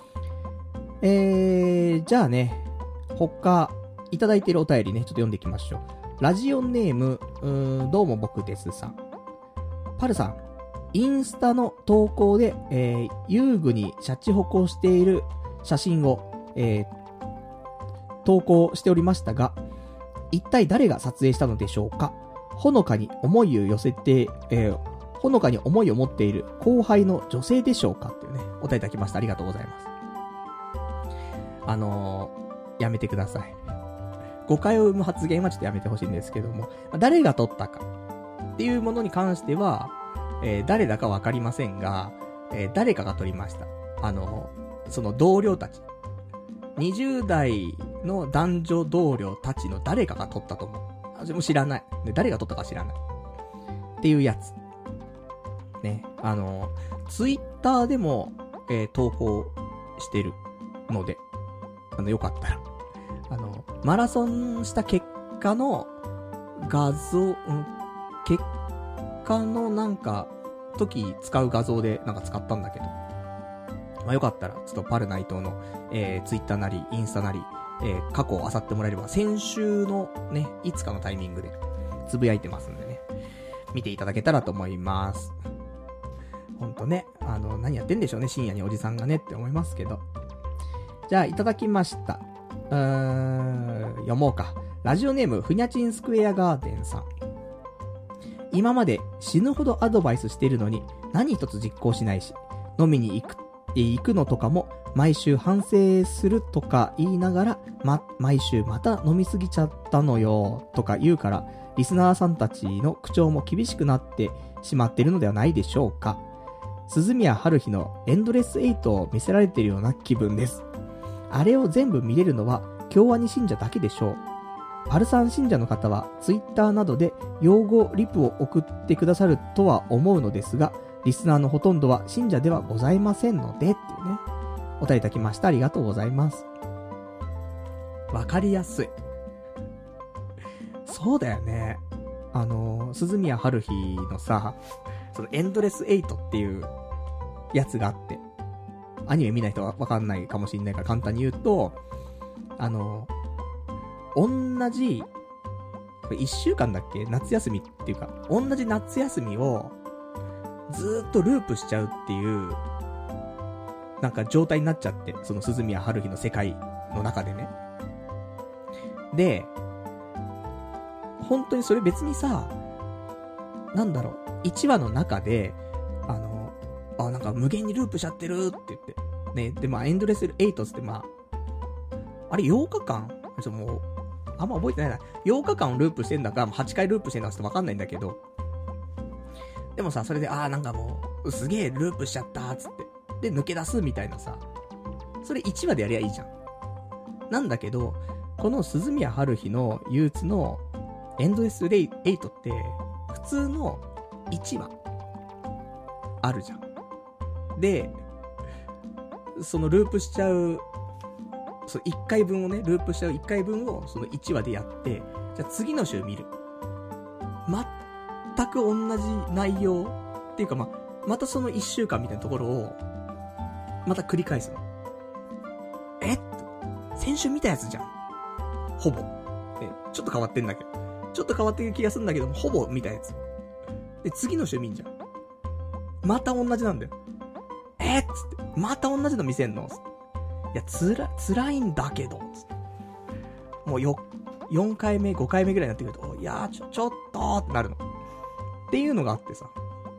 えー、じゃあね、他、いただいているお便りね、ちょっと読んでいきましょう。ラジオネーム、うーん、どうも僕ですさん。パルさん、インスタの投稿で、えー、遊具にシャチホコしている写真を、えー、投稿しておりましたが、一体誰が撮影したのでしょうか。ほのかに思いを寄せて、えー、ほのかに思いを持っている後輩の女性でしょうかっていうね、お答えいただきました。ありがとうございます。あのー、やめてください。誤解を生む発言はちょっとやめてほしいんですけども、誰が撮ったかっていうものに関しては、えー、誰だかわかりませんが、えー、誰かが撮りました。あのー、その同僚たち。にじゅう代の男女同僚たちの誰かが撮ったと思う。私も知らない。で、誰が撮ったか知らない。っていうやつ。ね。あのー、ツイッターでも、えー、投稿してるので、あの、よかったら。あの、マラソンした結果の画像、うん、結果のなんか、時使う画像でなんか使ったんだけど。まあ、よかったら、ちょっとパルナイトの、えー、ツイッターなり、インスタなり、えー、過去を漁ってもらえれば、先週のね、いつかのタイミングで、つぶやいてますんでね。見ていただけたらと思います。ほんとね、あの、何やってんでしょうね、深夜におじさんがねって思いますけど。じゃあ、いただきました。うーん、読もうか。ラジオネーム、ふにゃちんスクエアガーデンさん。今まで死ぬほどアドバイスしてるのに、何一つ実行しないし、飲みに行く、行くのとかも、毎週反省するとか言いながら、ま、毎週また飲みすぎちゃったのよ、とか言うから、リスナーさんたちの口調も厳しくなってしまっているのではないでしょうか。鈴宮春日のエンドレスエイトを見せられているような気分です。あれを全部見れるのは京アニ信者だけでしょう。パルさん信者の方はツイッターなどで用語リプを送ってくださるとは思うのですが、リスナーのほとんどは信者ではございませんので、っていうね。お答えいただきました。ありがとうございます。わかりやすい。そうだよね。あの、鈴宮春日のさ、そのエンドレスエイトっていうやつがあって、アニメ見ない人はわかんないかもしれないから簡単に言うと、あの、同じ、一週間だっけ？夏休みっていうか、同じ夏休みをずーっとループしちゃうっていう、なんか状態になっちゃって、その鈴宮春日の世界の中でね。で、本当にそれ別にさ、なんだろう、いちわの中で、あの、あ、なんか無限にループしちゃってるって言って。ね、で、まあ、エンドレスエイトってまあ、あれようかかん？ちょっともう、あんま覚えてないな。ようかかんループしてんだか、はちかいループしてんだかちょっとわかんないんだけど。でもさ、それで、あーなんかもう、すげえループしちゃったーつって。で、抜け出すみたいなさ。それいちわでやりゃいいじゃん。なんだけど、この鈴宮春日の憂鬱のエンドレスエイトって、普通のいちわあるじゃん。で、そのループしちゃう、そのいっかいぶんをね、ループしちゃういっかいぶんをそのいちわでやって、じゃあ次の週見る。全く同じ内容っていうかまあ、またそのいっしゅうかんみたいなところを、また繰り返すの。え？先週見たやつじゃん。ほぼ。ね、ちょっと変わってんだけど。ちょっと変わってる気がするんだけども、ほぼ見たやつ。で、次の週見んじゃん。また同じなんだよ。ええー、っつって、また同じの見せんの？いや、つら、辛いんだけど、つって。もうよ、よんかいめ、ごかいめぐらいになってくると、いやー、ちょ、ちょっとーってなるの。っていうのがあってさ。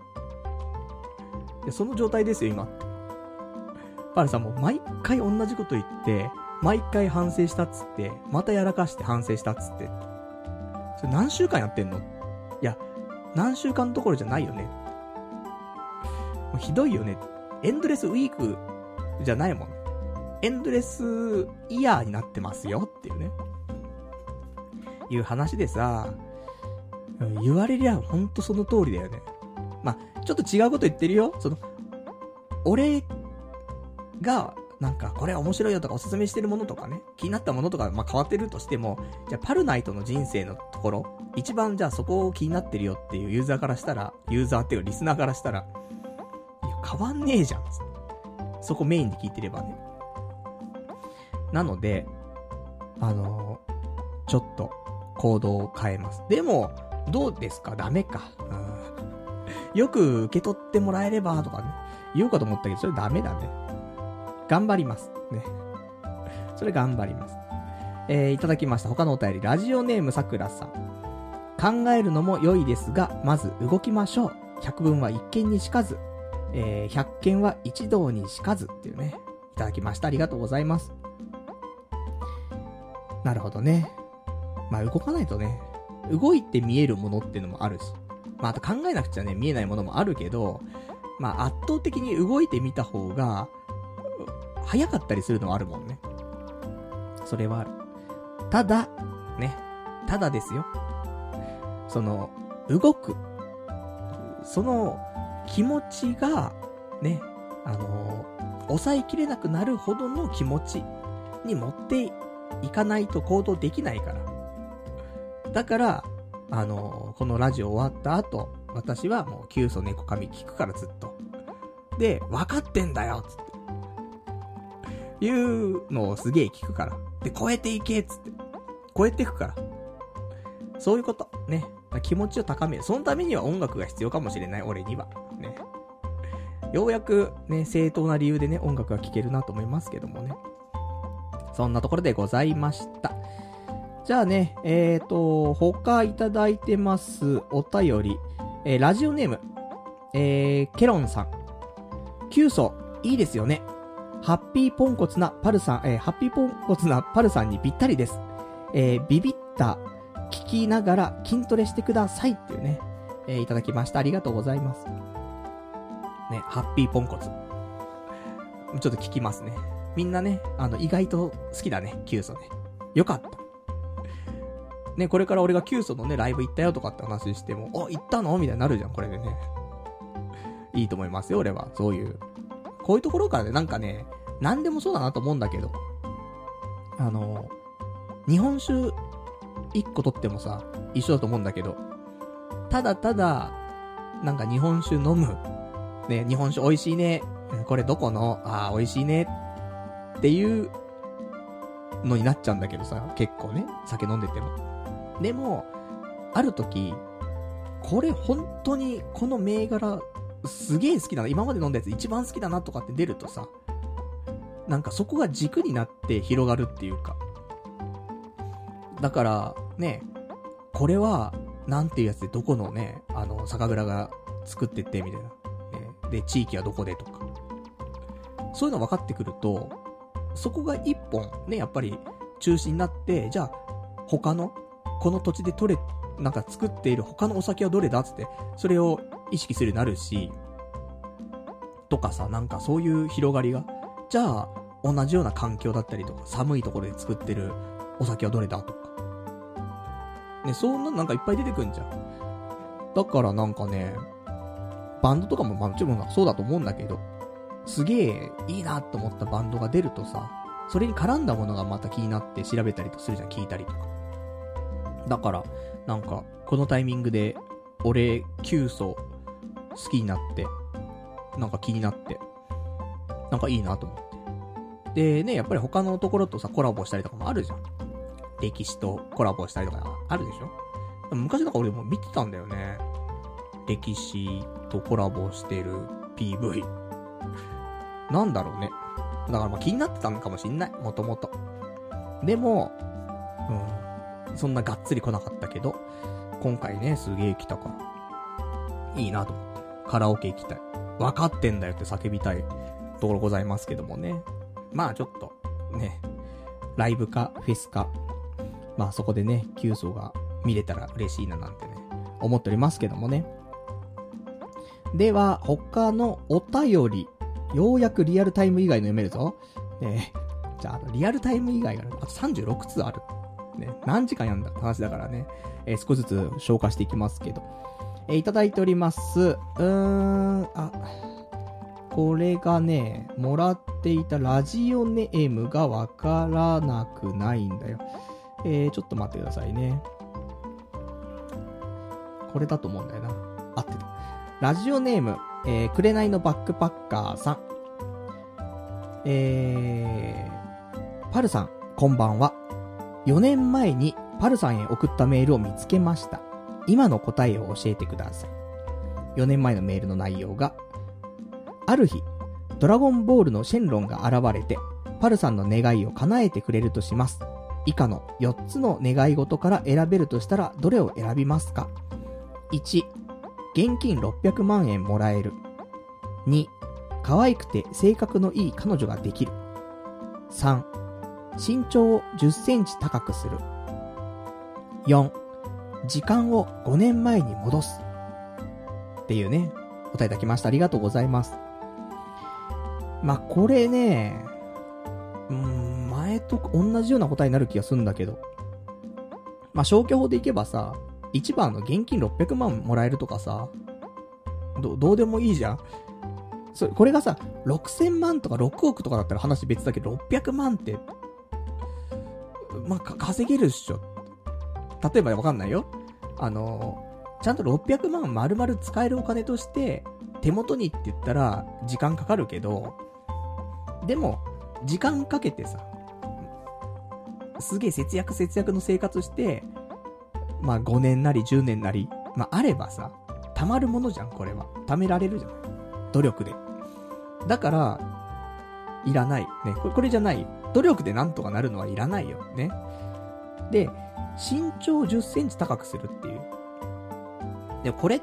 いや、その状態ですよ、今って。パルさんも毎回同じこと言って、毎回反省したっつって、またやらかして反省したっつって。それ何週間やってんの？いや、何週間どころじゃないよね。もうひどいよね。エンドレスウィークじゃないもん。エンドレスイヤーになってますよっていうね。いう話でさ、言われりゃほんとその通りだよね。まあ、ちょっと違うこと言ってるよ。その、俺が、なんか、これ面白いよとかおすすめしてるものとかね、気になったものとか、まあ、変わってるとしても、じゃあ、パルナイトの人生のところ、一番じゃあそこを気になってるよっていうユーザーからしたら、ユーザーっていうリスナーからしたら、いや、変わんねえじゃん。そこメインで聞いてればね。なので、あのー、ちょっと、行動を変えます。でも、どうですか？ダメか。うん。よく受け取ってもらえれば、とかね、言おうかと思ったけど、それダメだね。頑張ります。ね。それ頑張ります。えー、いただきました。他のお便り、ラジオネームさくらさん。考えるのも良いですが、まず動きましょう。百聞は一見にしかず、えー、百見は一道にしかずっていうね。いただきました。ありがとうございます。なるほどね。まあ動かないとね、動いて見えるものっていうのもあるし、まああと考えなくちゃね、見えないものもあるけど、まあ圧倒的に動いてみた方が、早かったりするのはあるもんね。それはある。ただ、ね、ただですよ。その、動く。その、気持ちが、ね、あのー、抑えきれなくなるほどの気持ちに持っていかないと行動できないから。だから、あのー、このラジオ終わった後、私はもう、キュウソネコカミ聞くからずっと。で、分かってんだよつって。いうのをすげえ聞くから。で、超えていけつって。超えていくから。そういうこと。ね。気持ちを高める。そのためには音楽が必要かもしれない、俺には。ね。ようやく、ね、正当な理由でね、音楽が聴けるなと思いますけどもね。そんなところでございました。じゃあね、えーと、他いただいてますお便り。えー、ラジオネーム。えー、ケロンさん。キュウソ、いいですよね。ハッピーポンコツなパルさん、えー、ハッピーポンコツなパルさんにぴったりです。えー、ビビった聞きながら筋トレしてくださいっていうね、えー、いただきました。ありがとうございます。ね、ハッピーポンコツ。ちょっと聞きますね。みんなね、あの、意外と好きだね、キュウソね。よかった。ね、これから俺がキュウソのね、ライブ行ったよとかって話しても、あ、行ったのみたいになるじゃん、これでね。いいと思いますよ、俺は。そういう。こういうところからね、なんかね、なんでもそうだなと思うんだけど、あの、日本酒一個取ってもさ、一緒だと思うんだけど、ただただ、なんか日本酒飲む。ね、日本酒美味しいね。これどこの？あー美味しいね。っていうのになっちゃうんだけどさ、結構ね、酒飲んでても。でも、ある時、これ本当にこの銘柄、すげえ好きだな。今まで飲んだやつ一番好きだなとかって出るとさ、なんかそこが軸になって広がるっていうか。だから、ね、これは、なんていうやつでどこのね、あの、酒蔵が作ってってみたいな。ね、で、地域はどこでとか。そういうの分かってくると、そこが一本ね、やっぱり中心になって、じゃあ、他の、この土地で取れ、なんか作っている他のお酒はどれだっつって、それを意識するようになるし、とかさ、なんかそういう広がりが、じゃあ、同じような環境だったりとか、寒いところで作ってるお酒はどれだとか。ね、そんななんかいっぱい出てくんじゃん。だからなんかね、バンドとかもまあもちろんそうだと思うんだけど、すげえいいなと思ったバンドが出るとさ、それに絡んだものがまた気になって調べたりとするじゃん、聞いたりとか。だから、なんか、このタイミングで、俺、キュウソ好きになって、なんか気になって、なんかいいなと思って。でね、やっぱり他のところとさ、コラボしたりとかもあるじゃん。歴史とコラボしたりとかあるでしょ。昔なんか俺も見てたんだよね。歴史とコラボしてる ピーブイ。 なんだろうね。だからまあ気になってたのかもしんない。もともと。でも、うん。そんながっつり来なかったけど、今回ね、すげえ来たから。いいなと思って。カラオケ行きたい。分かってんだよって叫びたいところございますけどもね。まあちょっと、ね。ライブか、フェスか。まあそこでね、キュウソが見れたら嬉しいななんてね、思っておりますけどもね。では、他のお便り。ようやくリアルタイム以外の読めるぞ。ね、じゃあ、リアルタイム以外があとさんじゅうろくつある。ね、何時間やんだって話だからね。えー、少しずつ消化していきますけど。えー、いただいております。うーん、あ、これがね、もらっていたラジオネームがわからなくないんだよ。えー、ちょっと待ってくださいね。これだと思うんだよな。合ってた。ラジオネーム、えー、紅のバックパッカーさん。えー、パルさん、こんばんは。よねんまえにパルさんへ送ったメールを見つけました。今の答えを教えてください。よねんまえのメールの内容が、ある日、ドラゴンボールのシェンロンが現れて、パルさんの願いを叶えてくれるとします。以下のよっつの願い事から選べるとしたらどれを選びますか？ いち、現金ろっぴゃくまんえんもらえる。に、可愛くて性格のいい彼女ができる。さん、身長をじゅっセンチ高くする。よん、時間をごねんまえに戻す。っていうね、お答えいただきました。ありがとうございます。まあ、これね、うーん、前と同じような答えになる気がするんだけど。まあ、消去法でいけばさ、いちばんの現金ろっぴゃくまんもらえるとかさ、ど、どうでもいいじゃん。それ、これがさ、ろくせんまんとかろくおくとかだったら話別だけど、ろっぴゃくまんって、まあ、か、稼げるっしょ。例えばわかんないよ。あの、ちゃんとろっぴゃくまん丸々使えるお金として、手元にって言ったら、時間かかるけど、でも、時間かけてさ、すげえ節約節約の生活して、まあごねんなりじゅうねんなり、まああればさ、貯まるものじゃん、これは。貯められるじゃん。努力で。だから、いらない。ね、これ、これじゃないよ。努力でなんとかなるのはいらないよ。ね。で、身長をじゅっセンチ高くするっていう。で、これって、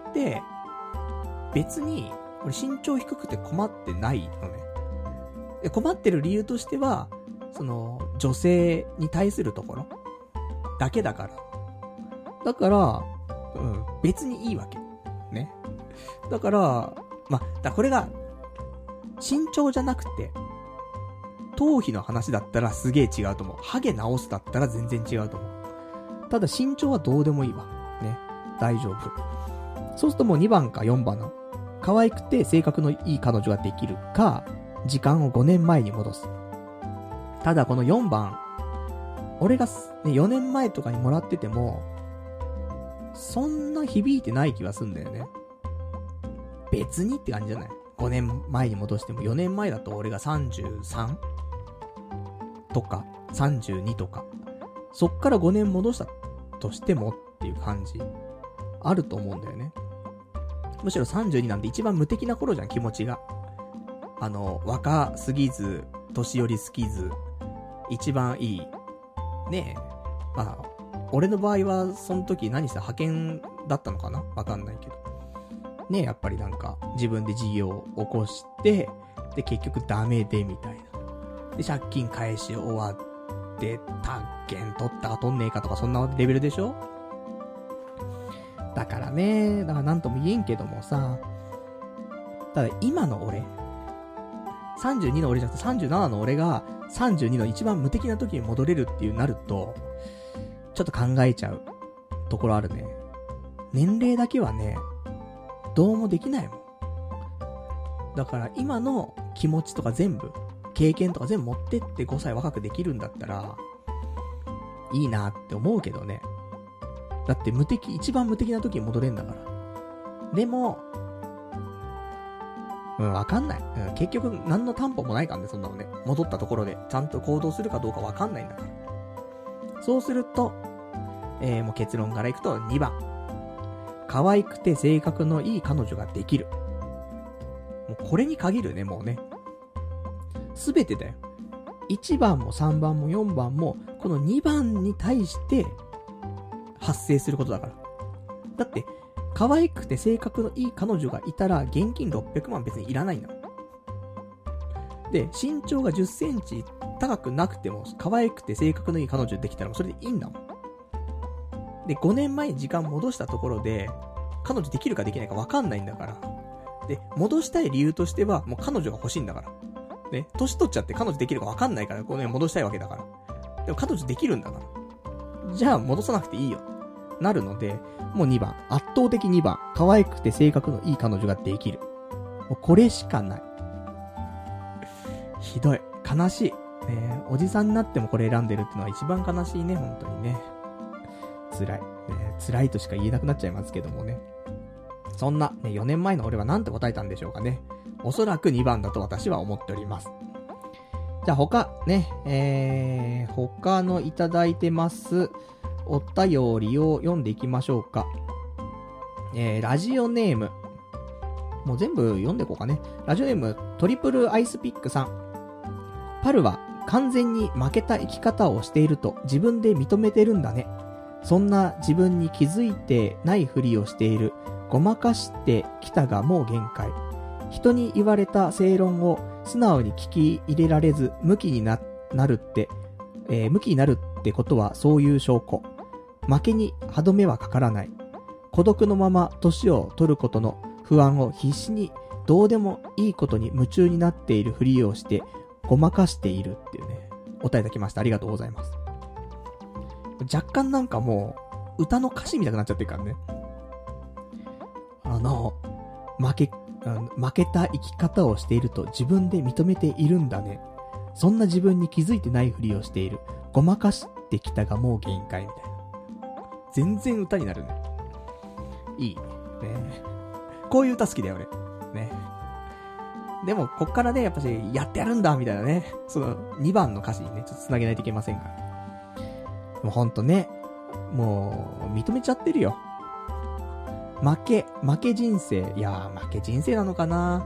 別に、俺身長低くて困ってないのね。で、困ってる理由としては、その、女性に対するところだけだから。だから、うん、別にいいわけ。ね。だから、ま、だこれが、身長じゃなくて、頭皮の話だったらすげえ違うと思う。ハゲ直すだったら全然違うと思う。ただ身長はどうでもいいわ。ね。大丈夫。そうするともうにばんかよんばんの。可愛くて性格のいい彼女ができるか、時間をごねんまえに戻す。ただこのよんばん、俺が、ね、よねんまえとかにもらってても、そんな響いてない気がすんだよね。別にって感じじゃない？ ご 年前に戻してもよねんまえだと俺がさんじゅうさんとかさんじゅうにとか、そっからごねん戻したとしてもっていう感じあると思うんだよね。むしろさんじゅうになんて一番無敵な頃じゃん、気持ちが。あの、若すぎず、年寄りすぎず、一番いい。ねえ。まあ、俺の場合は、その時何した派遣だったのかな？わかんないけど。ねえ、やっぱりなんか、自分で事業を起こして、で、結局ダメで、みたいな。で、借金返し終わって、宅建取ったか取んねえかとか、そんなレベルでしょ？だからね、だからなんとも言えんけどもさ、ただ今の俺、さんじゅうにの俺じゃなくてさんじゅうななの俺がさんじゅうにの一番無敵な時に戻れるっていうなると、ちょっと考えちゃうところあるね。年齢だけはね、どうもできないもん。だから今の気持ちとか全部、経験とか全部持ってってごさい若くできるんだったら、いいなって思うけどね。だって無敵、一番無敵な時に戻れんだから。でも、うん、わかんない。うん、結局、何の担保もないからね、そんなのね。戻ったところで、ちゃんと行動するかどうかわかんないんだから。そうすると、えー、もう結論からいくとにばん。可愛くて性格のいい彼女ができる。もうこれに限るね、もうね。 すべてだよ。いちばんもさんばんもよんばんも、このにばんに対して発生することだから。だって、可愛くて性格のいい彼女がいたら、現金ろっぴゃくまん別にいらないんだもん。で、身長がじゅっセンチ高くなくても、可愛くて性格のいい彼女できたら、それでいいんだもん。で、ごねんまえに時間戻したところで、彼女できるかできないか分かんないんだから。で、戻したい理由としては、もう彼女が欲しいんだから。ね、年取っちゃって彼女できるか分かんないから、こうね、戻したいわけだから。でも彼女できるんだから。じゃあ、戻さなくていいよ。なるので、もうにばん。圧倒的にばん。可愛くて性格のいい彼女ができる。もうこれしかない。ひどい。悲しい。ね、おじさんになってもこれ選んでるってのは一番悲しいね、本当にね。辛い。ね、辛いとしか言えなくなっちゃいますけどもね。そんな、ね、よねんまえの俺はなんて答えたんでしょうかね。おそらくにばんだと私は思っております。じゃあ他、ね、えー、他のいただいてます、お便りを読んでいきましょうか。えー、ラジオネーム。もう全部読んでいこうかね。ラジオネーム、トリプルアイスピックさん。パルは完全に負けた生き方をしていると自分で認めてるんだね。そんな自分に気づいてないふりをしている。ごまかしてきたがもう限界。人に言われた正論を素直に聞き入れられず、無気に な, なるって、えー、無気になるってことはそういう証拠。負けに歯止めはかからない。孤独のまま年を取ることの不安を必死にどうでもいいことに夢中になっているふりをしてごまかしているっていうね、お答えいただきました。ありがとうございます。若干なんかもう歌の歌詞みたいになっちゃってるからね。あの負け負けた生き方をしていると自分で認めているんだね。そんな自分に気づいてないふりをしている。ごまかしてきたがもう限界みたいな。全然歌になるね。いいね。こういう歌好きだよ俺。ね。でもこっからねやっぱしやってやるんだみたいなね。そのにばんの歌詞にねちょっと繋げないといけませんから。もうほんとね、もう認めちゃってるよ。負け、負け人生。いやー負け人生なのかな。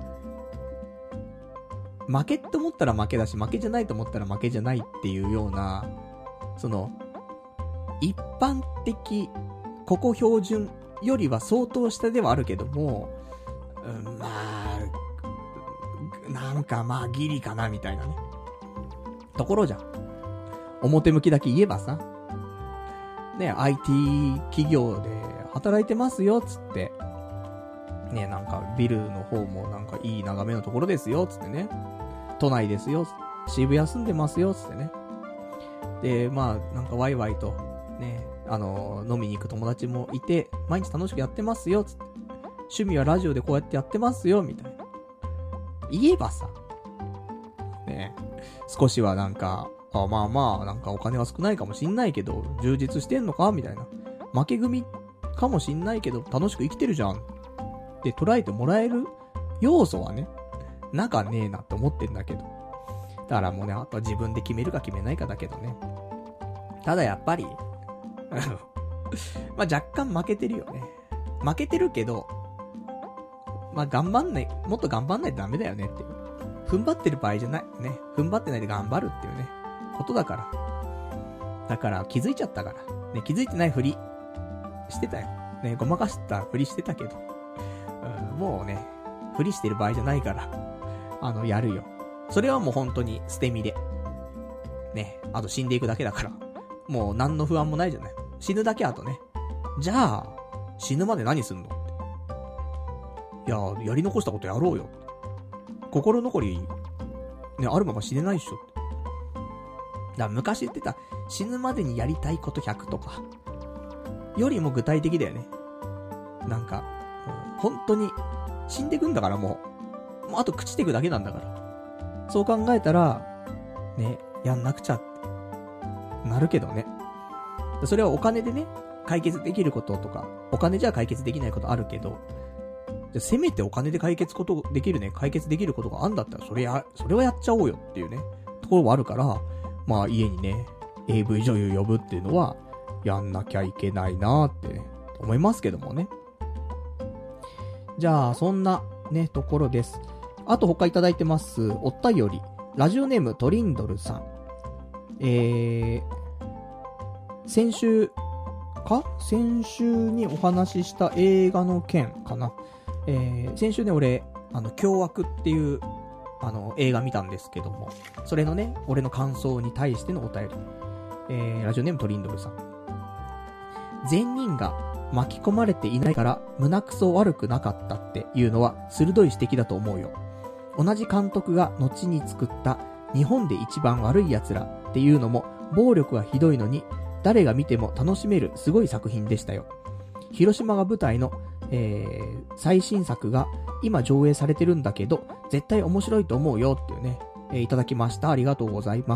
負けって思ったら負けだし、負けじゃないと思ったら負けじゃないっていうような、その、一般的、ここ標準よりは相当下ではあるけども、うん、まあ、なんかまあギリかなみたいなね。ところじゃん。表向きだけ言えばさ、ね、アイティー 企業で働いてますよ、つって。ね、なんかビルの方もなんかいい眺めのところですよ、つってね。都内ですよ、渋谷住んでますよ、つってね。で、まあ、なんかワイワイと、ね、あの、飲みに行く友達もいて、毎日楽しくやってますよ、つって。趣味はラジオでこうやってやってますよ、みたいな。言えばさ、ね、少しはなんか、あまあまあ、なんかお金は少ないかもしんないけど、充実してんのかみたいな。負け組かもしんないけど、楽しく生きてるじゃん。って捉えてもらえる要素はね、なかねえなって思ってんだけど。だからもうね、あとは自分で決めるか決めないかだけどね。ただやっぱり、まあ若干負けてるよね。負けてるけど、まあ頑張んない、もっと頑張んないとダメだよねっていう。踏ん張ってる場合じゃない。ね。踏ん張ってないで頑張るっていうね。ことだから。だから気づいちゃったから。ね、気づいてないふりしてたよ。ね、ごまかしたふりしてたけど。うん、もうね、ふりしてる場合じゃないから。あの、やるよ。それはもう本当に捨て身で。ね、あと死んでいくだけだから。もう何の不安もないじゃない。死ぬだけあとね。じゃあ、死ぬまで何すんのって。いや、やり残したことやろうよ。心残り、ね、あるまま死ねないっしょ。だから昔言ってた、死ぬまでにやりたいことひゃくとか、よりも具体的だよね。なんか、本当に、死んでくんだからもう、もうあと朽ちてくだけなんだから。そう考えたら、ね、やんなくちゃって、なるけどね。それはお金でね、解決できることとか、お金じゃ解決できないことあるけど、じゃせめてお金で解決ことできるね、解決できることがあんだったら、それや、それはやっちゃおうよっていうね、ところはあるから、まあ家にね、エーブイ 女優呼ぶっていうのは、やんなきゃいけないなーってね、思いますけどもね。じゃあ、そんなね、ところです。あと他いただいてます、お便り。 ラジオネームトリンドルさん。えー、先週か先週にお話しした映画の件かな。えー、先週ね、俺、あの、凶悪っていう、あの、映画見たんですけども、それのね、俺の感想に対してのお便り。えー、ラジオネームトリンドルさん。善人が巻き込まれていないから胸クソ悪くなかったっていうのは鋭い指摘だと思うよ。同じ監督が後に作った日本で一番悪い奴らっていうのも暴力がひどいのに誰が見ても楽しめるすごい作品でしたよ。広島が舞台の、えー、最新作が今上映されてるんだけど絶対面白いと思うよっていうね、えー、いただきました。ありがとうございます。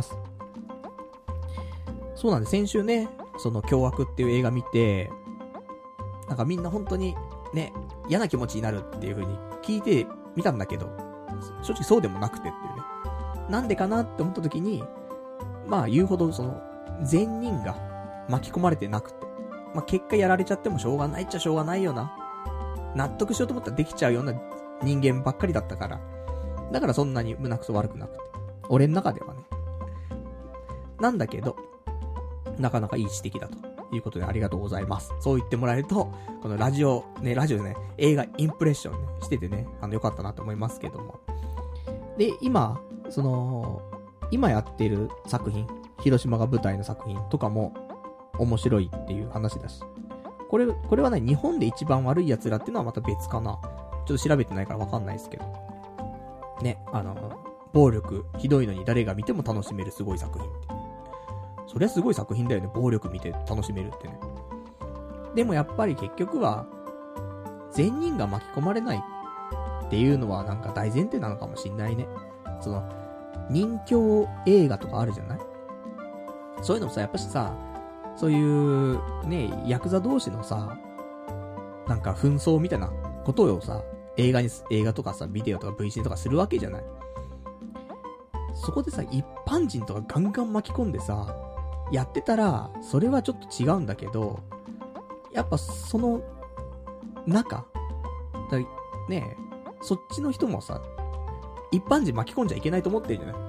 そうなんで、先週ね、その凶悪っていう映画見て、なんかみんな本当にね、嫌な気持ちになるっていう風に聞いてみたんだけど、正直そうでもなくてっていうね。なんでかなって思った時に、まあ言うほどその、善人が巻き込まれてなくて、まあ結果やられちゃってもしょうがないっちゃしょうがないよな。納得しようと思ったらできちゃうような人間ばっかりだったから。だからそんなに胸くそ悪くなくて。俺の中ではね。なんだけど、なかなかいい指摘だということでありがとうございます。そう言ってもらえると、このラジオ、ね、ラジオでね、映画インプレッション、ね、しててね、あの、よかったなと思いますけども。で、今、その、今やっている作品、広島が舞台の作品とかも面白いっていう話だし。これ、これはね、日本で一番悪い奴らっていうのはまた別かな。ちょっと調べてないからわかんないですけど。ね、あの、暴力ひどいのに誰が見ても楽しめるすごい作品って。そりゃすごい作品だよね。暴力見て楽しめるってね。でもやっぱり結局は、善人が巻き込まれないっていうのはなんか大前提なのかもしんないね。その、人侠映画とかあるじゃない？そういうのもさ、やっぱしさ、そういうね、ヤクザ同士のさ、なんか紛争みたいなことをさ、映画に、映画とかさ、ビデオとか ブイシー とかするわけじゃない。そこでさ、一般人とかガンガン巻き込んでさ、やってたら、それはちょっと違うんだけど、やっぱその、中、だねえ、そっちの人もさ、一般人巻き込んじゃいけないと思ってるじゃない。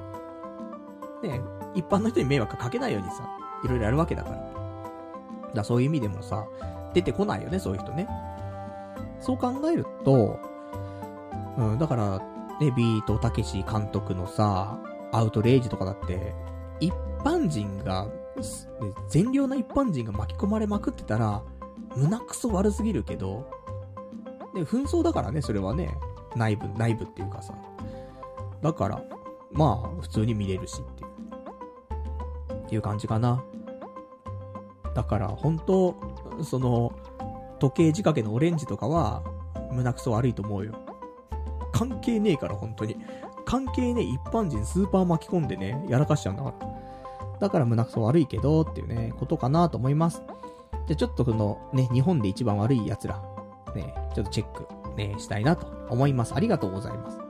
ねえ、一般の人に迷惑かけないようにさ、いろいろやるわけだから。だからそういう意味でもさ、出てこないよね、そういう人ね。そう考えると、うん、だから、ね、ビートたけし監督のさ、アウトレイジとかだって、一般人が、善良な一般人が巻き込まれまくってたら、胸クソ悪すぎるけど、で、紛争だからね、それはね、内部、内部っていうかさ。だから、まあ、普通に見れるしっていう。っていう感じかな。だから、本当その、時計仕掛けのオレンジとかは、胸クソ悪いと思うよ。関係ねえから、本当に。関係ねえ一般人スーパー巻き込んでね、やらかしちゃうんだから。だから胸クソ悪いけど、っていうね、ことかなと思います。じゃ、ちょっとこの、ね、日本で一番悪い奴ら、ね、ちょっとチェック、ね、したいなと思います。ありがとうございます。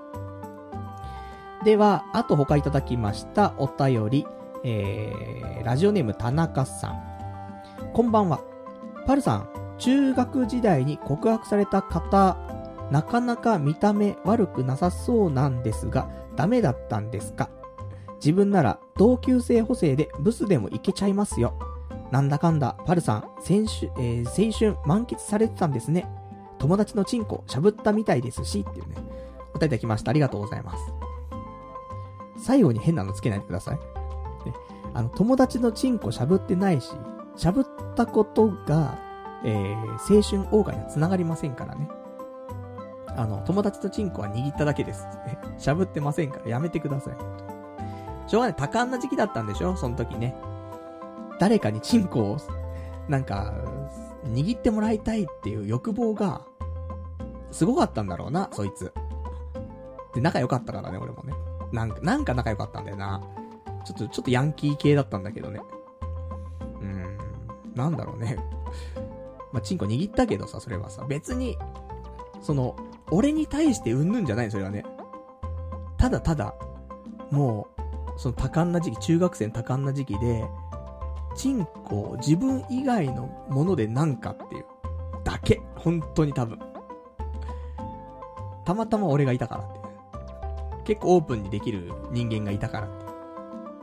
では、あと他いただきましたお便り、えー、ラジオネーム田中さん。こんばんは。パルさん、中学時代に告白された方、なかなか見た目悪くなさそうなんですが、ダメだったんですか？自分なら同級生補正でブスでもいけちゃいますよ。なんだかんだ、パルさん、先週、えー、青春満喫されてたんですね。友達のチンコしゃぶったみたいですし、っていうね、お便りいただきました。ありがとうございます。最後に変なのつけないでください。ね、あの、友達のチンコしゃぶってないし、しゃぶったことが、えー、青春謳歌には繋がりませんからね。あの、友達とチンコは握っただけです。しゃぶってませんからやめてください。しょうがない、多感な時期だったんでしょその時ね。誰かにチンコを、なんか、握ってもらいたいっていう欲望が、すごかったんだろうな、そいつ。で、仲良かったからね、俺もね。なんか、なんか仲良かったんだよな。ちょっと、ちょっとヤンキー系だったんだけどね。うーん、なんだろうね。まあ、チンコ握ったけどさ、それはさ、別に、その、俺に対してうんぬんじゃない、それはね。ただただ、もう、その多感な時期、中学生の多感な時期で、チンコを自分以外のものでなんかっていう、だけ。本当に多分。たまたま俺がいたからっていう。 結構オープンにできる人間がいたからって。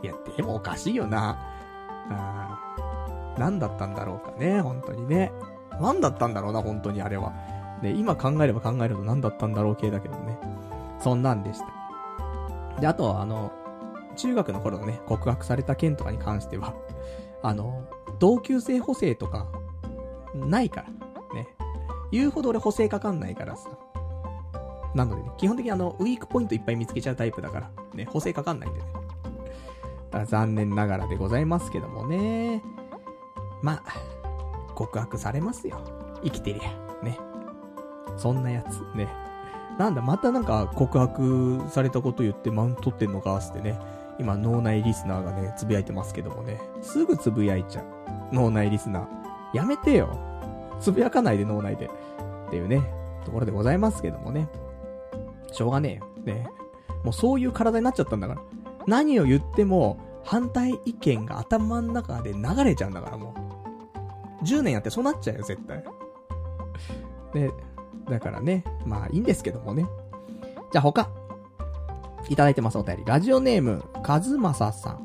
いや、でもおかしいよな。あー、何だったんだろうかね、本当にね。何だったんだろうな、本当にあれは。ね、今考えれば考えると何だったんだろう系だけどね。そんなんでした。で、あとはあの、中学の頃のね、告白された件とかに関しては、あの、同級生補正とか、ないから。ね。言うほど俺補正かかんないからさ。なのでね、基本的にあの、ウィークポイントいっぱい見つけちゃうタイプだから、ね、補正かかんないんでね。だから残念ながらでございますけどもね。まあ、告白されますよ。生きてりゃ。ね。そんなやつ。ね。なんだ、またなんか告白されたこと言ってマウント取ってんのかってね。今、脳内リスナーがね、つぶやいてますけどもね。すぐつぶやいちゃう。脳内リスナー。やめてよ。つぶやかないで脳内で。っていうね、ところでございますけどもね。しょうがねえよ。ね。もうそういう体になっちゃったんだから。何を言っても、反対意見が頭の中で流れちゃうんだからもう。じゅうねんやってそうなっちゃうよ、絶対。で、だからね、まあいいんですけどもね。じゃあ他。いただいてますお便り。ラジオネーム、かずまささん。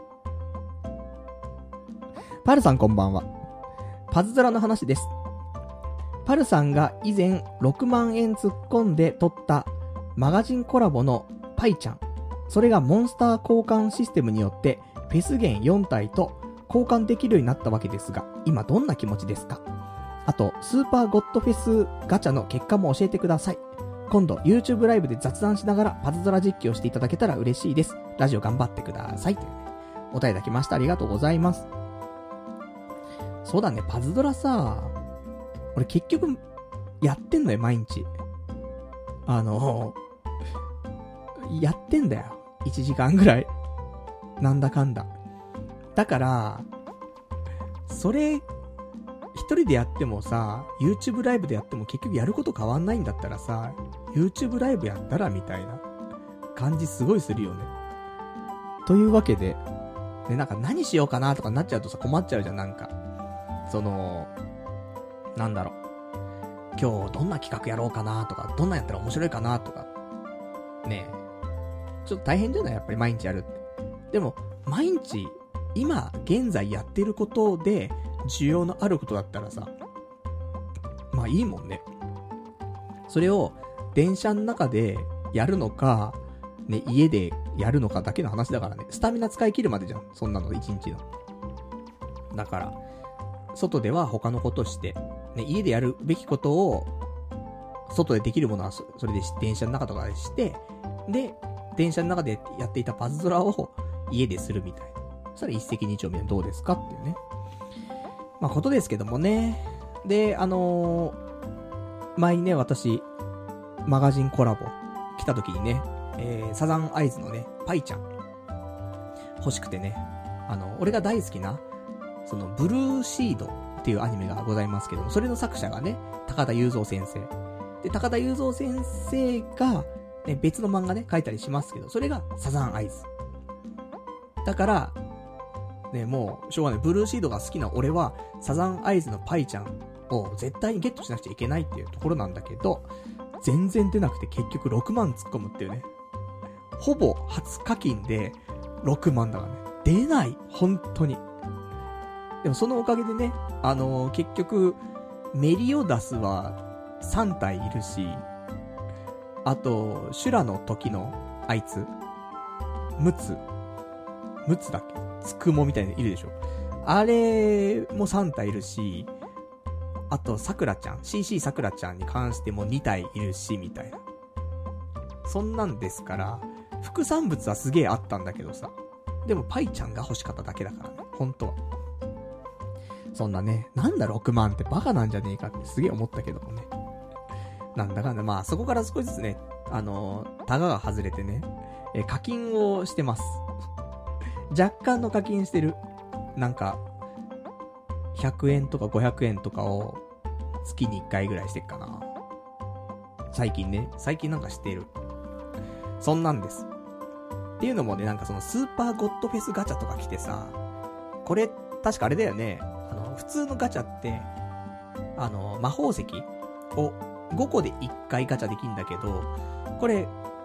パルさんこんばんは。パズドラの話です。パルさんが以前ろくまんえん突っ込んで撮ったマガジンコラボのパイちゃん。それがモンスター交換システムによってフェス弦よんたいと交換できるようになったわけですが、今どんな気持ちですか？あと、スーパーゴッドフェスガチャの結果も教えてください。今度 YouTube ライブで雑談しながらパズドラ実況していただけたら嬉しいです。ラジオ頑張ってください。というね、お便りいただきました。ありがとうございます。そうだね、パズドラさ、俺結局やってんのよ、毎日。あの、やってんだよ。いちじかんぐらい。なんだかんだ。だから、それ、一人でやってもさ、YouTube ライブでやっても結局やること変わんないんだったらさ、YouTube ライブやったらみたいな感じすごいするよね。というわけで、ね、なんか何しようかなとかなっちゃうとさ、困っちゃうじゃん、なんか。その、なんだろう。今日どんな企画やろうかなとか、どんなやったら面白いかなとか。ねえ。ちょっと大変じゃない？やっぱり毎日やるって。でも、毎日、今、現在やってることで、需要のあることだったらさ、まあいいもんね。それを、電車の中でやるのか、ね、家でやるのかだけの話だからね。スタミナ使い切るまでじゃん。そんなの一日の。だから、外では他のことして、ね、家でやるべきことを、外でできるものはそれで電車の中とかでして、で、電車の中でやっていたパズドラを家でするみたいな。そしたら一石二鳥みたいなどうですかっていうね。まあことですけどもね。で、あのー、前にね、私、マガジンコラボ来た時にね、えー、サザンアイズのね、パイちゃん欲しくてね、あの、俺が大好きな、その、ブルーシードっていうアニメがございますけども、それの作者がね、高田雄三先生。で、高田雄三先生が、ね、別の漫画ね、書いたりしますけど、それがサザンアイズ。だから、ね、もう、しょうがない。ブルーシードが好きな俺は、サザンアイズのパイちゃんを絶対にゲットしなくちゃいけないっていうところなんだけど、全然出なくて結局ろくまん突っ込むっていうね。ほぼ初課金でろくまんだからね。出ない。本当に。でもそのおかげでね、あのー、結局、メリオダスはさんたいいるし、あと、修羅の時のあいつ、ムツ、ムツだっけ？つくもみたいなのいるでしょ。あれもさんたいいるし、あと、さくらちゃん、シーシー さくらちゃんに関してもにたいいるし、みたいな。そんなんですから、副産物はすげえあったんだけどさ。でも、パイちゃんが欲しかっただけだからね。本当は。そんなね、なんだろくまんってバカなんじゃねえかってすげえ思ったけどもね。なんだかんだ、まあそこから少しずつね、あのー、タガが外れてね、えー、課金をしてます。若干の課金してる。なんか、ひゃくえんとかごひゃくえんとかを月にいっかいぐらいしてっかな。最近ね、最近なんかしてる。そんなんです。っていうのもね、なんかそのスーパーゴッドフェスガチャとか来てさ、これ、確かあれだよね、あの、普通のガチャって、あの、魔法石をごこでいっかいガチャできんだけど、これ、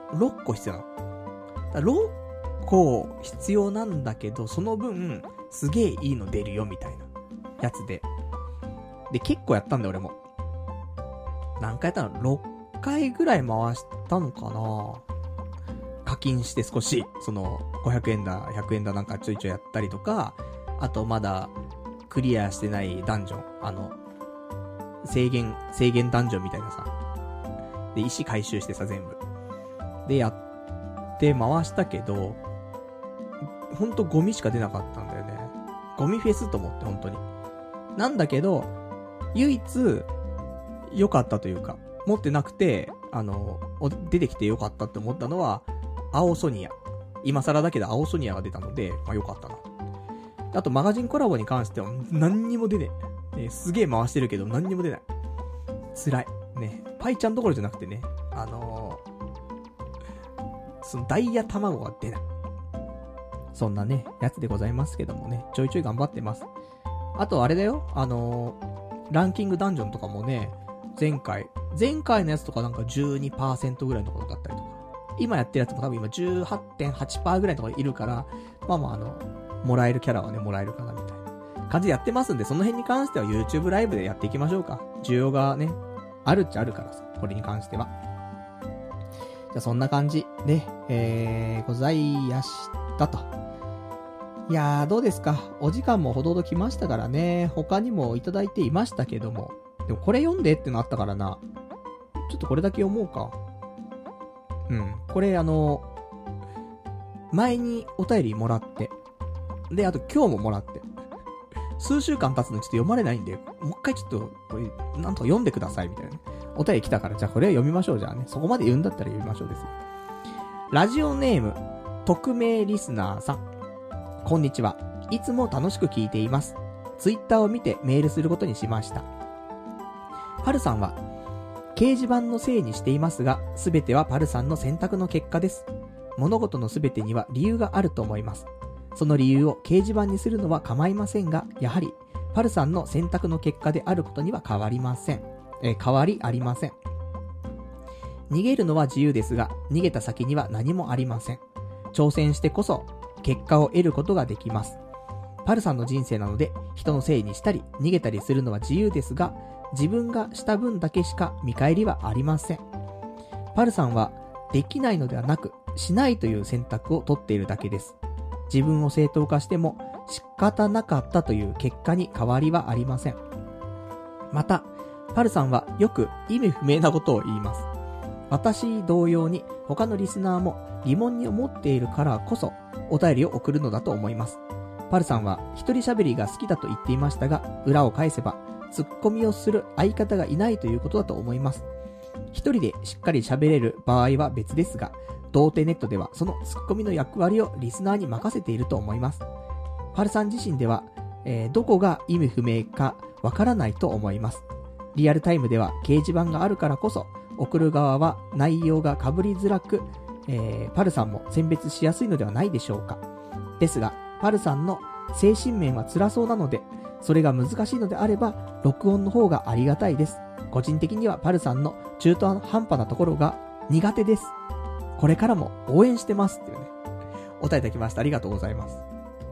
ろっこ必要なの。だからろっこ必要なんだけど、その分、すげえいいの出るよ、みたいなやつで。で、結構やったんだよ、俺も。何回やったの ?ろっかいぐらい回したのかな。課金して少し、その、ごひゃくえんだ、ひゃくえんだなんかちょいちょいやったりとか、あとまだ、クリアしてないダンジョン、あの、制限、制限ダンジョンみたいなさ。で、石回収してさ、全部。で、やって回したけど、ほんとゴミしか出なかったんだよね。ゴミフェスと思って、ほんとに。なんだけど、唯一、良かったというか、持ってなくて、あの、出てきて良かったって思ったのは、青ソニア。今更だけど青ソニアが出たので、まあ良かったな。あとマガジンコラボに関しては何にも出ねえ。ね、すげえ回してるけど何にも出ない。辛い。ね、パイちゃんどころじゃなくてね、あのー、そのダイヤ卵が出ない。そんなね、やつでございますけどもね、ちょいちょい頑張ってます。あとあれだよ、あのー、ランキングダンジョンとかもね、前回、前回のやつとかなんか じゅうにパーセント ぐらいのことだったりとか、今やってるやつも多分今 じゅうはちてんはちパーセント ぐらいのとこいるから、まあまああの、もらえるキャラはね、もらえるかなみたいな感じでやってますんで、その辺に関しては YouTube ライブでやっていきましょうか。需要がね、あるっちゃあるからさ、これに関しては。じゃあそんな感じで、えー、ございやしたと。いやー、どうですか。お時間もほどほど来ましたからね、他にもいただいていましたけども、でもこれ読んでってのあったからな、ちょっとこれだけ読もうか。うん。これあの、前にお便りもらって、で、あと今日ももらって、数週間経つのにちょっと読まれないんで、もう一回ちょっと、これ、なんとか読んでくださいみたいなね。お便り来たから、じゃあこれ読みましょう、じゃあね。そこまで言うんだったら読みましょうですよ。ラジオネーム、匿名リスナーさん。こんにちは。いつも楽しく聞いています。ツイッターを見てメールすることにしました。パルさんは、掲示板のせいにしていますが、すべてはパルさんの選択の結果です。物事のすべてには理由があると思います。その理由を掲示板にするのは構いませんが、やはり、パルさんの選択の結果であることには変わりません。えー、変わりありません。逃げるのは自由ですが、逃げた先には何もありません。挑戦してこそ、結果を得ることができます。パルさんの人生なので、人のせいにしたり、逃げたりするのは自由ですが、自分がした分だけしか見返りはありません。パルさんは、できないのではなく、しないという選択を取っているだけです。自分を正当化しても仕方なかったという結果に変わりはありません。また、パルさんはよく意味不明なことを言います。私同様に他のリスナーも疑問に思っているからこそお便りを送るのだと思います。パルさんは一人喋りが好きだと言っていましたが、裏を返せばツッコミをする相方がいないということだと思います。一人でしっかり喋れる場合は別ですが、童貞ネットではそのツッコミの役割をリスナーに任せていると思います。パルさん自身では、えー、どこが意味不明かわからないと思います。リアルタイムでは掲示板があるからこそ、送る側は内容が被りづらく、えー、パルさんも選別しやすいのではないでしょうか。ですが、パルさんの精神面は辛そうなので、それが難しいのであれば、録音の方がありがたいです。個人的にはパルさんの中途半端なところが苦手です。これからも応援してますっていうね、お答えいただきました。ありがとうございます。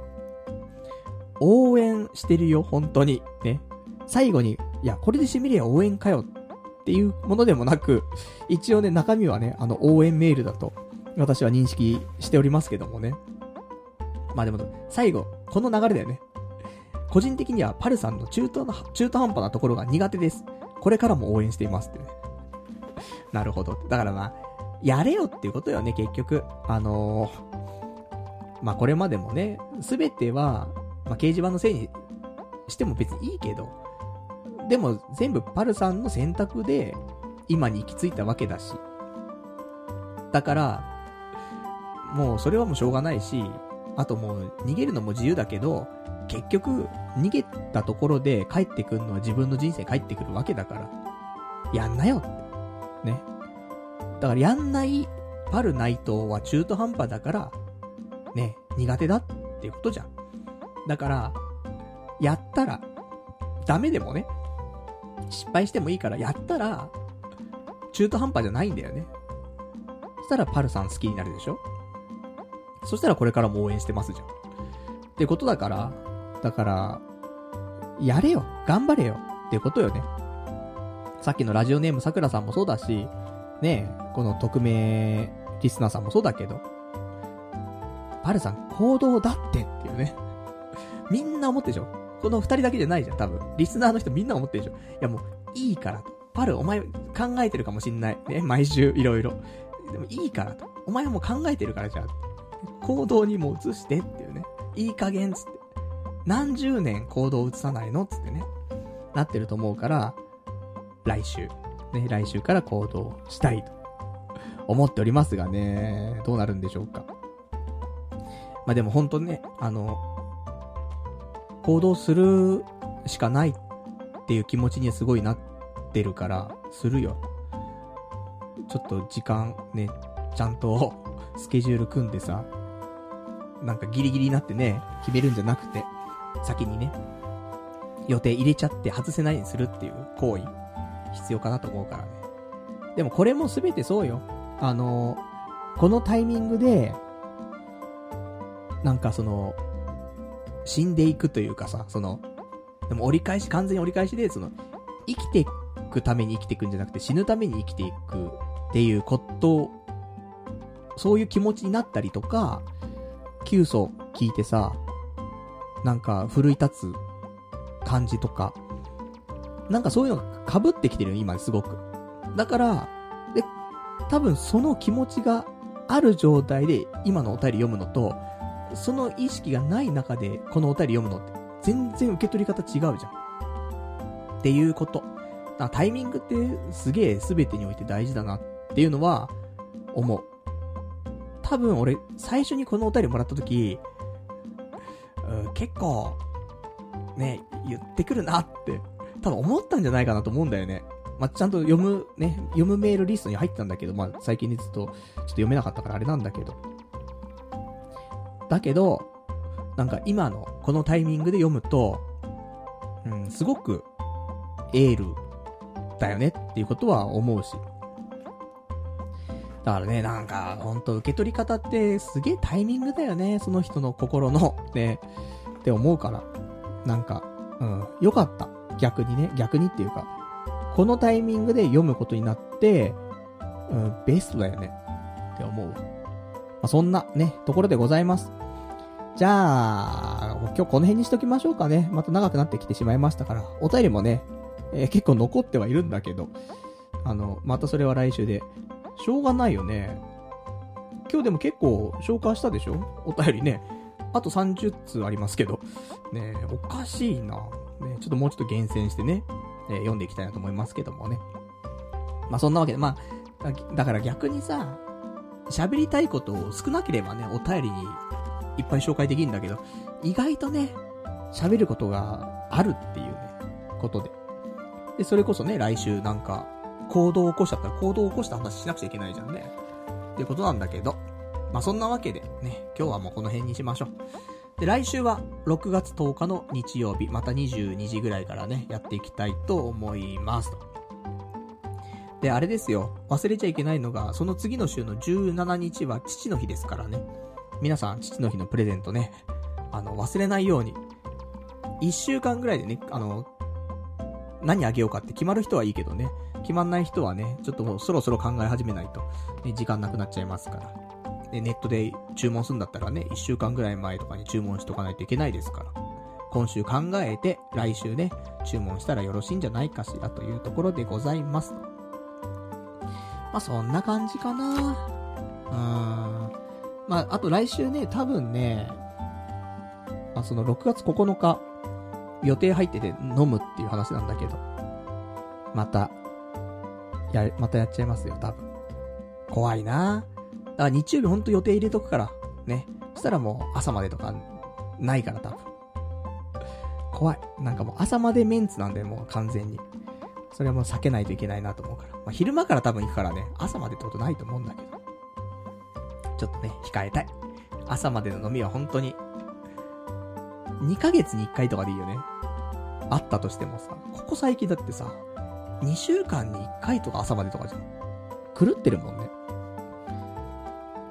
応援してるよ、本当に。ね。最後に、いや、これでしてみりゃ応援かよっていうものでもなく、一応ね、中身はね、あの、応援メールだと、私は認識しておりますけどもね。まあでも、最後、この流れだよね。個人的にはパルさんの中途な、中途半端なところが苦手です。これからも応援していますってね。なるほど。だからまあ、やれよっていうことよね、結局。あのー、まあこれまでもね、すべては、まあ掲示板のせいにしても別にいいけど、でも全部パルさんの選択で今に行き着いたわけだし。だから、もうそれはもうしょうがないし、あともう逃げるのも自由だけど、結局逃げたところで帰ってくるのは自分の人生帰ってくるわけだから、やんなよって。ね。だからやんないパルナイトは中途半端だから、ね、苦手だっていうことじゃん。だから、やったら、ダメでもね、失敗してもいいからやったら、中途半端じゃないんだよね。 したらパルさん好きになるでしょ。そしたらこれからも応援してますじゃん。ってことだから、だから、やれよ、頑張れよ、ってことよね。さっきのラジオネームさくらさんもそうだし、ねえ、この匿名リスナーさんもそうだけど、パルさん行動だってっていうね。みんな思ってるでしょ。この二人だけじゃないじゃん、多分。リスナーの人みんな思ってるでしょ。いやもう、いいからと。パル、お前考えてるかもしんない。ね、毎週いろいろ。でもいいからと。お前はもう考えてるからじゃあ。行動にも移してっていうね。いい加減つって。何十年行動を移さないのつってね。なってると思うから、来週。ね、来週から行動したいと思っておりますがね。どうなるんでしょうか。まあでも本当ね、あの、行動するしかないっていう気持ちにはすごいなってるから、するよ。ちょっと時間ね、ちゃんとスケジュール組んでさ、なんかギリギリになってね、決めるんじゃなくて、先にね、予定入れちゃって外せないようにするっていう行為、必要かなと思うからね。でもこれもすべてそうよ。あの、このタイミングで、なんかその、死んでいくというかさ、その、でも折り返し、完全に折り返しで、その、生きていくために生きていくんじゃなくて死ぬために生きていくっていうこと、そういう気持ちになったりとか、急須聞いてさ、なんか奮い立つ感じとか、なんかそういうのが被ってきてるよ、今すごく。だから、で、多分その気持ちがある状態で今のお便り読むのと、その意識がない中でこのお便り読むのって全然受け取り方違うじゃん。っていうこと。だからタイミングってすげえ全てにおいて大事だなっていうのは思う。多分俺最初にこのお便りもらった時、うん、結構ね言ってくるなって多分思ったんじゃないかなと思うんだよね。まあ、ちゃんと読むね読むメールリストに入ってたんだけど、まあ最近でずっとちょっと読めなかったからあれなんだけど。だけど、なんか今のこのタイミングで読むと、うん、すごくエールだよねっていうことは思うし。だからね、なんかほんと受け取り方ってすげえタイミングだよね、その人の心のねって思うから、なんかうんよかった。逆にね、逆にっていうか、このタイミングで読むことになって、うん、ベストだよねって思う。まあ、そんなね、ところでございます。じゃあ、今日この辺にしときましょうかね。また長くなってきてしまいましたから。お便りもね、えー、結構残ってはいるんだけど、あの、またそれは来週で。しょうがないよね。今日でも結構紹介したでしょ？お便りね。あとさんじゅっつうありますけど。ねえ、おかしいな。ね、ちょっともうちょっと厳選してね、えー、読んでいきたいなと思いますけどもね。まあそんなわけで、まあ、だから逆にさ、喋りたいことを少なければね、お便りにいっぱい紹介できるんだけど、意外とね、喋ることがあるっていうね、ことで。で、それこそね、来週なんか、行動を起こしちゃったら行動を起こした話しなくちゃいけないじゃんね。っていうことなんだけど、まあそんなわけでね、今日はもうこの辺にしましょう。で、来週はろくがつとおかの日曜日、またにじゅうにじぐらいからね、やっていきたいと思いますと。で、あれですよ。忘れちゃいけないのが、その次の週のじゅうしちにちは父の日ですからね。皆さん、父の日のプレゼントね、あの、忘れないように。いっしゅうかんぐらいでね、あの、何あげようかって決まる人はいいけどね。決まんない人はね、ちょっともうそろそろ考え始めないと、ね、時間なくなっちゃいますから。で、ネットで注文するんだったらね、いっしゅうかんぐらい前とかに注文しとかないといけないですから。今週考えて、来週ね、注文したらよろしいんじゃないかしらというところでございます。まあ、そんな感じかな。うーん。まあ、あと来週ね、多分ね、まあ、そのろくがつここのか、予定入ってて飲むっていう話なんだけど、また、や、またやっちゃいますよ、多分。怖いな。だから日曜日ほんと予定入れとくから、ね。そしたらもう朝までとか、ないから多分。怖い。なんかもう朝までメンツなんで、もう完全に。それはもう避けないといけないなと思うから。まあ、昼間から多分行くからね、朝までってことないと思うんだけど。ちょっとね、控えたい。朝までの飲みは本当に、にかげつにいっかいとかでいいよね。あったとしてもさ、ここ最近だってさ、にしゅうかんにいっかいとか朝までとかじゃん。狂ってるもんね。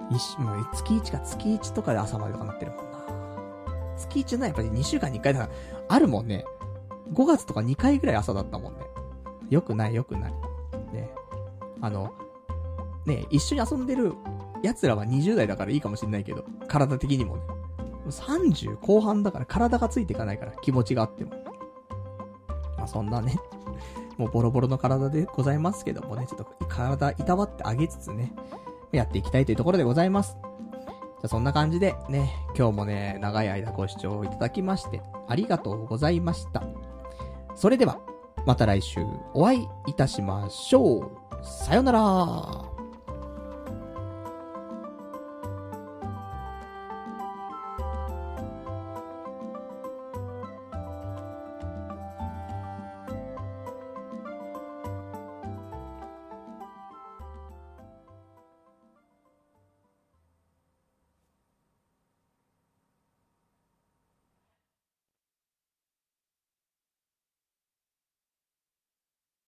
一もう月いちか月いちとかで朝までとかなってるもんな。月いちなやっぱりにしゅうかんにいっかいだから、あるもんね。ごがつとかにかいぐらい朝だったもんね。よくないよくない。ね。あの、ね、一緒に遊んでる奴らはにじゅうだいだからいいかもしんないけど、体的にもね。さんじゅうこう半だから体がついていかないから、気持ちがあっても。まあそんなね、もうボロボロの体でございますけどもね、ちょっと体いたわってあげつつね、やっていきたいというところでございます。じゃあそんな感じでね、今日もね、長い間ご視聴いただきまして、ありがとうございました。それでは、また来週お会いいたしましょう。さよなら。